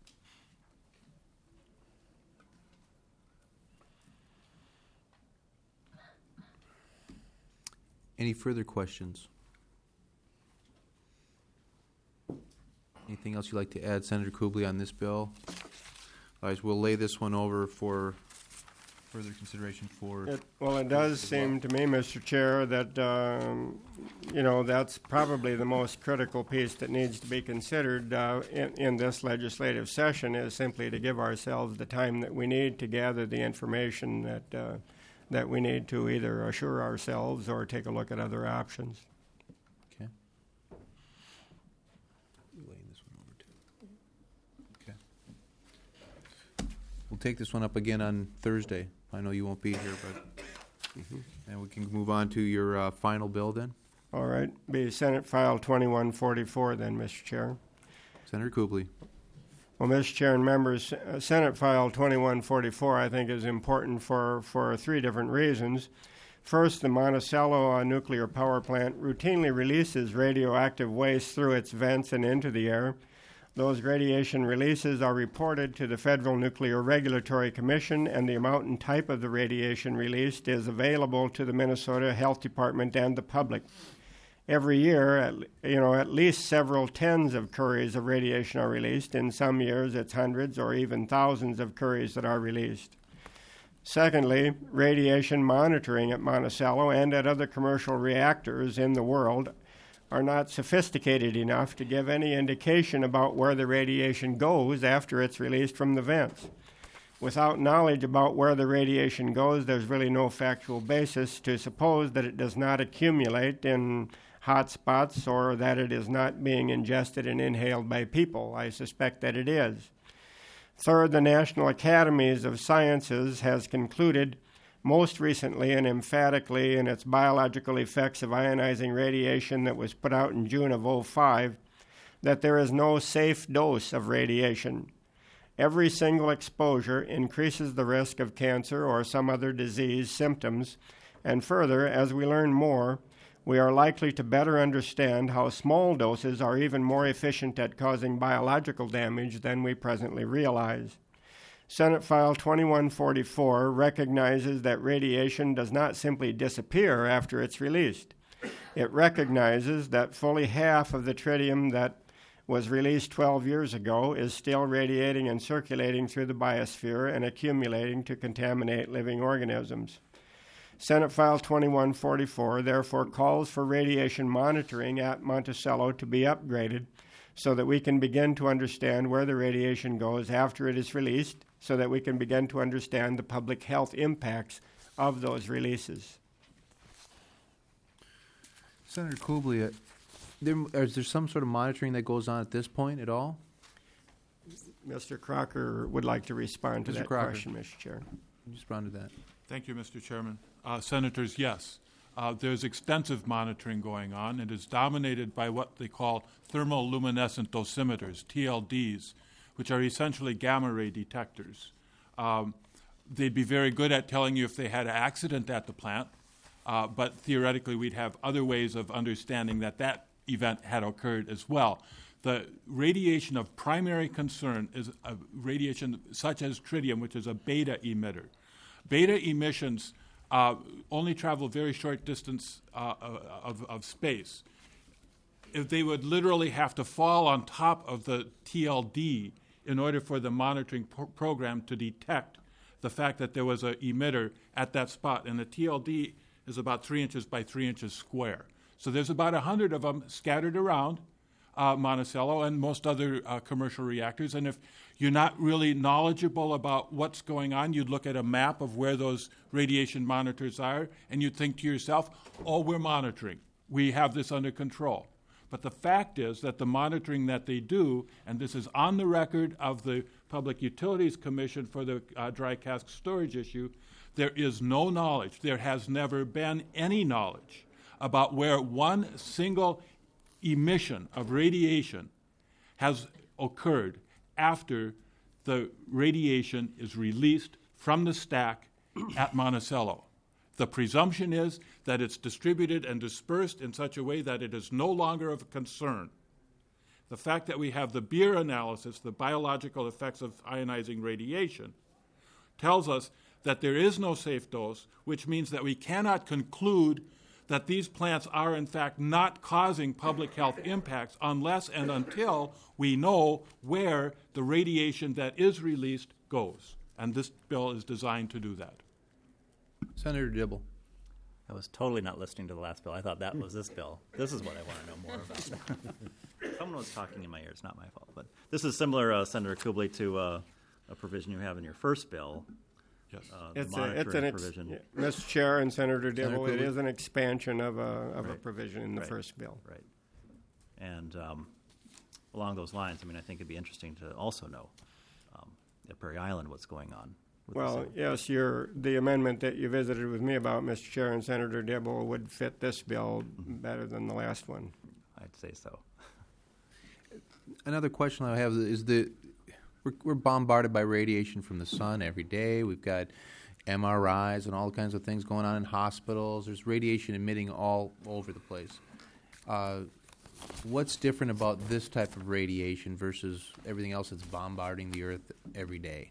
Speaker 7: Any further questions? Anything else you'd like to add, Senator Kuble, on this bill? Otherwise, we'll lay this one over for further consideration for...
Speaker 15: It, well, it does seem to me, Mister Chair, that, um, you know, that's probably the most critical piece that needs to be considered uh, in, in this legislative session, is simply to give ourselves the time that we need to gather the information that, uh, that we need to either assure ourselves or take a look at other options.
Speaker 7: Okay. We'll take this one up again on Thursday. I know you won't be here, but mm-hmm. and we can move on to your uh, final bill then.
Speaker 15: All right, be Senate File twenty-one forty-four then, Mister Chair.
Speaker 7: Senator Kuble.
Speaker 15: Well, Mister Chair and members, uh, Senate File twenty-one forty-four I think is important for, for three different reasons. First, the Monticello uh, nuclear power plant routinely releases radioactive waste through its vents and into the air. Those radiation releases are reported to the Federal Nuclear Regulatory Commission, and the amount and type of the radiation released is available to the Minnesota Health Department and the public. Every year, at, you know, at least several tens of curies of radiation are released. In some years, it's hundreds or even thousands of curies that are released. Secondly, radiation monitoring at Monticello and at other commercial reactors in the world are not sophisticated enough to give any indication about where the radiation goes after it's released from the vents. Without knowledge about where the radiation goes, there's really no factual basis to suppose that it does not accumulate in hot spots or that it is not being ingested and inhaled by people. I suspect that it is. Third, the National Academies of Sciences has concluded most recently and emphatically in its biological effects of ionizing radiation that was put out in June of oh five, that there is no safe dose of radiation. Every single exposure increases the risk of cancer or some other disease symptoms, and further, as we learn more, we are likely to better understand how small doses are even more efficient at causing biological damage than we presently realize. Senate File twenty-one forty-four recognizes that radiation does not simply disappear after it's released. It recognizes that fully half of the tritium that was released twelve years ago is still radiating and circulating through the biosphere and accumulating to contaminate living organisms. Senate File twenty-one forty-four therefore calls for radiation monitoring at Monticello to be upgraded so that we can begin to understand where the radiation goes after it is released, so that we can begin to understand the public health impacts of those releases.
Speaker 7: Senator Kuble, uh, there, is there some sort of monitoring that goes on at this point at all?
Speaker 15: Mister Crocker would like to respond to
Speaker 7: Mister
Speaker 15: that
Speaker 7: Crocker.
Speaker 15: question, Mister Chair.
Speaker 7: Respond to that.
Speaker 18: Thank you, Mister Chairman. Uh, Senators, yes. Uh, there's extensive monitoring going on. It is dominated by what they call thermoluminescent dosimeters, T L Ds, which are essentially gamma ray detectors. Um, they'd be very good at telling you if they had an accident at the plant, uh, but theoretically we'd have other ways of understanding that that event had occurred as well. The radiation of primary concern is a radiation such as tritium, which is a beta emitter. Beta emissions uh, only travel very short distance uh, of, of space. If they would literally have to fall on top of the T L D in order for the monitoring pro- program to detect the fact that there was an emitter at that spot. And the T L D is about three inches by three inches square. So there's about a hundred of them scattered around uh, Monticello and most other uh, commercial reactors. And if you're not really knowledgeable about what's going on, you'd look at a map of where those radiation monitors are, and you'd think to yourself, oh, we're monitoring. We have this under control. But the fact is that the monitoring that they do, and this is on the record of the Public Utilities Commission for the uh, dry cask storage issue, there is no knowledge, there has never been any knowledge about where one single emission of radiation has occurred after the radiation is released from the stack at Monticello. The presumption is that it's distributed and dispersed in such a way that it is no longer of concern. The fact that we have the Beer analysis, the biological effects of ionizing radiation, tells us that there is no safe dose, which means that we cannot conclude that these plants are in fact not causing public health impacts unless and until we know where the radiation that is released goes. And this bill is designed to do that.
Speaker 7: Senator Dibble.
Speaker 13: I was totally not listening to the last bill. I thought that was this bill. This is what I want to know more about. Someone was talking in my ear. It's not my fault. But this is similar, uh, Senator Kubley, to uh, a provision you have in your first bill.
Speaker 18: Yes.
Speaker 13: Uh,
Speaker 15: It's,
Speaker 13: the
Speaker 15: a, it's an ex-
Speaker 13: provision.
Speaker 15: yeah, Mister Chair and Senator Dibble,
Speaker 13: Senator
Speaker 15: it
Speaker 13: Kubley?
Speaker 15: is an expansion of a of a
Speaker 13: Right.
Speaker 15: provision in the
Speaker 13: Right.
Speaker 15: first bill.
Speaker 13: Right. And um, along those lines, I mean, I think it'd be interesting to also know um, at Prairie Island what's going on. with the
Speaker 15: Well,
Speaker 13: same-
Speaker 15: yes, your the amendment that you visited with me about, Mister Chair and Senator Dibble, would fit this bill better than the last one.
Speaker 13: I'd say so.
Speaker 7: Another question I have is the we're, we're bombarded by radiation from the sun every day. We've got M R Is and all kinds of things going on in hospitals. There's radiation emitting all over the place. Uh, what's different about this type of radiation versus everything else that's bombarding the Earth every day?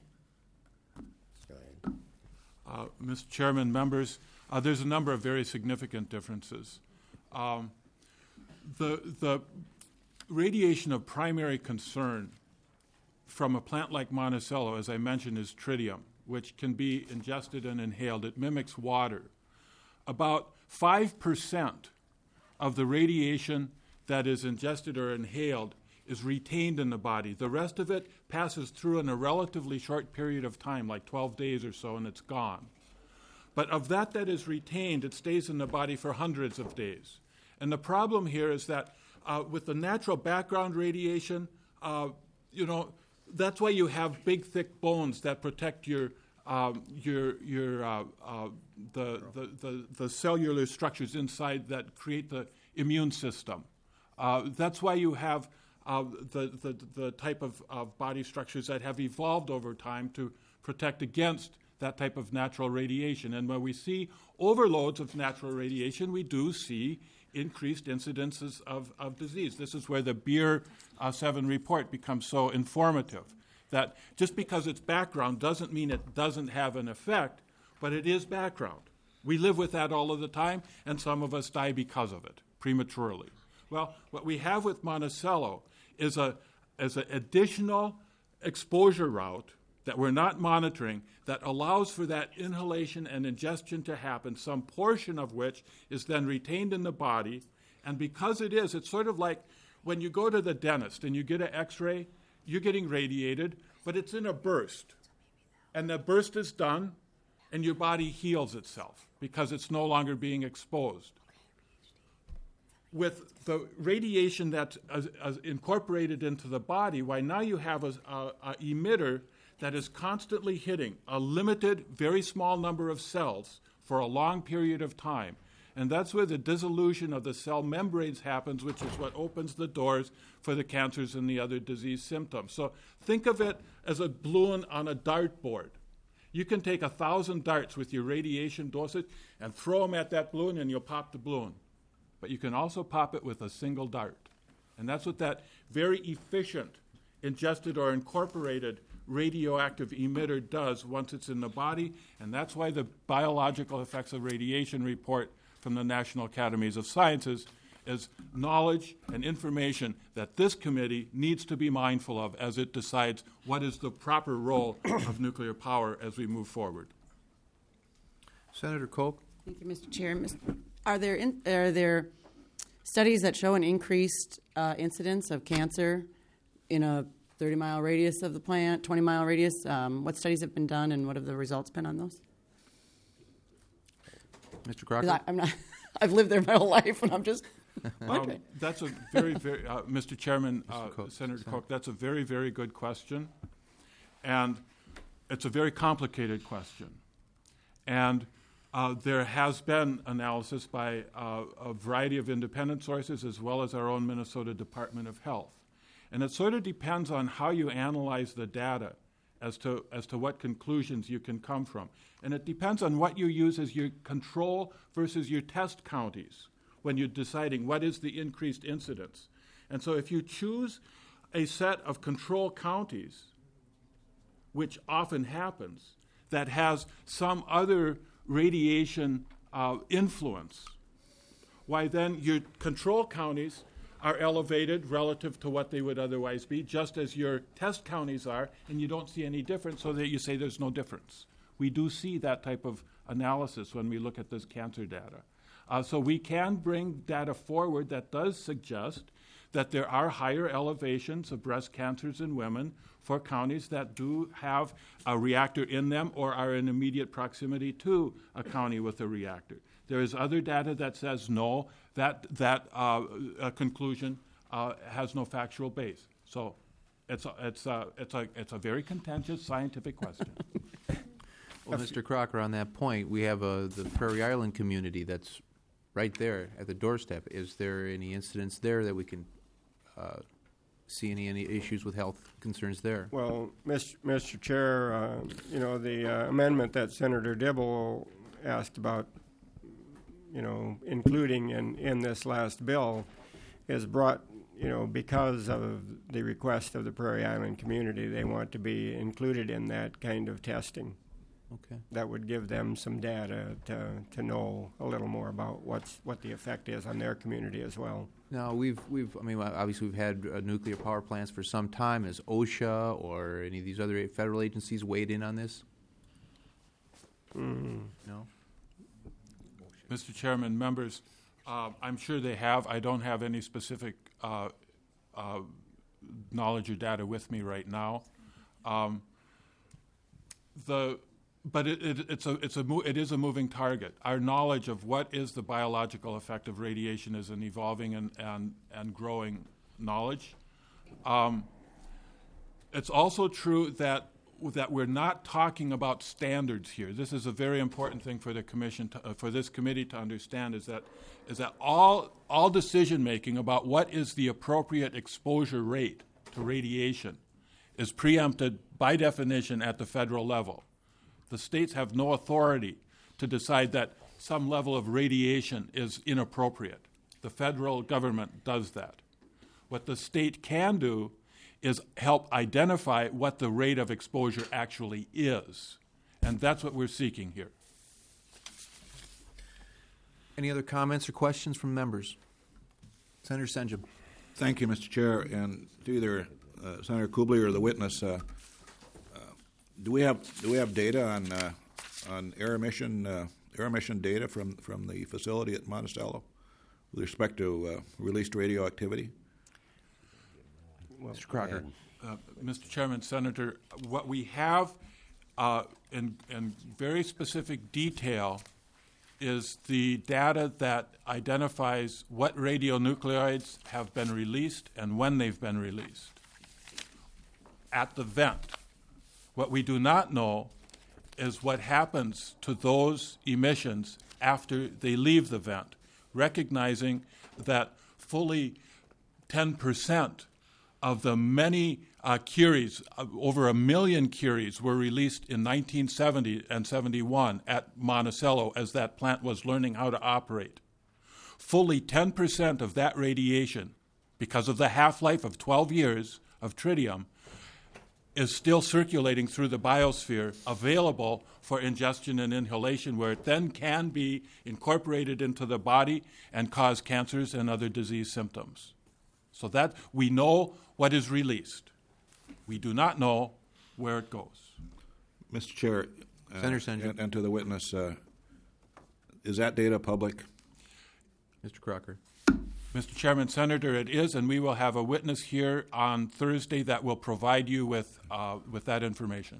Speaker 18: Uh, Mister Chairman, members, uh, there's a number of very significant differences. Um, the, the radiation of primary concern from a plant like Monticello, as I mentioned, is tritium, which can be ingested and inhaled. It mimics water. About five percent of the radiation that is ingested or inhaled is retained in the body. The rest of it passes through in a relatively short period of time, like twelve days or so, and it's gone. But of that that is retained, it stays in the body for hundreds of days. And the problem here is that uh, with the natural background radiation, uh, you know, that's why you have big, thick bones that protect your um, your your uh, uh, the, the the the cellular structures inside that create the immune system. Uh, that's why you have uh, the, the the type of, of body structures that have evolved over time to protect against that type of natural radiation. And when we see overloads of natural radiation, we do see increased incidences of, of disease. This is where the Beer uh, seven report becomes so informative, that just because it's background doesn't mean it doesn't have an effect, but it is background. We live with that all of the time, and some of us die because of it, prematurely. Well, what we have with Monticello is a is an additional exposure route that we're not monitoring that allows for that inhalation and ingestion to happen, some portion of which is then retained in the body. And because it is, it's sort of like when you go to the dentist and you get an x-ray, you're getting radiated, but it's in a burst. And the burst is done, and your body heals itself because it's no longer being exposed. With the radiation that's uh, uh, incorporated into the body, why now you have a, a, a emitter that is constantly hitting a limited, very small number of cells for a long period of time. And that's where the dissolution of the cell membranes happens, which is what opens the doors for the cancers and the other disease symptoms. So think of it as a balloon on a dartboard. You can take a thousand darts with your radiation dosage and throw them at that balloon and you'll pop the balloon. But you can also pop it with a single dart. And that's what that very efficient ingested or incorporated radioactive emitter does once it's in the body. And that's why the biological effects of radiation report from the National Academies of Sciences is knowledge and information that this committee needs to be mindful of as it decides what is the proper role of nuclear power as we move forward.
Speaker 7: Senator Koch.
Speaker 16: Thank you, Mister Chair. Are there in, are there studies that show an increased uh, incidence of cancer in a thirty mile radius of the plant, twenty mile radius? Um, what studies have been done, and what have the results been on those?
Speaker 7: Mister Crocker?
Speaker 16: I, I'm not. I've lived there my whole life, and I'm just wondering.
Speaker 18: Um, that's a very, very, uh, Mister Chairman, uh, Senator Koch, that's a very, very good question. And it's a very complicated question. And uh, there has been analysis by uh, a variety of independent sources as well as our own Minnesota Department of Health. And it sort of depends on how you analyze the data as to as to what conclusions you can come from. And it depends on what you use as your control versus your test counties when you're deciding what is the increased incidence. And so if you choose a set of control counties, which often happens, that has some other radiation uh, influence, why then your control counties are elevated relative to what they would otherwise be, just as your test counties are, and you don't see any difference, so that you say there's no difference. We do see that type of analysis when we look at this cancer data. Uh, so we can bring data forward that does suggest that there are higher elevations of breast cancers in women for counties that do have a reactor in them or are in immediate proximity to a county with a reactor. There is other data that says no, that that uh, uh, conclusion uh, has no factual base. So it's a, it's a, it's a, it's a very contentious scientific question.
Speaker 7: Well, Mister Crocker, on that point, we have uh, the Prairie Island community that's right there at the doorstep. Is there any incidents there that we can uh, see any, any issues with health concerns there?
Speaker 15: Well, Mister Chair, uh, you know, the uh, amendment that Senator Dibble asked about, you know, including in, in this last bill is brought, you know, because of the request of the Prairie Island community. They want to be included in that kind of testing.
Speaker 7: Okay.
Speaker 15: That would give them some data to, to know a little more about what's what the effect is on their community as well.
Speaker 7: Now, we've, we've, I mean, obviously we've had uh, nuclear power plants for some time. Has OSHA or any of these other federal agencies weighed in on this?
Speaker 15: Mm.
Speaker 7: No?
Speaker 18: Mister Chairman, members, uh, I'm sure they have. I don't have any specific uh, uh, knowledge or data with me right now. Um, the But it, it, it's a, it's a mo- it is a moving target. Our knowledge of what is the biological effect of radiation is an evolving and, and, and growing knowledge. Um, it's also true that that we're not talking about standards here. This is a very important thing for the commission, to, uh, for this committee to understand, is that is that all all decision making about what is the appropriate exposure rate to radiation is preempted by definition at the federal level. The states have no authority to decide that some level of radiation is inappropriate. The federal government does that. What the state can do is help identify what the rate of exposure actually is. And that's what we're seeking here.
Speaker 7: Any other comments or questions from members? Senator Senjum.
Speaker 17: Thank you, Mister Chair. And to either uh, Senator Kubley or the witness, uh, uh, do we have do we have data on uh, on air emission uh, air emission data from, from the facility at Monticello with respect to uh, released radioactivity?
Speaker 18: Well,
Speaker 7: Mister Crocker.
Speaker 18: Uh, Mister Chairman, Senator, what we have uh, in, in very specific detail is the data that identifies what radionuclides have been released and when they've been released at the vent. What we do not know is what happens to those emissions after they leave the vent, recognizing that fully ten percent of the many uh, Curies, uh, over a million Curies, were released in nineteen seventy and seventy-one at Monticello as that plant was learning how to operate. Fully ten percent of that radiation, because of the half-life of twelve years of tritium, is still circulating through the biosphere, available for ingestion and inhalation, where it then can be incorporated into the body and cause cancers and other disease symptoms. So that we know what is released. We do not know where it goes.
Speaker 17: Mister Chair, uh,
Speaker 7: Senator Senja.
Speaker 17: and, and to the witness, uh, is that data public?
Speaker 7: Mister Crocker.
Speaker 18: Mister Chairman, Senator, it is, and we will have a witness here on Thursday that will provide you with uh, with that information.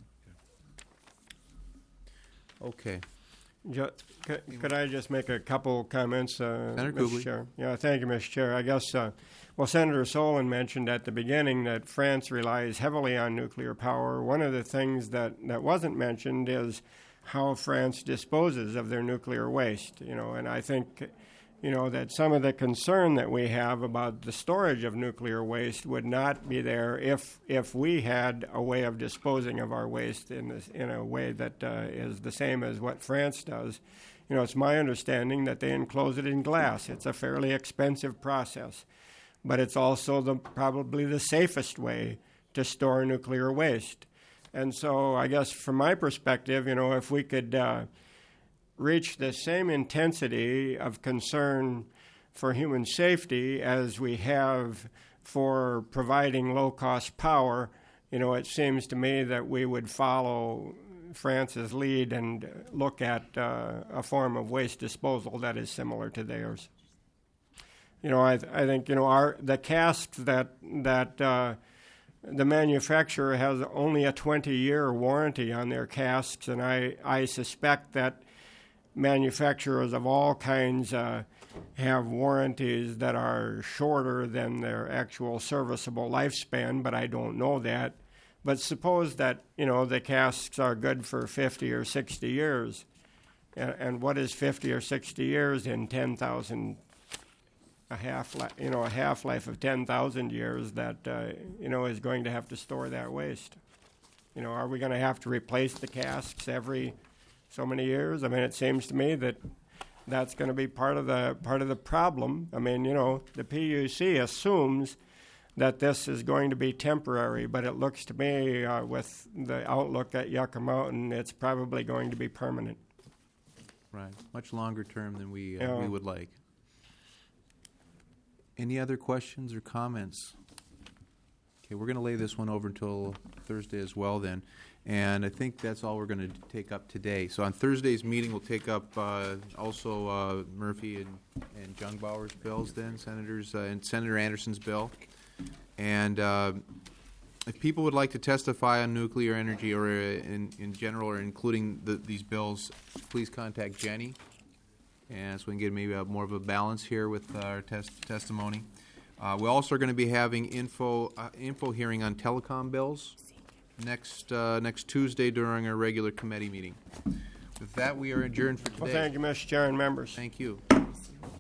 Speaker 7: Okay.
Speaker 15: Ju- could, could I just make a couple comments, uh,
Speaker 7: Senator
Speaker 15: Mister
Speaker 7: Kubley.
Speaker 15: Chair? Yeah, thank you, Mister Chair. I guess, uh, well, Senator Solon mentioned at the beginning that France relies heavily on nuclear power. One of the things that, that wasn't mentioned is how France disposes of their nuclear waste. You know, and I think, you know, that some of the concern that we have about the storage of nuclear waste would not be there if if we had a way of disposing of our waste in this, in a way that uh, is the same as what France does. You know, it's my understanding that they enclose it in glass. It's a fairly expensive process, but it's also the probably the safest way to store nuclear waste. And so I guess from my perspective, you know, if we could uh, reach the same intensity of concern for human safety as we have for providing low-cost power, you know, it seems to me that we would follow France's lead and look at uh, a form of waste disposal that is similar to theirs. You know, I, th- I think, you know, our the casks that that uh, the manufacturer has only a twenty-year warranty on their casks, and I, I suspect that manufacturers of all kinds uh, have warranties that are shorter than their actual serviceable lifespan, but I don't know that. But suppose that, you know, the casks are good for fifty or sixty years. And, and what is fifty or sixty years in ten thousand, a half, you know, a half-life of ten thousand years that, uh, you know, is going to have to store that waste? You know, are we going to have to replace the casks every so many years? I mean, it seems to me that that's going to be part of the part of the problem. I mean, you know, the P U C assumes that this is going to be temporary, but it looks to me, uh, with the outlook at Yucca Mountain, it's probably going to be permanent.
Speaker 7: Right. Much longer term than we uh,
Speaker 15: Yeah.
Speaker 7: we would like. Any other questions or comments? Okay, we're going to lay this one over until Thursday as well then. And I think that's all we're going to take up today. So on Thursday's meeting, we'll take up uh, also uh, Murphy and, and Jungbauer's bills then, Senators, uh, and Senator Anderson's bill. And uh, if people would like to testify on nuclear energy or uh, in, in general or including the, these bills, please contact Jenny. And so we can get maybe a, more of a balance here with our test, testimony. Uh, we're also going to be having info uh, info hearing on telecom bills next uh, next Tuesday during our regular committee meeting. With that, we are adjourned for today.
Speaker 15: Well, thank you, Mister Chair and members.
Speaker 7: Thank you.